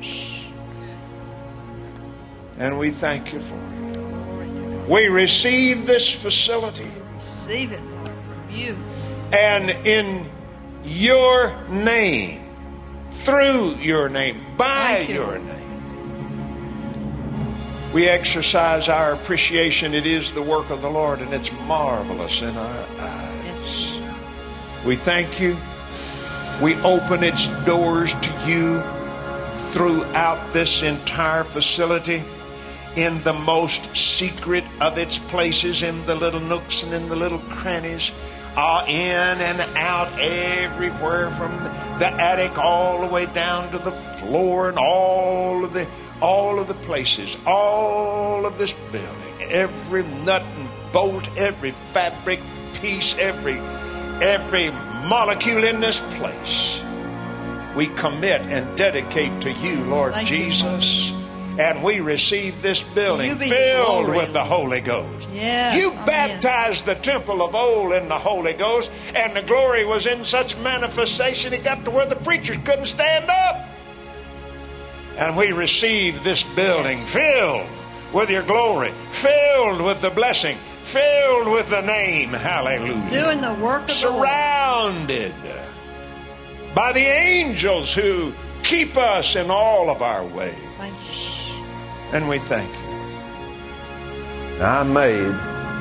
[SPEAKER 1] And we thank you for it. We receive this facility.
[SPEAKER 9] Receive it, Lord, from you.
[SPEAKER 1] And in your name, through your name, by
[SPEAKER 9] Thank you,
[SPEAKER 1] your
[SPEAKER 9] Lord.
[SPEAKER 1] name, we exercise our appreciation. It is the work of the Lord, and it's marvelous in our eyes.
[SPEAKER 9] Yes.
[SPEAKER 1] We thank you. We open its doors to you throughout this entire facility, in the most secret of its places, in the little nooks and in the little crannies, uh, in and out everywhere, from the attic all the way down to the floor, and all of the all of the places, all of this building, every nut and bolt, every fabric piece, every every molecule in this place, we commit and dedicate to you, Lord
[SPEAKER 9] Thank you,
[SPEAKER 1] Jesus.
[SPEAKER 12] and we receive this building
[SPEAKER 9] You be
[SPEAKER 12] filled
[SPEAKER 9] glory,
[SPEAKER 12] with the Holy Ghost.
[SPEAKER 9] Yes,
[SPEAKER 12] You
[SPEAKER 9] amen.
[SPEAKER 12] baptized the temple of old in the Holy Ghost, and the glory was in such manifestation it got to where the preachers couldn't stand up. And we receive this building filled with your glory, filled with the blessing, filled with the name. Hallelujah.
[SPEAKER 9] Doing the work of the Lord.
[SPEAKER 12] Surrounded by the angels who keep us in all of our ways.
[SPEAKER 9] Thank you.
[SPEAKER 12] And we thank you.
[SPEAKER 1] Now, I made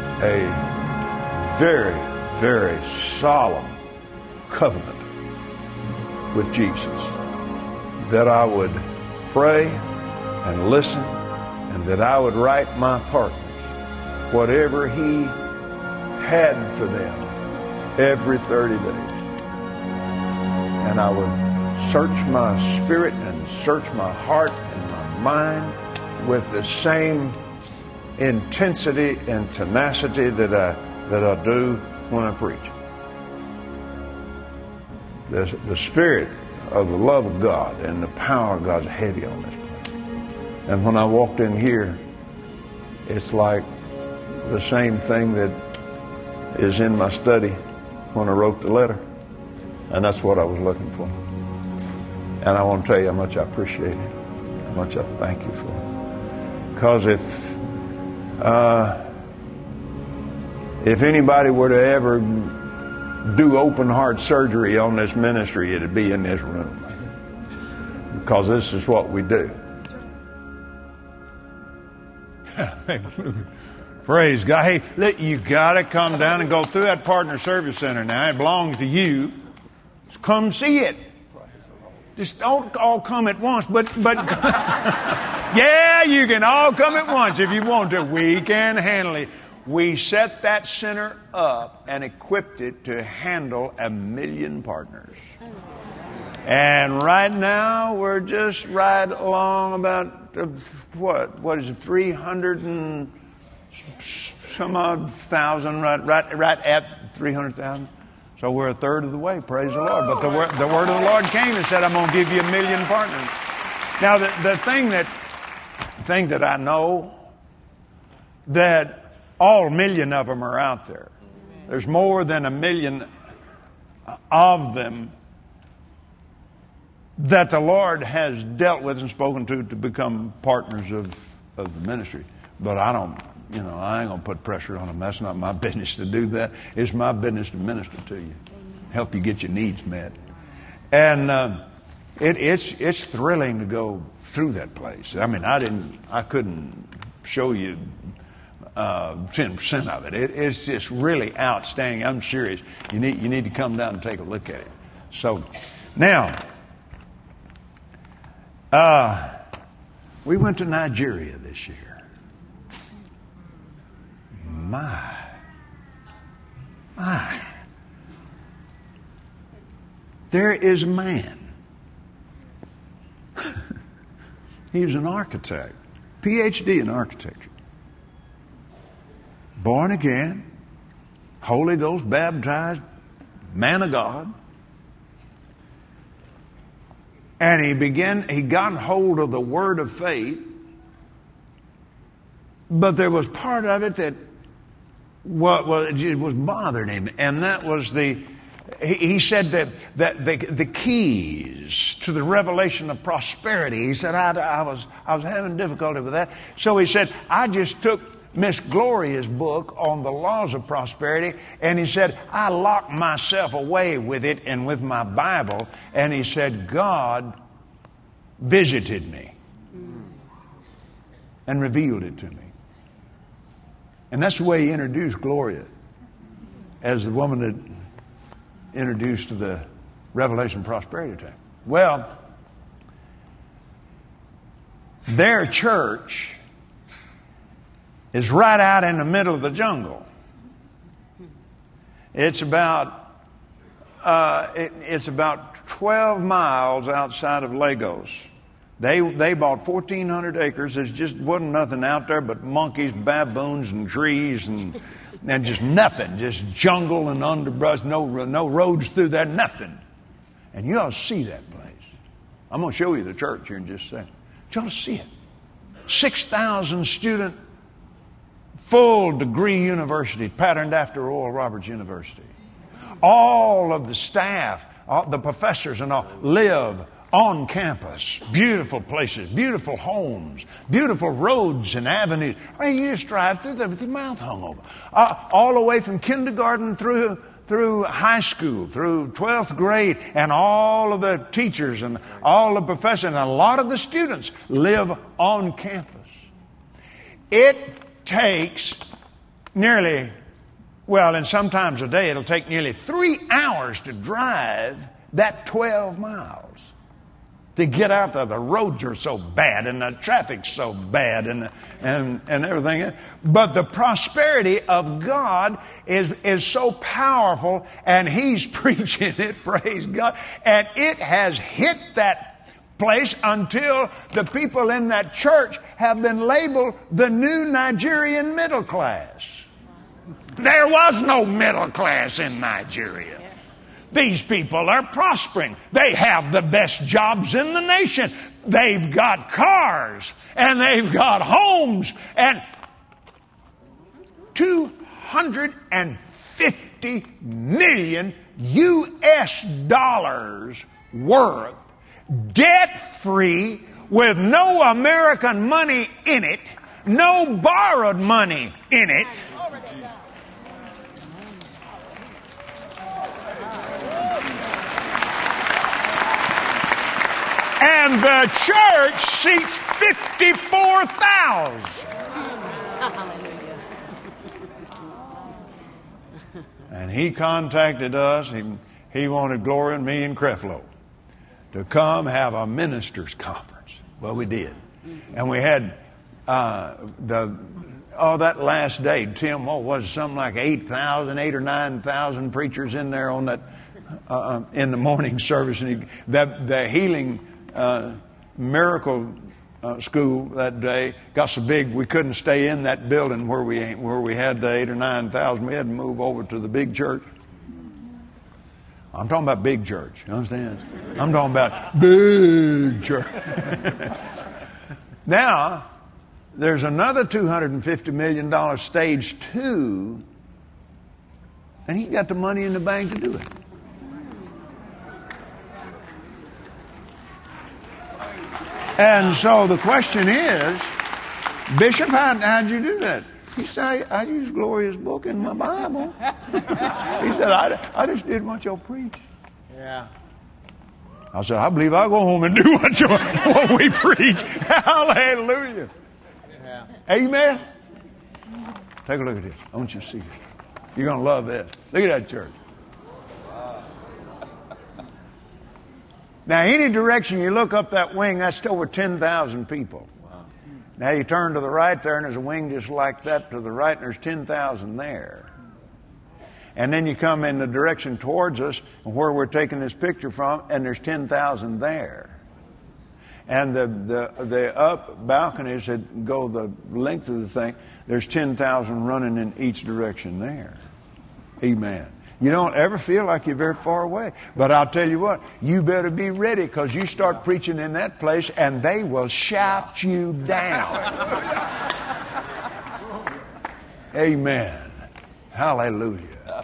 [SPEAKER 1] a very, very solemn covenant with Jesus that I would pray and listen, and that I would write my partners whatever He had for them every thirty days. And I would search my spirit and search my heart and my mind with the same intensity and tenacity that I that I do when I preach. The, the spirit of the love of God and the power of God is heavy on this place. And when I walked in here, it's like the same thing that is in my study when I wrote the letter. And that's what I was looking for. And I want to tell you how much I appreciate it, how much I thank you for it. Because if uh, if anybody were to ever do open heart surgery on this ministry, it'd be in this room. Because this is what we do. Praise God. Hey, look, you got to come down and go through that Partner Service Center now. It belongs to you. Just come see it. Just don't all come at once, but but yeah, you can all come at once if you want to. We can handle it. We set that center up and equipped it to handle a million partners. And right now, we're just right along about, uh, what? What is it, three hundred and some odd thousand, right, right, right at three hundred thousand? So we're a third of the way, praise the Lord. But the, word, the word of the Lord came and said, I'm going to give you a million partners. Now, the, the thing that, thing that I know, that all million of them are out there. There's more than a million of them that the Lord has dealt with and spoken to to become partners of, of the ministry. But I don't, you know, I ain't going to put pressure on them. That's not my business to do that. It's my business to minister to you, help you get your needs met. And uh, it, it's it's thrilling to go through that place. I mean, I didn't, I couldn't show you uh, ten percent of it. it. It's just really outstanding. I'm serious. You need you need to come down and take a look at it. So now, uh, we went to Nigeria this year. My, my. There is a man. He was an architect, P H D in architecture. Born again, Holy Ghost baptized, man of God. And he began, he got hold of the word of faith, but there was part of it that What well, it was bothering him, and that was the. He, he said that that the, the keys to the revelation of prosperity. He said I, I was I was having difficulty with that, so he said I just took Miss Gloria's book on the laws of prosperity, and he said I locked myself away with it and with my Bible, and he said God visited me and revealed it to me. And that's the way he introduced Gloria as the woman that introduced the Revelation Prosperity Time. Well, their church is right out in the middle of the jungle. It's about uh, it, it's about twelve miles outside of Lagos. They they bought fourteen hundred acres. There just wasn't nothing out there but monkeys, baboons, and trees, and and just nothing, just jungle and underbrush. No no roads through there, nothing. And you ought to see that place. I'm going to show you the church here in just a second. You ought to see it. six thousand student, full degree university, patterned after Oral Roberts University. All of the staff, all the professors and all, live on campus. Beautiful places, beautiful homes, beautiful roads and avenues. I mean, you just drive through them with your mouth hung over. Uh, all the way from kindergarten through through high school, through twelfth grade, and all of the teachers and all the professors and a lot of the students live on campus. It takes nearly, well, and sometimes a day, it'll take nearly three hours to drive that twelve miles. To get out there, the roads are so bad and the traffic's so bad and and and everything. But the prosperity of God is is so powerful, and He's preaching it, praise God, and it has hit that place until the people in that church have been labeled the new Nigerian middle class. There was no middle class in Nigeria. These people are prospering. They have the best jobs in the nation. They've got cars and they've got homes and two hundred fifty million U S dollars worth, debt-free, with no American money in it, no borrowed money in it. And the church seats fifty-four thousand. And he contacted us. He, he wanted Gloria and me and Creflo to come have a ministers' conference. Well, we did. And we had uh, the oh that last day, Tim, what was it, something like eight thousand, eight or nine thousand preachers in there on that uh, in the morning service. And he, the, the healing Uh, miracle uh, school that day got so big we couldn't stay in that building where we where we had the eight or nine thousand. We had to move over to the big church. I'm talking about big church. You understand? I'm talking about big church. Now there's another two hundred fifty million dollars stage two, and he got the money in the bank to do it. And so the question is, Bishop, how, how'd you do that? He said, I, I used Gloria's book in my Bible. He said, I, I just did what y'all preach.
[SPEAKER 5] Yeah.
[SPEAKER 1] I said, I believe I'll go home and do what, you, what we preach. Hallelujah.
[SPEAKER 5] Yeah.
[SPEAKER 1] Amen. Take a look at this. I want you to see this. You're going to love this. Look at that church. Now, any direction you look up that wing, that's over ten thousand people. Wow. Now, you turn to the right there, and there's a wing just like that to the right, and there's ten thousand there. And then you come in the direction towards us, where we're taking this picture from, and there's ten thousand there. And the, the, the up balconies that go the length of the thing, there's ten thousand running in each direction there. Amen. You don't ever feel like you're very far away. But I'll tell you what, you better be ready, because you start preaching in that place and they will shout you down. Amen. Hallelujah.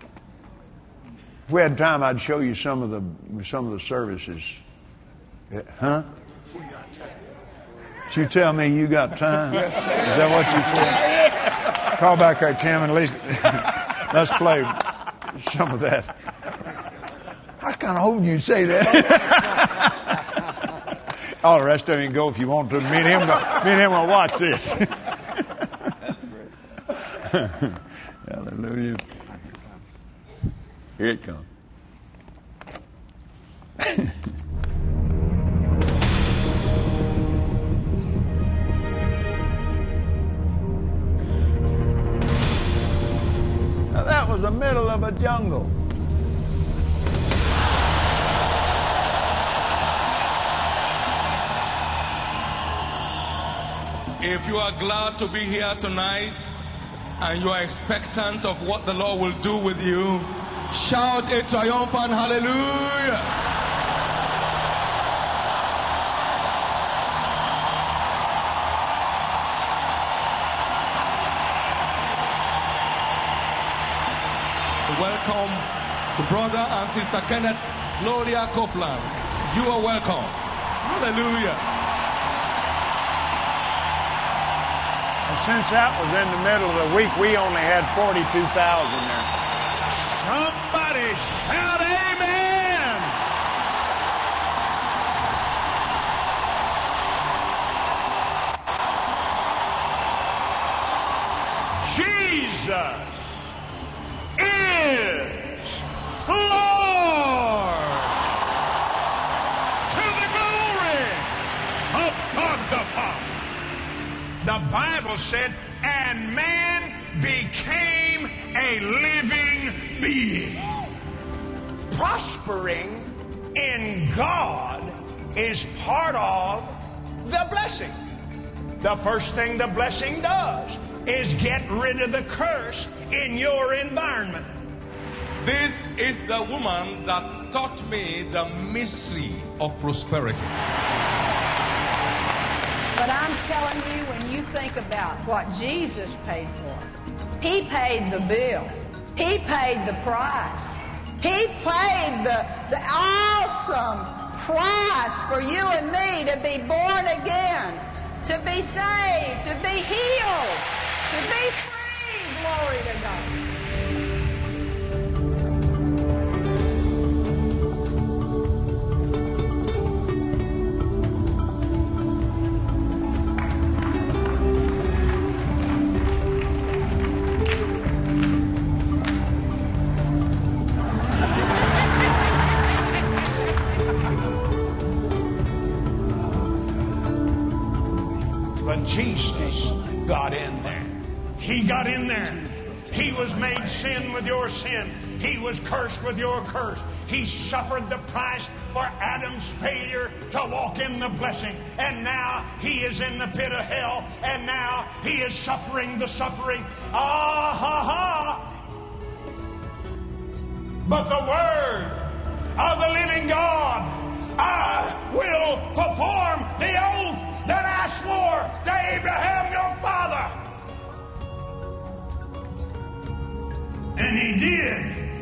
[SPEAKER 1] If we had time, I'd show you some of the some of the services. Huh? Did you tell me you got time? Is that what you said? Call back there, Tim, and at least let's play some of that. I kind of hoping you'd say that. All the rest of you can go if you want to. Me and him, me and him will watch this. Hallelujah. Here it comes. Now that was the middle of a jungle.
[SPEAKER 13] If you are glad to be here tonight and you are expectant of what the Lord will do with you, shout a triumphant hallelujah. to welcome the brother and sister Kenneth Gloria Copeland. You are welcome. Hallelujah.
[SPEAKER 12] And since that was in the middle of the week, we only had forty-two thousand there.
[SPEAKER 13] Somebody shout amen.
[SPEAKER 12] Jesus is Lord, to the glory of God the Father. The Bible said, and man became a living being. Prospering in God is part of the blessing. The first thing the blessing does is get rid of the curse in your environment.
[SPEAKER 13] This is the woman that taught me the mystery of prosperity.
[SPEAKER 9] But I'm telling you, when you think about what Jesus paid for, He paid the bill. He paid the price. He paid the, the awesome price for you and me to be born again, to be saved, to be healed, to be free. Glory to God.
[SPEAKER 12] But Jesus got in there. He got in there. He was made sin with your sin. He was cursed with your curse. He suffered the price for Adam's failure to walk in the blessing. And now he is in the pit of hell. And now he is suffering the suffering. Ah, ha, ha. But the word of the living God, I will perform the oath that I swore to Abraham your father. And he did.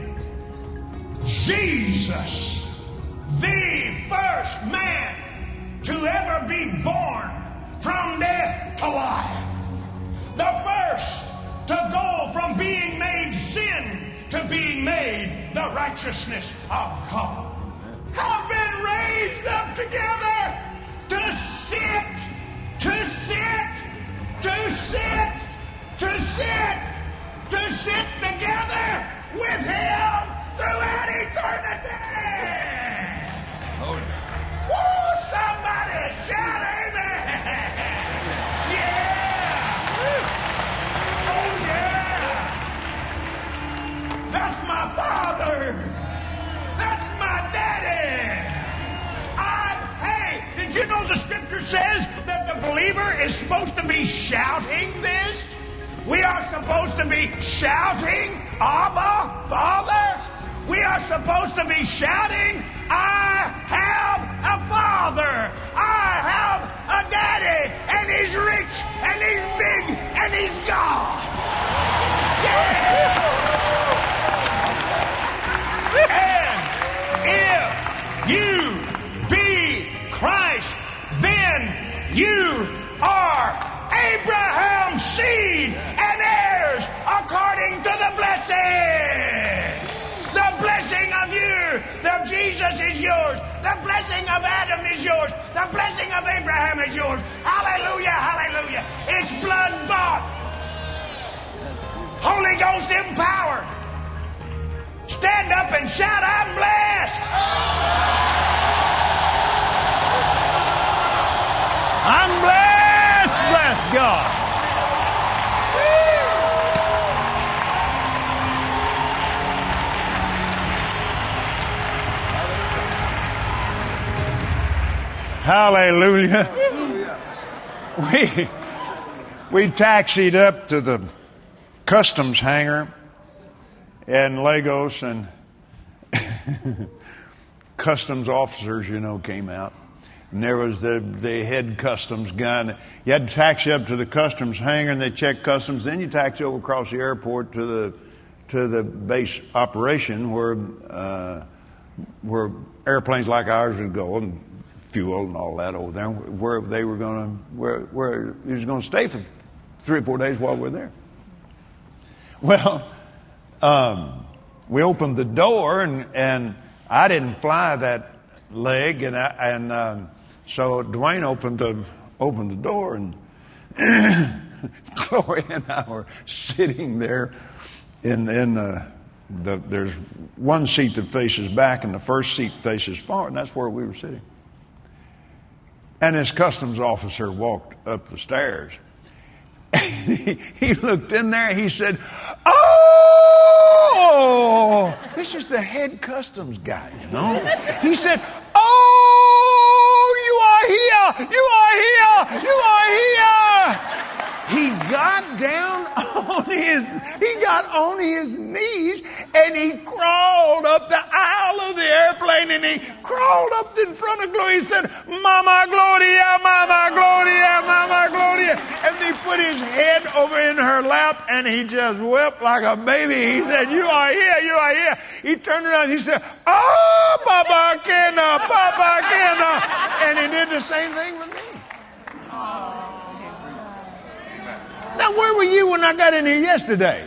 [SPEAKER 12] Jesus, the first man to ever be born from death to life. The first to go from being made sin to being made the righteousness of God. Have been raised up together to sit, to sit, to sit, to sit, to sit together with Him throughout eternity. Oh. Woo! Somebody shout amen. Yeah. Oh yeah. That's my Father. That's my Daddy. Did you know the scripture says that the believer is supposed to be shouting this? We are supposed to be shouting, Abba, Father. We are supposed to be shouting, I have a Father. I have a Daddy. And He's rich, and He's big, and He's God. Yeah! And if you be Christ, then you are Abraham's seed and heirs according to the blessing. The blessing of you, the Jesus is yours. The blessing of Adam is yours. The blessing of Abraham is yours. Hallelujah, hallelujah. It's blood bought. Holy Ghost empowered. Stand up and shout, I'm blessed. I'm blessed, bless God. Hallelujah. We, we taxied up to the customs hangar in Lagos, and customs officers, you know, came out. And there was the, the head customs guy. You had to taxi up to the customs hangar, and they checked customs. Then you taxi over across the airport to the
[SPEAKER 1] to the base operation where uh, where airplanes like ours would go, and fuel and all that over there, where they were going to where where he was going to stay for three or four days while we're there. Well, um, we opened the door, and and I didn't fly that leg, and I, and um, so Dwayne opened the opened the door, and Gloria and I were sitting there in in uh, the there's one seat that faces back, and the first seat faces forward, and that's where we were sitting. And this customs officer walked up the stairs. And he, he looked in there, he said, "Oh, this is the head customs guy, you know." He said, "Oh, you are here, you are here, you are here." He got down on his, he got on his knees, and he crawled up the aisle of the airplane, and he crawled up in front of Gloria. He said, "Mama Gloria, Mama Gloria, Mama Gloria." And he put his head over in her lap, and he just wept like a baby. He said, "You are here, you are here." He turned around, he said, "Oh, Papa Kenna, Papa Kenna." And he did the same thing with me. Now, where were you when I got in here yesterday?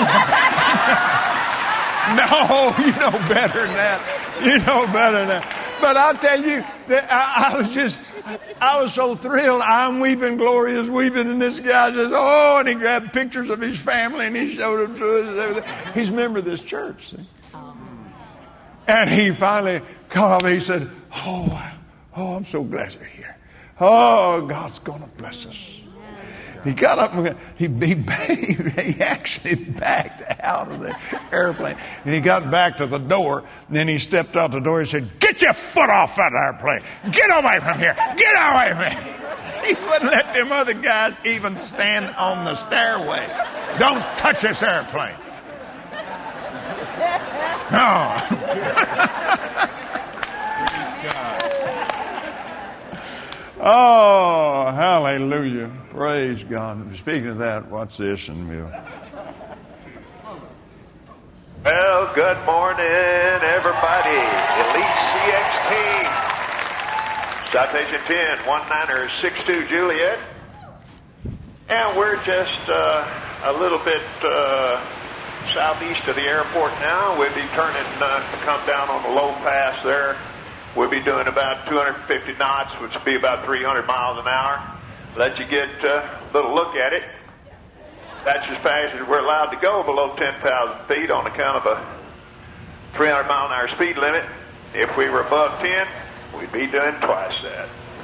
[SPEAKER 1] No, you know better than that. You know better than that. But I'll tell you that I, I was just, I was so thrilled. I'm weeping, Gloria's weeping, and this guy says, "Oh," and he grabbed pictures of his family and he showed them to us and everything. He's a member of this church, see? And he finally called me. He said, "Oh, oh, I'm so glad you're here. Oh, God's going to bless us." He got up and he, he, he actually backed out of the airplane. And he got back to the door. And then he stepped out the door and said, "Get your foot off that airplane. Get away from here. Get away from here." He wouldn't let them other guys even stand on the stairway. "Don't touch this airplane." No. Oh, hallelujah. Praise God. Speaking of that, watch this and we'll...
[SPEAKER 14] Well, good morning, everybody. Elite C X team. Citation ten, one niner six two Juliet. And we're just uh, a little bit uh, southeast of the airport now. We'll be turning uh, to come down on the low pass there. We'll be doing about two hundred fifty knots, which will be about three hundred miles an hour. Let you get uh, a little look at it. That's as fast as we're allowed to go below ten thousand feet on account of a three hundred mile an hour speed limit. If we were above ten, we'd be doing twice that.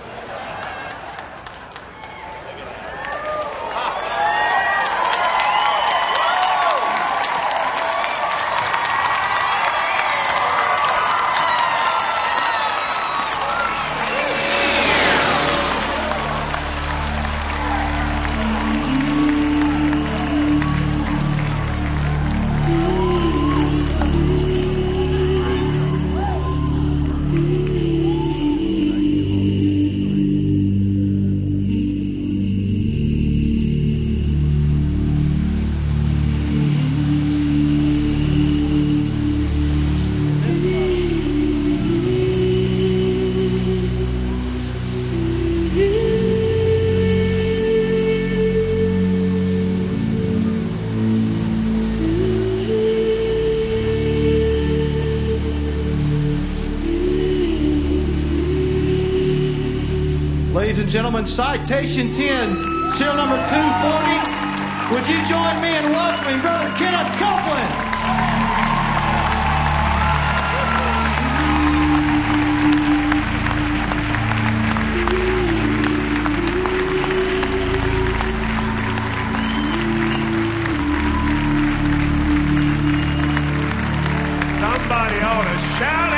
[SPEAKER 15] Ladies and gentlemen, Citation ten, serial number two forty. Would you join me in welcoming Brother Kenneth Copeland?
[SPEAKER 12] Somebody ought to shout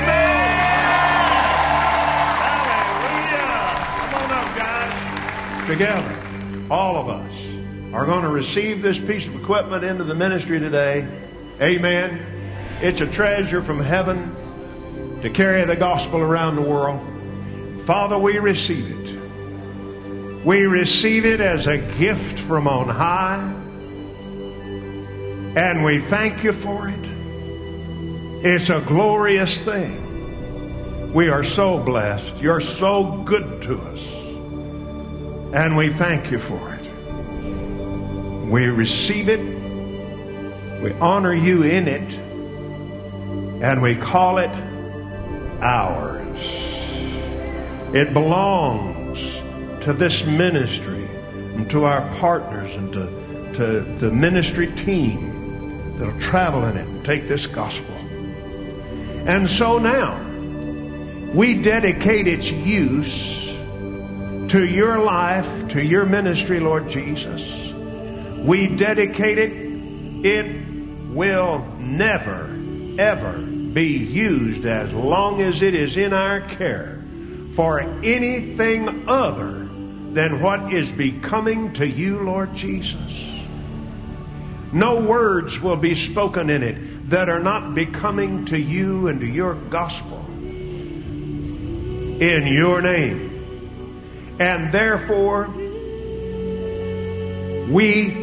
[SPEAKER 12] amen. Together, all of us are going to receive this piece of equipment into the ministry today. Amen. It's a treasure from heaven to carry the gospel around the world. Father, we receive it. We receive it as a gift from on high. And we thank you for it. It's a glorious thing. We are so blessed. You're so good to us. And we thank you for it. We receive it. We honor you in it. And we call it ours. It belongs to this ministry and to our partners and to, to the ministry team that'll travel in it and take this gospel. And so now, we dedicate its use to your life, to your ministry, Lord Jesus. We dedicate it. It will never, ever be used as long as it is in our care for anything other than what is becoming to you, Lord Jesus. No words will be spoken in it that are not becoming to you and to your gospel. In your name. And therefore, we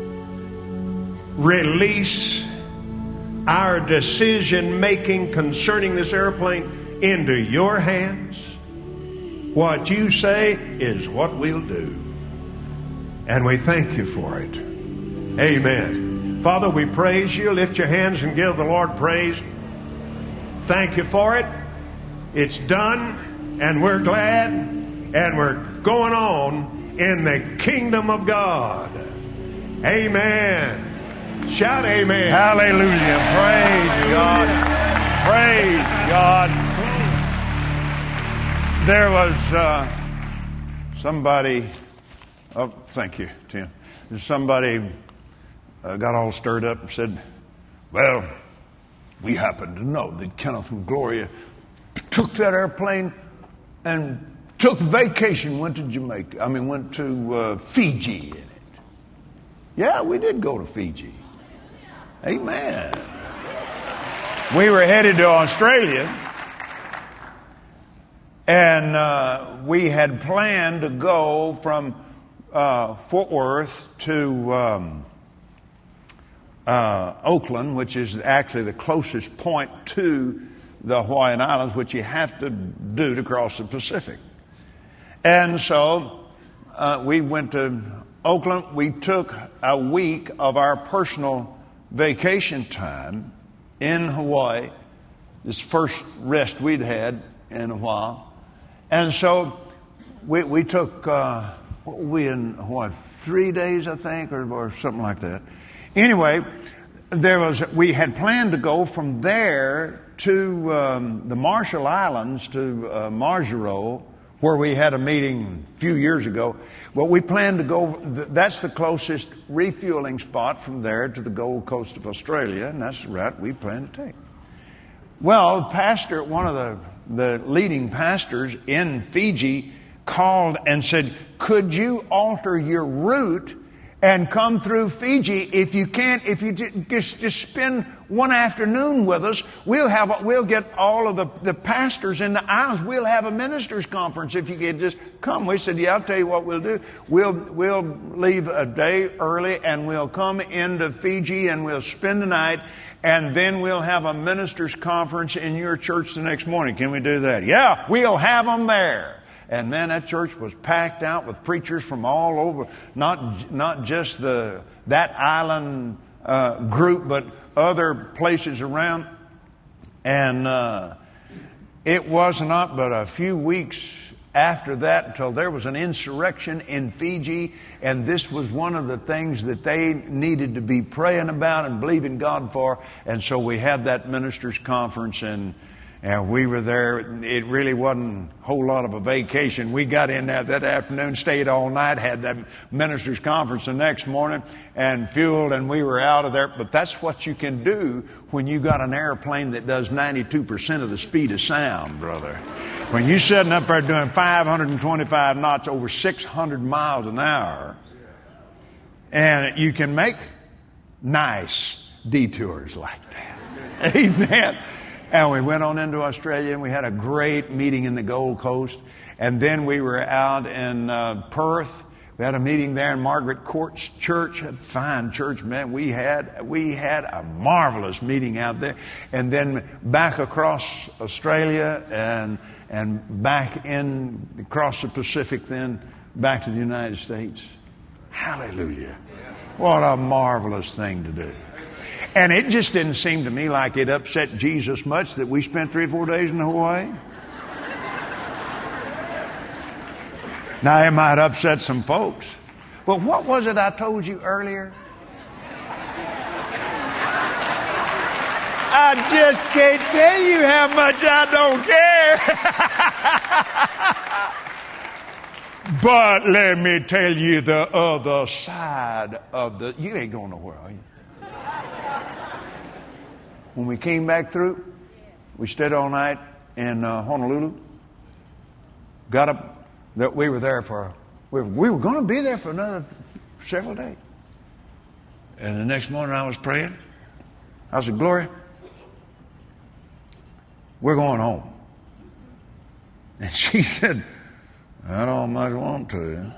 [SPEAKER 12] release our decision making concerning this airplane into your hands. What you say is what we'll do. And we thank you for it. Amen. Father, we praise you. Lift your hands and give the Lord praise. Thank you for it. It's done. And we're glad, and we're going on in the kingdom of God. Amen. Shout amen.
[SPEAKER 1] Hallelujah. Praise God. Praise God. There was uh, somebody, oh, thank you, Tim. Somebody uh, got all stirred up and said, well, we happen to know that Kenneth and Gloria took that airplane and took vacation, went to Jamaica. I mean, went to uh, Fiji in it. Yeah, we did go to Fiji. Amen. We were headed to Australia, and uh, we had planned to go from uh, Fort Worth to um, uh, Oakland, which is actually the closest point to the Hawaiian Islands, which you have to do to cross the Pacific. And so uh, we went to Oakland. We took a week of our personal vacation time in Hawaii, this first rest we'd had in a while. And so we, we took, uh, what were we in Hawaii, three days, I think, or, or something like that. Anyway, there was we had planned to go from there to um, the Marshall Islands, to uh, Majuro, where we had a meeting a few years ago. Well, we planned to go, that's the closest refueling spot from there to the Gold Coast of Australia, and that's the route we planned to take. Well, the pastor, one of the, the leading pastors in Fiji, called and said, could you alter your route and come through Fiji? If you can't, if you just, just spend one afternoon with us, we'll have, we'll get all of the, the pastors in the islands. We'll have a ministers' conference if you could just come. We said, yeah, I'll tell you what we'll do. We'll, we'll leave a day early and we'll come into Fiji and we'll spend the night, and then we'll have a ministers' conference in your church the next morning. Can we do that? Yeah, we'll have them there. And man, that church was packed out with preachers from all over, not not just the that island uh, group, but other places around. And uh, it was not but a few weeks after that until there was an insurrection in Fiji, and this was one of the things that they needed to be praying about and believing God for. And so we had that ministers' conference, and And we were there. It really wasn't a whole lot of a vacation. We got in there that afternoon, stayed all night, had that ministers' conference the next morning, and fueled, and we were out of there. But that's what you can do when you got an airplane that does ninety-two percent of the speed of sound, brother. When you're sitting up there doing five hundred twenty-five knots, over six hundred miles an hour, and you can make nice detours like that. Amen. And we went on into Australia, and we had a great meeting in the Gold Coast. And then we were out in uh, Perth, We had a meeting there in Margaret Court's church, a fine church, man. We had we had a marvelous meeting out there, and then back across Australia and and back in across the Pacific, then back to the United States. Hallelujah! What a marvelous thing to do. And it just didn't seem to me like it upset Jesus much that we spent three or four days in Hawaii. Now, it might upset some folks. But what was it I told you earlier? I just can't tell you how much I don't care. But let me tell you the other side of the... You ain't going nowhere, are you? When we came back through, we stayed all night in uh, Honolulu. Got up... That we were there for, we were, we were going to be there for another several days. And the next morning I was praying. I said, Gloria, we're going home. And she said, I don't much want to.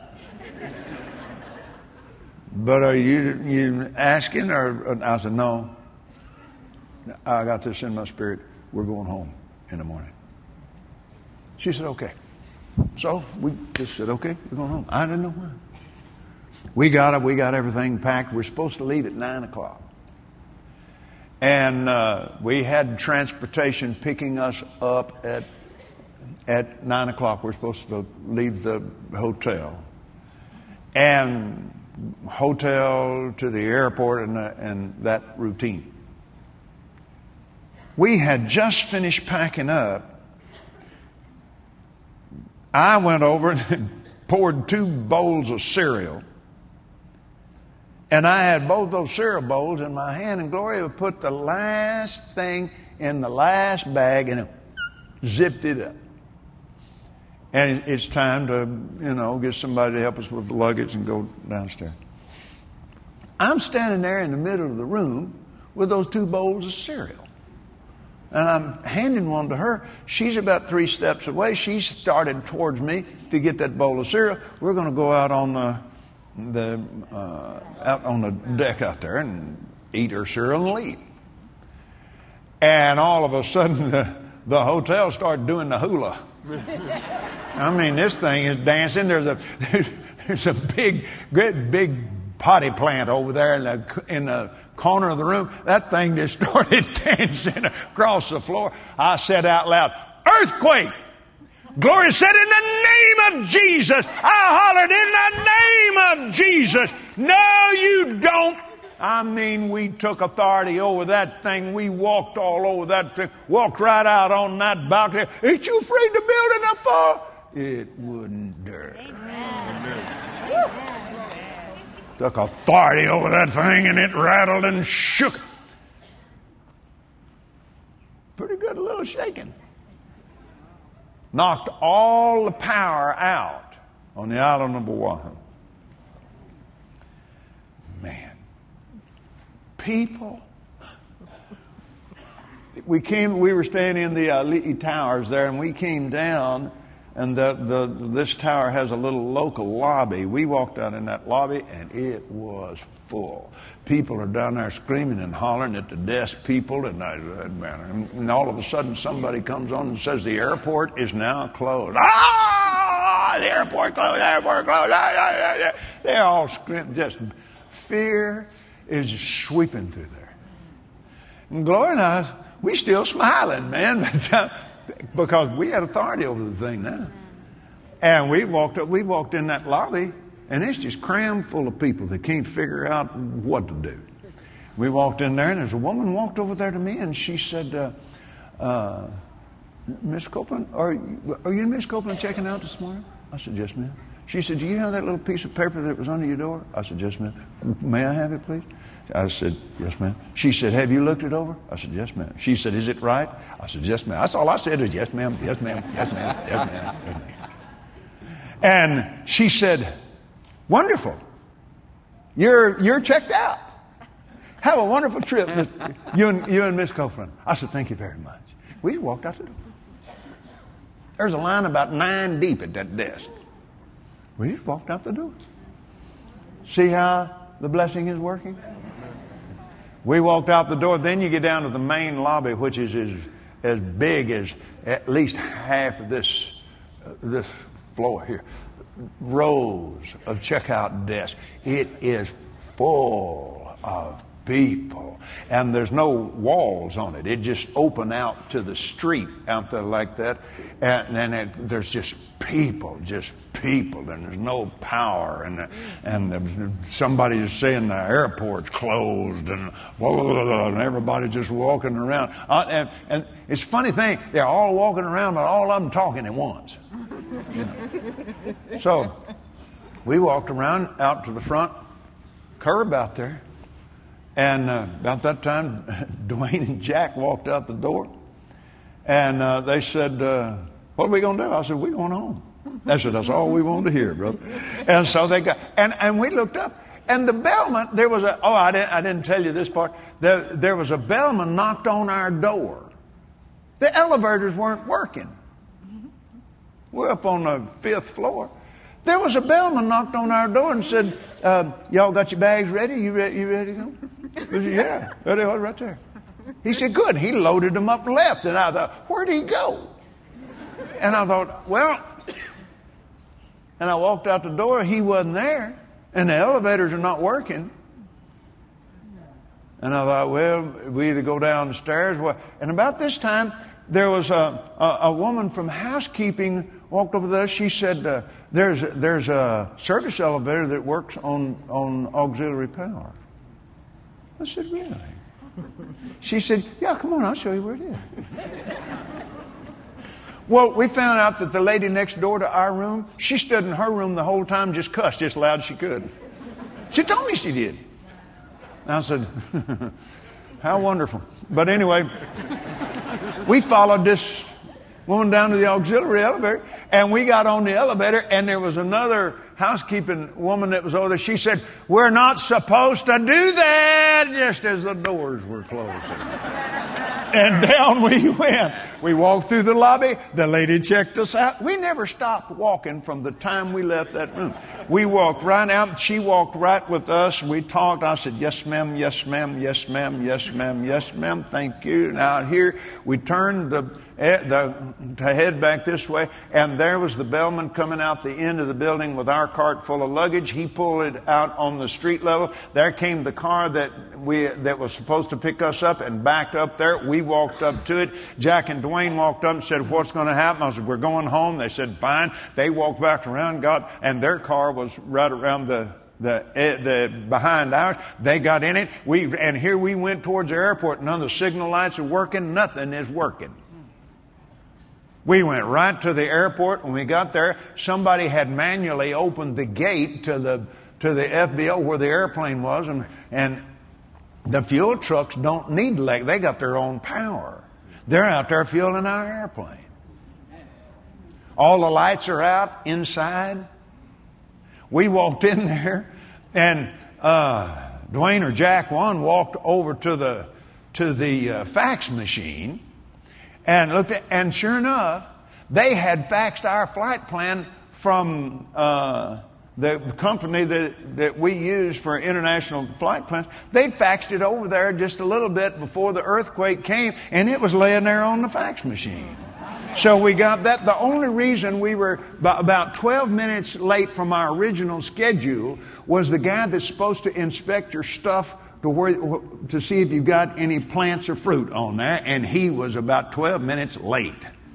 [SPEAKER 1] But are you, you asking? Or I said, no. I got this in my spirit. We're going home in the morning. She said, okay. So we just said, okay, we're going home. I didn't know why. We got it. We got everything packed. We're supposed to leave at nine o'clock. And uh, we had transportation picking us up at at nine o'clock. We're supposed to leave the hotel. And hotel to the airport and, uh, and that routine. We had just finished packing up. I went over and poured two bowls of cereal. And I had both those cereal bowls in my hand, and Gloria would put the last thing in the last bag and it zipped it up. And it's time to, you know, get somebody to help us with the luggage and go downstairs. I'm standing there in the middle of the room with those two bowls of cereal. And I'm handing one to her. She's about three steps away. She started towards me to get that bowl of cereal. We're going to go out on the, the uh, out on the deck out there and eat her cereal and leave. And all of a sudden, the, the hotel started doing the hula. I mean, this thing is dancing. There's a there's, there's a big, great big potty plant over there in the in the corner of the room. That thing just started dancing across the floor. I said out loud, "Earthquake!" Gloria said, "In the name of Jesus." I hollered, "In the name of Jesus." No, you don't. I mean, we took authority over that thing. We walked all over that thing. Walked right out on that balcony. Ain't you afraid the building up for? It wouldn't dare. Amen. Took authority over that thing, and it rattled and shook. Pretty good little shaking. Knocked all the power out on the island of Oahu. Man. People. We came. We were staying in the uh, Li'i Towers there, and we came down, and the, the this tower has a little local lobby. We walked out in that lobby, and it was full. People are down there screaming and hollering at the desk people, and, I, and, and all of a sudden somebody comes on and says the airport is now closed. Ah! The airport closed. The airport closed. Ah, ah, ah, ah. They're all screaming. Just fear is sweeping through there. And Gloria and I, we still smiling, man, because we had authority over the thing now. And we walked up, we walked in that lobby, and it's just crammed full of people that can't figure out what to do. We walked in there, and there's a woman walked over there to me, and she said, uh, uh, Miss Copeland, are you, are you and Miss Copeland checking out this morning? I said, yes, ma'am. She said, do you have that little piece of paper that was under your door? I said, yes, ma'am. May I have it, please? I said, yes, ma'am. She said, have you looked it over? I said, yes, ma'am. She said, is it right? I said, yes, ma'am. That's all I said is, yes, ma'am, yes, ma'am, yes, ma'am, yes, ma'am, yes, ma'am. And she said, wonderful. You're you're checked out. Have a wonderful trip, you and, you and Miss Copeland. I said, thank you very much. We walked out the door. There's a line about nine deep at that desk. We just walked out the door. See how the blessing is working? We walked out the door. Then you get down to the main lobby, which is as, as big as at least half of this, uh, this floor here. Rows of checkout desks. It is full of people. And there's no walls on it. It just open out to the street out there like that. And then it, there's just people, just people. And there's no power. And and the, somebody's saying the airport's closed. And, blah, blah, blah, blah, and everybody's just walking around. Uh, and, and it's a funny thing. They're all walking around, but all of them talking at once. You know. So we walked around out to the front curb out there. And uh, about that time, Dwayne and Jack walked out the door. And uh, they said, uh, what are we going to do? I said, we're going home. They said, that's all we wanted to hear, brother. And so they got, and, and we looked up. And the bellman, there was a, oh, I didn't, I didn't tell you this part. There, there was a bellman knocked on our door. The elevators weren't working. We're up on the fifth floor. There was a bellman knocked on our door and said, uh, y'all got your bags ready? You ready, you ready to go? We said, yeah, there they are right there. He said, good. He loaded them up and left. And I thought, where'd he go? And I thought, well, and I walked out the door. He wasn't there. And the elevators are not working. And I thought, well, we either go down the stairs. And about this time, there was a, a, a woman from housekeeping walked over there. She said, uh, there's, there's a service elevator that works on, on auxiliary power. I said, really? She said, yeah, come on, I'll show you where it is. Well, we found out that the lady next door to our room, she stood in her room the whole time, just cussed just loud as she could. She told me she did. And I said, how wonderful. But anyway, we followed this woman down to the auxiliary elevator, and we got on the elevator, and there was another housekeeping woman that was over there. She said, we're not supposed to do that, just as the doors were closing. And down we went. We walked through the lobby. The lady checked us out. We never stopped walking from the time we left that room. We walked right out. She walked right with us. We talked. I said, yes, ma'am, yes, ma'am, yes, ma'am, yes, ma'am, yes, ma'am. Thank you. Now here we turned the, the to head back this way, and there was the bellman coming out the end of the building with our cart full of luggage. He pulled it out on the street level. There came the car that we that was supposed to pick us up and backed up there. We walked up to it. Jack and Dwayne walked up and said, what's going to happen? I said, we're going home. They said, fine. They walked back around, got, and their car was right around the the the behind ours. They got in it. We and here we went towards the airport. None of the signal lights are working. Nothing is working. We went right to the airport. When we got there, somebody had manually opened the gate to the to the F B O where the airplane was, and and the fuel trucks don't need leg. They got their own power. They're out there fueling our airplane. All the lights are out inside. We walked in there, and uh, Dwayne or Jack one walked over to the to the uh, fax machine. And looked at, and sure enough, they had faxed our flight plan from uh, the company that, that we use for international flight plans. They faxed it over there just a little bit before the earthquake came, and it was laying there on the fax machine. So we got that. The only reason we were about twelve minutes late from our original schedule was the guy that's supposed to inspect your stuff to where, to see if you've got any plants or fruit on there, and he was about twelve minutes late.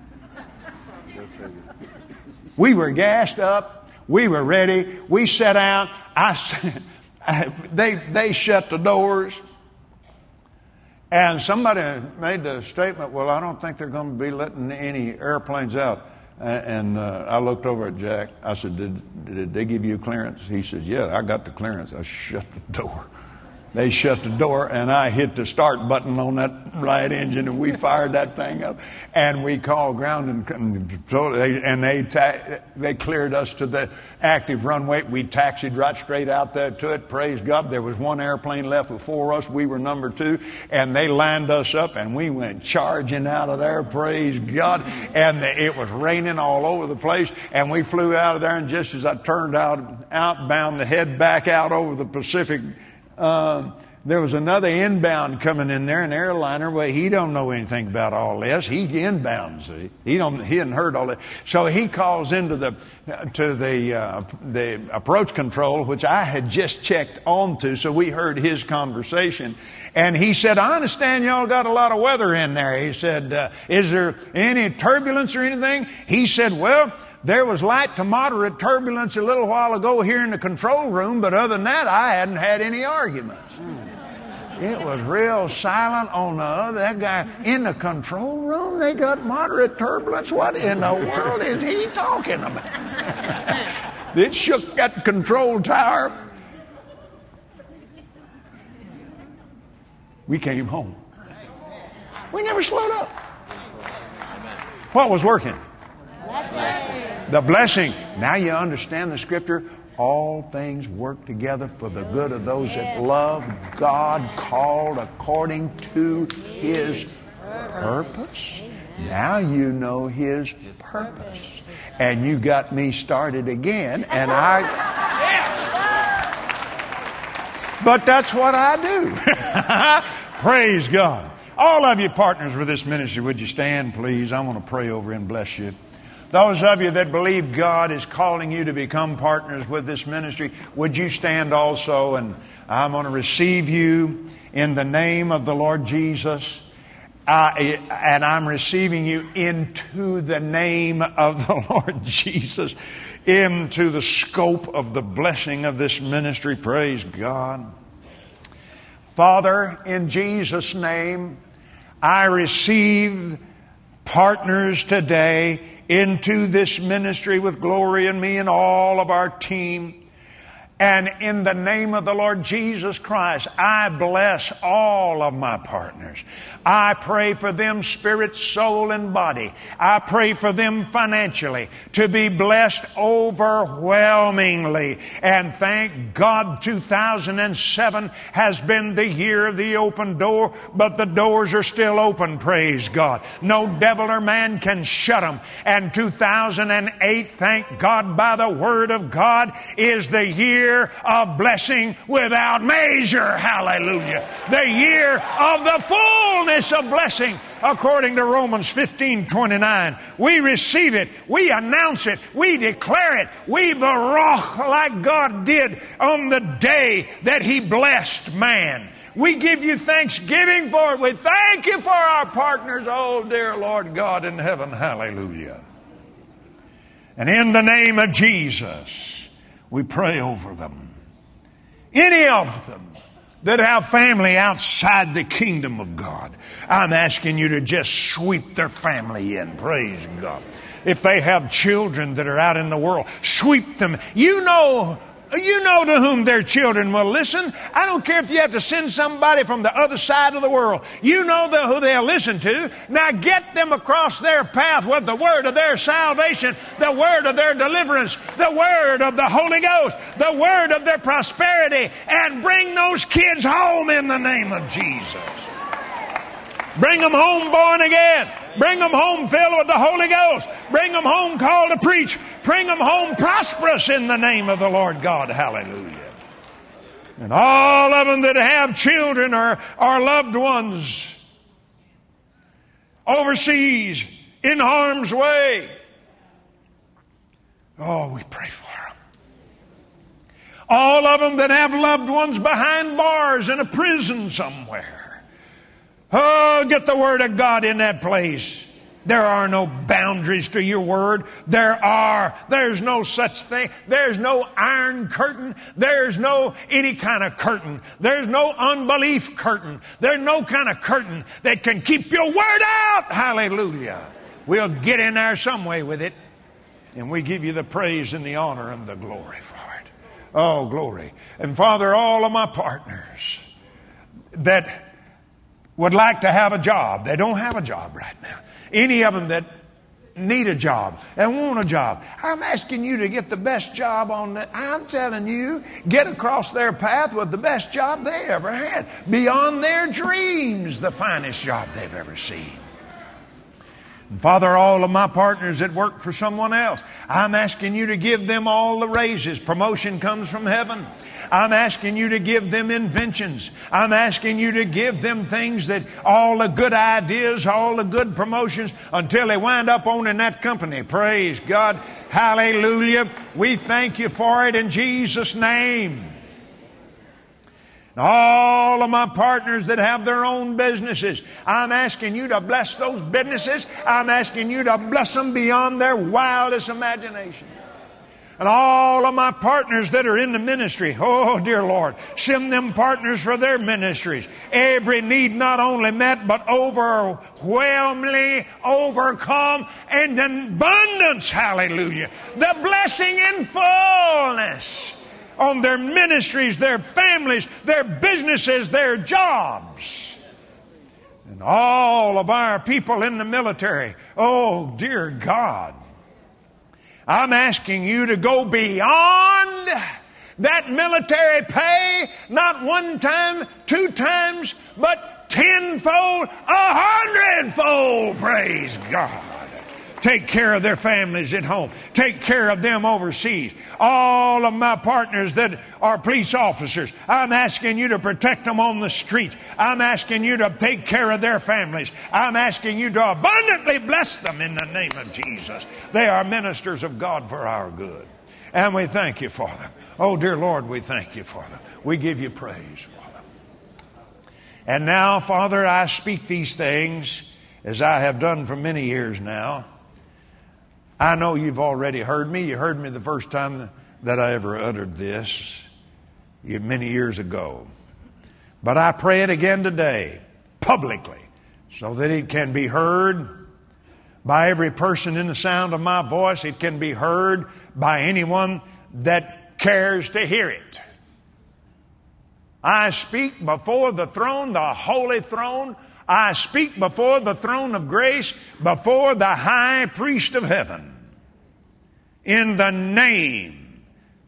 [SPEAKER 1] We were gassed up. We were ready. We sat out. I, I, they, they shut the doors. And somebody made the statement, well, I don't think they're going to be letting any airplanes out. And uh, I looked over at Jack. I said, did, did they give you clearance? He said, yeah, I got the clearance. I shut the door. They shut the door, and I hit the start button on that right engine, and we fired that thing up. And we called ground and and they ta- they cleared us to the active runway. We taxied right straight out there to it. Praise God! There was one airplane left before us. We were number two, and they lined us up, and we went charging out of there. Praise God! And the, it was raining all over the place, and we flew out of there. And just as I turned out outbound to head back out over the Pacific. Um, there was another inbound coming in there, an airliner. Well, he don't know anything about all this. He inbound, see. He don't. He hadn't heard all that. So he calls into the to the uh, the approach control, which I had just checked onto. So we heard his conversation, and he said, "I understand y'all got a lot of weather in there." He said, uh, "Is there any turbulence or anything?" He said, "Well, there was light to moderate turbulence a little while ago here in the control room, but other than that, I hadn't had any arguments." It was real silent on the other. That guy in the control room, they got moderate turbulence. What in the world is he talking about? It shook that control tower. We came home. We never slowed up. What was working? The blessing. Now you understand the scripture. All things work together for the good of those that love God, called according to His purpose. Now you know His purpose. And you got me started again, and I... But that's what I do. Praise God. All of you partners with this ministry, would you stand, please? I want to pray over and bless you. Those of you that believe God is calling you to become partners with this ministry, would you stand also? And I'm going to receive you in the name of the Lord Jesus. I, and I'm receiving you into the name of the Lord Jesus, into the scope of the blessing of this ministry. Praise God. Father, in Jesus' name, I receive partners today into this ministry with Glory and me and all of our team. And in the name of the Lord Jesus Christ, I bless all of my partners. I pray for them spirit, soul, and body. I pray for them financially to be blessed overwhelmingly. And thank God two thousand seven has been the year of the open door, but the doors are still open, praise God. No devil or man can shut them. And two thousand eight, thank God, by the Word of God, is the year of blessing without measure. Hallelujah. The year of the fullness of blessing, according to Romans fifteen twenty-nine. We receive it. We announce it. We declare it. We baruch like God did on the day that He blessed man. We give you thanksgiving for it. We thank you for our partners, oh dear Lord God in heaven. Hallelujah. And in the name of Jesus, we pray over them. Any of them that have family outside the kingdom of God, I'm asking you to just sweep their family in. Praise God. If they have children that are out in the world, sweep them. You know You know to whom their children will listen. I don't care if you have to send somebody from the other side of the world. You know the, who they'll listen to. Now get them across their path with the word of their salvation, the word of their deliverance, the word of the Holy Ghost, the word of their prosperity, and bring those kids home in the name of Jesus. Bring them home born again. Bring them home filled with the Holy Ghost. Bring them home called to preach. Bring them home prosperous in the name of the Lord God. Hallelujah. And all of them that have children or, or loved ones overseas, in harm's way. Oh, we pray for them. All of them that have loved ones behind bars in a prison somewhere. Oh, get the Word of God in that place. There are no boundaries to your Word. There are. There's no such thing. There's no iron curtain. There's no any kind of curtain. There's no unbelief curtain. There's no kind of curtain that can keep your Word out. Hallelujah. We'll get in there some way with it. And we give you the praise and the honor and the glory for it. Oh, glory. And Father, all of my partners, that would like to have a job. They don't have a job right now. Any of them that need a job and want a job. I'm asking you to get the best job on that. I'm telling you, get across their path with the best job they ever had. Beyond their dreams, the finest job they've ever seen. And Father, all of my partners that work for someone else, I'm asking you to give them all the raises. Promotion comes from heaven. I'm asking you to give them inventions. I'm asking you to give them things that all the good ideas, all the good promotions until they wind up owning that company. Praise God. Hallelujah. We thank you for it in Jesus' name. All of my partners that have their own businesses, I'm asking you to bless those businesses. I'm asking you to bless them beyond their wildest imagination. And all of my partners that are in the ministry, oh dear Lord, send them partners for their ministries. Every need not only met, but overwhelmingly overcome and in abundance. Hallelujah. The blessing in fullness on their ministries, their families, their businesses, their jobs. And all of our people in the military, oh dear God, I'm asking you to go beyond that military pay, not one time, two times, but tenfold, a hundredfold. Praise God. Take care of their families at home. Take care of them overseas. All of my partners that are police officers, I'm asking you to protect them on the streets. I'm asking you to take care of their families. I'm asking you to abundantly bless them in the name of Jesus. They are ministers of God for our good. And we thank you for them. Oh, dear Lord, we thank you for them. We give you praise for them. And now, Father, I speak these things as I have done for many years now. I know you've already heard me. You heard me the first time that I ever uttered this many years ago. But I pray it again today, publicly, so that it can be heard by every person in the sound of my voice. It can be heard by anyone that cares to hear it. I speak before the throne, the holy throne. I speak before the throne of grace, before the high priest of heaven, in the name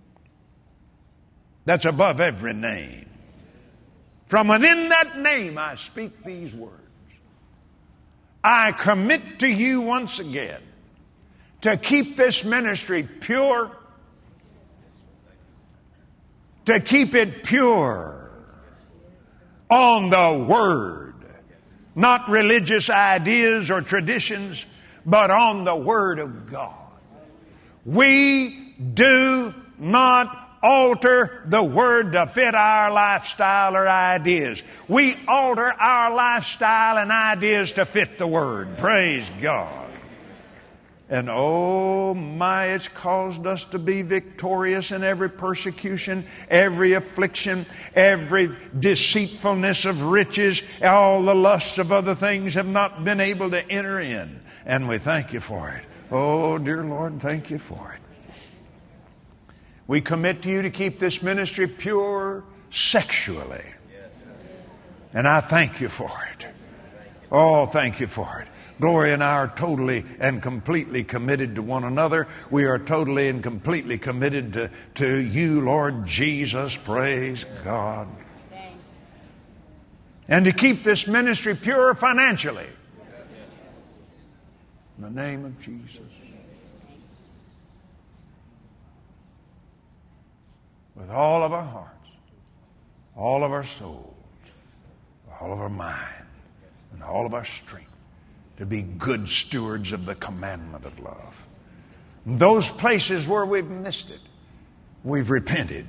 [SPEAKER 1] that's above every name. From within that name I speak these words. I commit to you once again to keep this ministry pure, to keep it pure on the Word. Not religious ideas or traditions, but on the Word of God. We do not alter the Word to fit our lifestyle or ideas. We alter our lifestyle and ideas to fit the Word. Praise God. And oh my, it's caused us to be victorious in every persecution, every affliction, every deceitfulness of riches. All the lusts of other things have not been able to enter in. And we thank you for it. Oh, dear Lord, thank you for it. We commit to you to keep this ministry pure sexually. And I thank you for it. Oh, thank you for it. Gloria and I are totally and completely committed to one another. We are totally and completely committed to, to you, Lord Jesus. Praise God. And to keep this ministry pure financially. In the name of Jesus. With all of our hearts, all of our souls, all of our mind, and all of our strength. To be good stewards of the commandment of love. Those places where we've missed it, we've repented.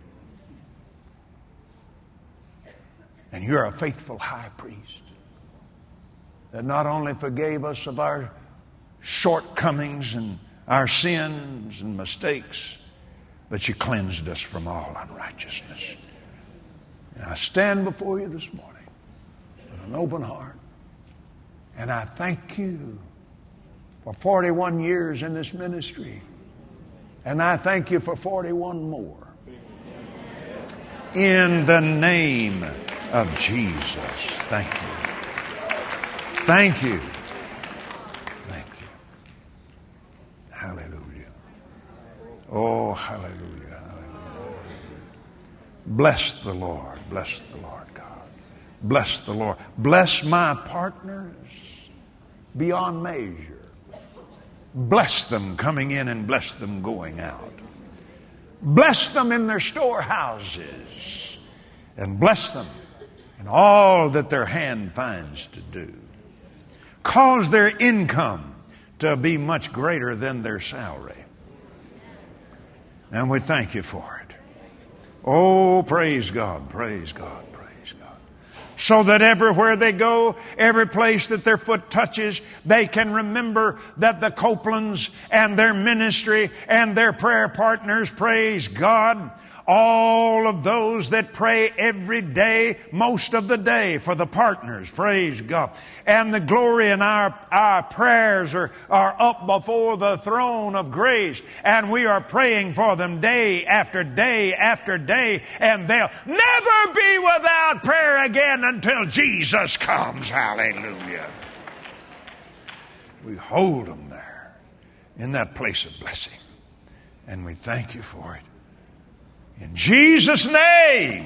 [SPEAKER 1] And you're a faithful high priest that not only forgave us of our shortcomings and our sins and mistakes, but you cleansed us from all unrighteousness. And I stand before you this morning with an open heart. And I thank you for forty-one years in this ministry. And I thank you for forty-one more. In the name of Jesus. Thank you. Thank you. Thank you. Hallelujah. Oh, hallelujah. Hallelujah. Bless the Lord. Bless the Lord God. Bless the Lord. Bless my partners beyond measure. Bless them coming in and bless them going out. Bless them in their storehouses and bless them in all that their hand finds to do. Cause their income to be much greater than their salary. And we thank you for it. Oh, praise God, praise God. So that everywhere they go, every place that their foot touches, they can remember that the Copelands and their ministry and their prayer partners, praise God, all of those that pray every day, most of the day for the partners, praise God. And the glory in our, our prayers are, are up before the throne of grace. And we are praying for them day after day after day. And they'll never be without prayer again until Jesus comes. Hallelujah. We hold them there in that place of blessing. And we thank you for it. In Jesus' name.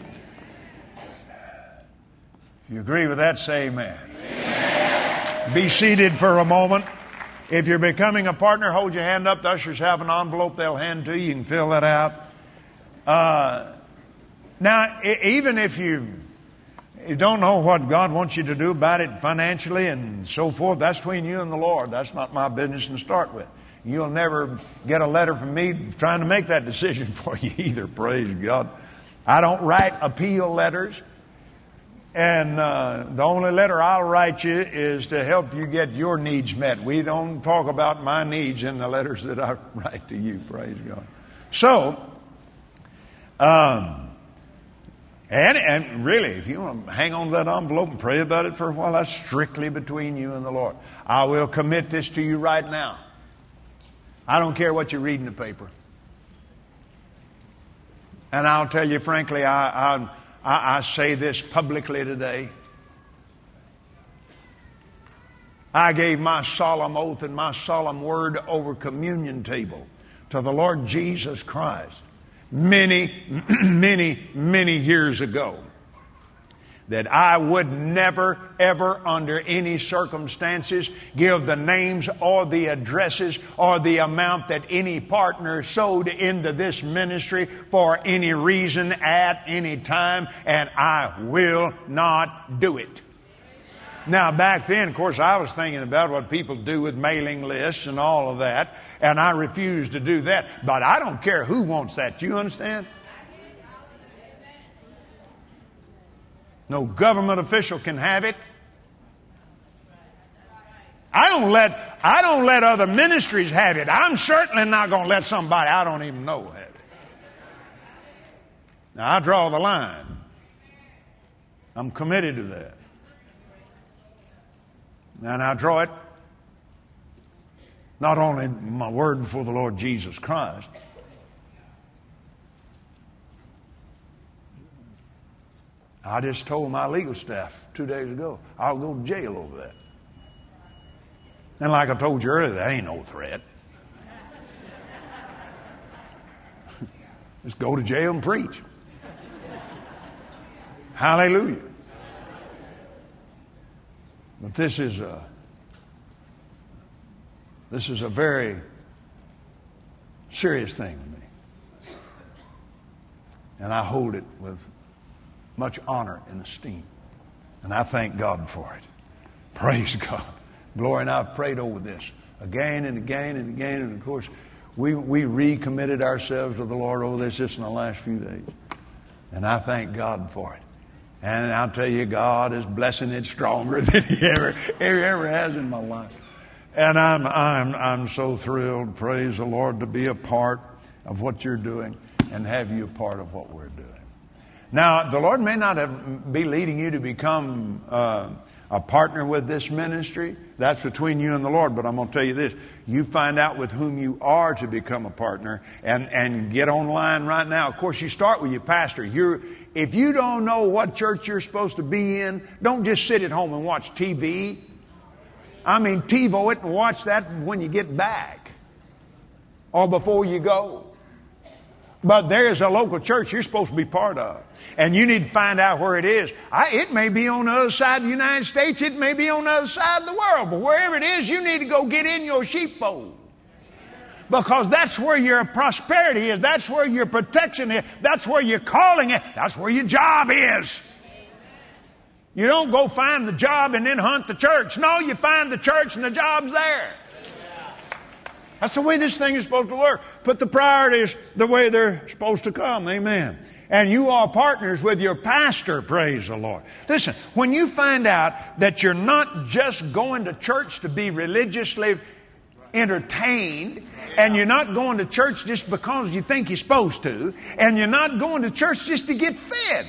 [SPEAKER 1] If you agree with that, say amen. Amen. Be seated for a moment. If you're becoming a partner, hold your hand up. The ushers have an envelope they'll hand to you. You can fill that out. Uh, now, even if you, you don't know what God wants you to do about it financially and so forth, that's between you and the Lord. That's not my business to start with. You'll never get a letter from me trying to make that decision for you either, praise God. I don't write appeal letters. And uh, the only letter I'll write you is to help you get your needs met. We don't talk about my needs in the letters that I write to you, praise God. So, um, and, and really, if you want to hang on to that envelope and pray about it for a while, that's strictly between you and the Lord. I will commit this to you right now. I don't care what you read in the paper. And I'll tell you frankly, I, I, I say this publicly today. I gave my solemn oath and my solemn word over communion table to the Lord Jesus Christ many, many, many years ago, that I would never, ever, under any circumstances, give the names or the addresses or the amount that any partner sowed into this ministry for any reason at any time, and I will not do it. Now, back then, of course, I was thinking about what people do with mailing lists and all of that, and I refused to do that. But I don't care who wants that. Do you understand? No government official can have it. I don't let I don't let other ministries have it. I'm certainly not going to let somebody I don't even know have it. Now, I draw the line. I'm committed to that. And I draw it not only my word before the Lord Jesus Christ, I just told my legal staff two days ago, I'll go to jail over that. And like I told you earlier, that ain't no threat. Just go to jail and preach. Hallelujah. But this is a, this is a very serious thing to me. And I hold it with much honor and esteem. And I thank God for it. Praise God. Glory. And I've prayed over this again and again and again. And of course, we, we recommitted ourselves to the Lord over this just in the last few days. And I thank God for it. And I'll tell you, God is blessing it stronger than He ever, ever, ever has in my life. And I'm, I'm, I'm so thrilled, praise the Lord, to be a part of what you're doing and have you a part of what we're doing. Now, the Lord may not have, be leading you to become uh, a partner with this ministry, that's between you and the Lord. But I'm going to tell you this. You find out with whom you are to become a partner and, and get online right now. Of course, you start with your pastor. You're, if you don't know what church you're supposed to be in, don't just sit at home and watch T V. I mean, TiVo it and watch that when you get back or before you go. But there's a local church you're supposed to be part of. And you need to find out where it is. I, it may be on the other side of the United States. It may be on the other side of the world. But wherever it is, you need to go get in your sheepfold. Because that's where your prosperity is. That's where your protection is. That's where your calling is. That's where your job is. You don't go find the job and then hunt the church. No, you find the church and the job's there. That's the way this thing is supposed to work. Put the priorities the way they're supposed to come. Amen. And you are partners with your pastor, praise the Lord. Listen, when you find out that you're not just going to church to be religiously entertained, and you're not going to church just because you think you're supposed to, and you're not going to church just to get fed.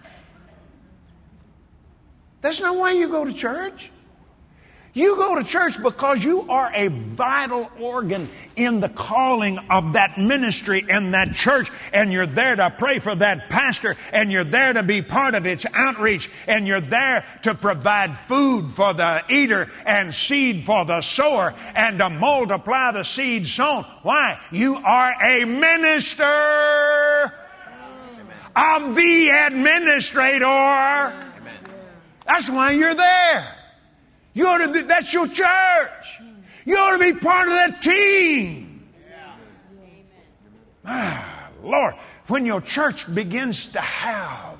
[SPEAKER 1] That's not why you go to church. You go to church because you are a vital organ in the calling of that ministry and that church, and you're there to pray for that pastor, and you're there to be part of its outreach, and you're there to provide food for the eater and seed for the sower and to multiply the seed sown. Why? You are a minister of the administrator. That's why you're there. You ought to be, that's your church. You ought to be part of that team. Ah, Lord, when your church begins to have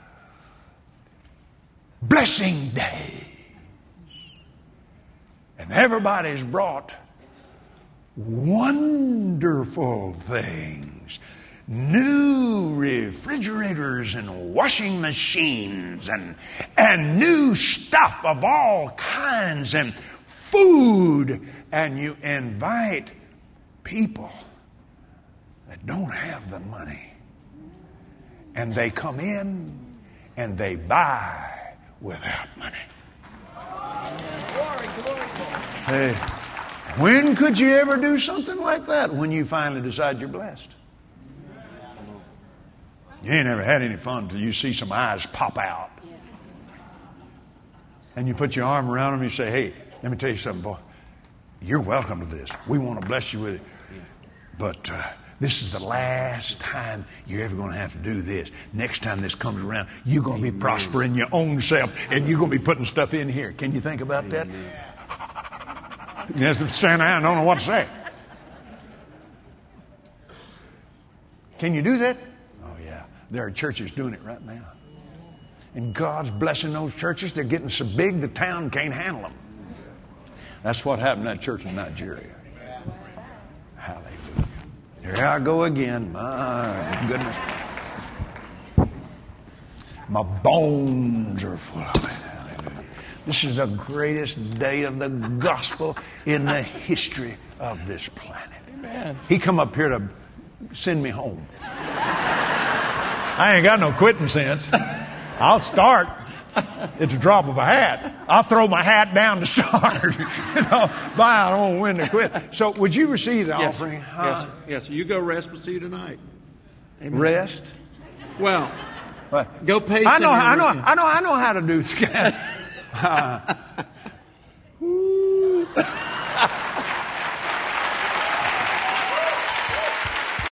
[SPEAKER 1] blessing days and everybody's brought wonderful things, new refrigerators and washing machines and, and new stuff of all kinds and food, and you invite people that don't have the money, and they come in and they buy without money. Hey, when could you ever do something like that? When you finally decide you're blessed. You ain't never had any fun until you see some eyes pop out. And you put your arm around them and you say, hey, let me tell you something, boy. You're welcome to this. We want to bless you with it. But uh, this is the last time you're ever going to have to do this. Next time this comes around, you're going to be prospering your own self, and you're going to be putting stuff in here. Can you think about that? You have to stand there and don't know what to say. Can you do that? There are churches doing it right now. And God's blessing those churches. They're getting so big the town can't handle them. That's what happened to that church in Nigeria. Hallelujah. Here I go again. My goodness. My bones are full of it. Hallelujah. This is the greatest day of the gospel in the history of this planet. Amen. He come up here to send me home. I ain't got no quitting sense. I'll start. It's a drop of a hat. I'll throw my hat down to start. You know, but I don't win to quit. So would you receive the
[SPEAKER 16] yes.
[SPEAKER 1] offering? Huh?
[SPEAKER 16] Yes. Yes. You go rest. We'll see you tonight. Amen.
[SPEAKER 1] Rest?
[SPEAKER 16] Well,
[SPEAKER 1] what?
[SPEAKER 16] Go pay.
[SPEAKER 1] I know. I know. I know. I know how to do. uh,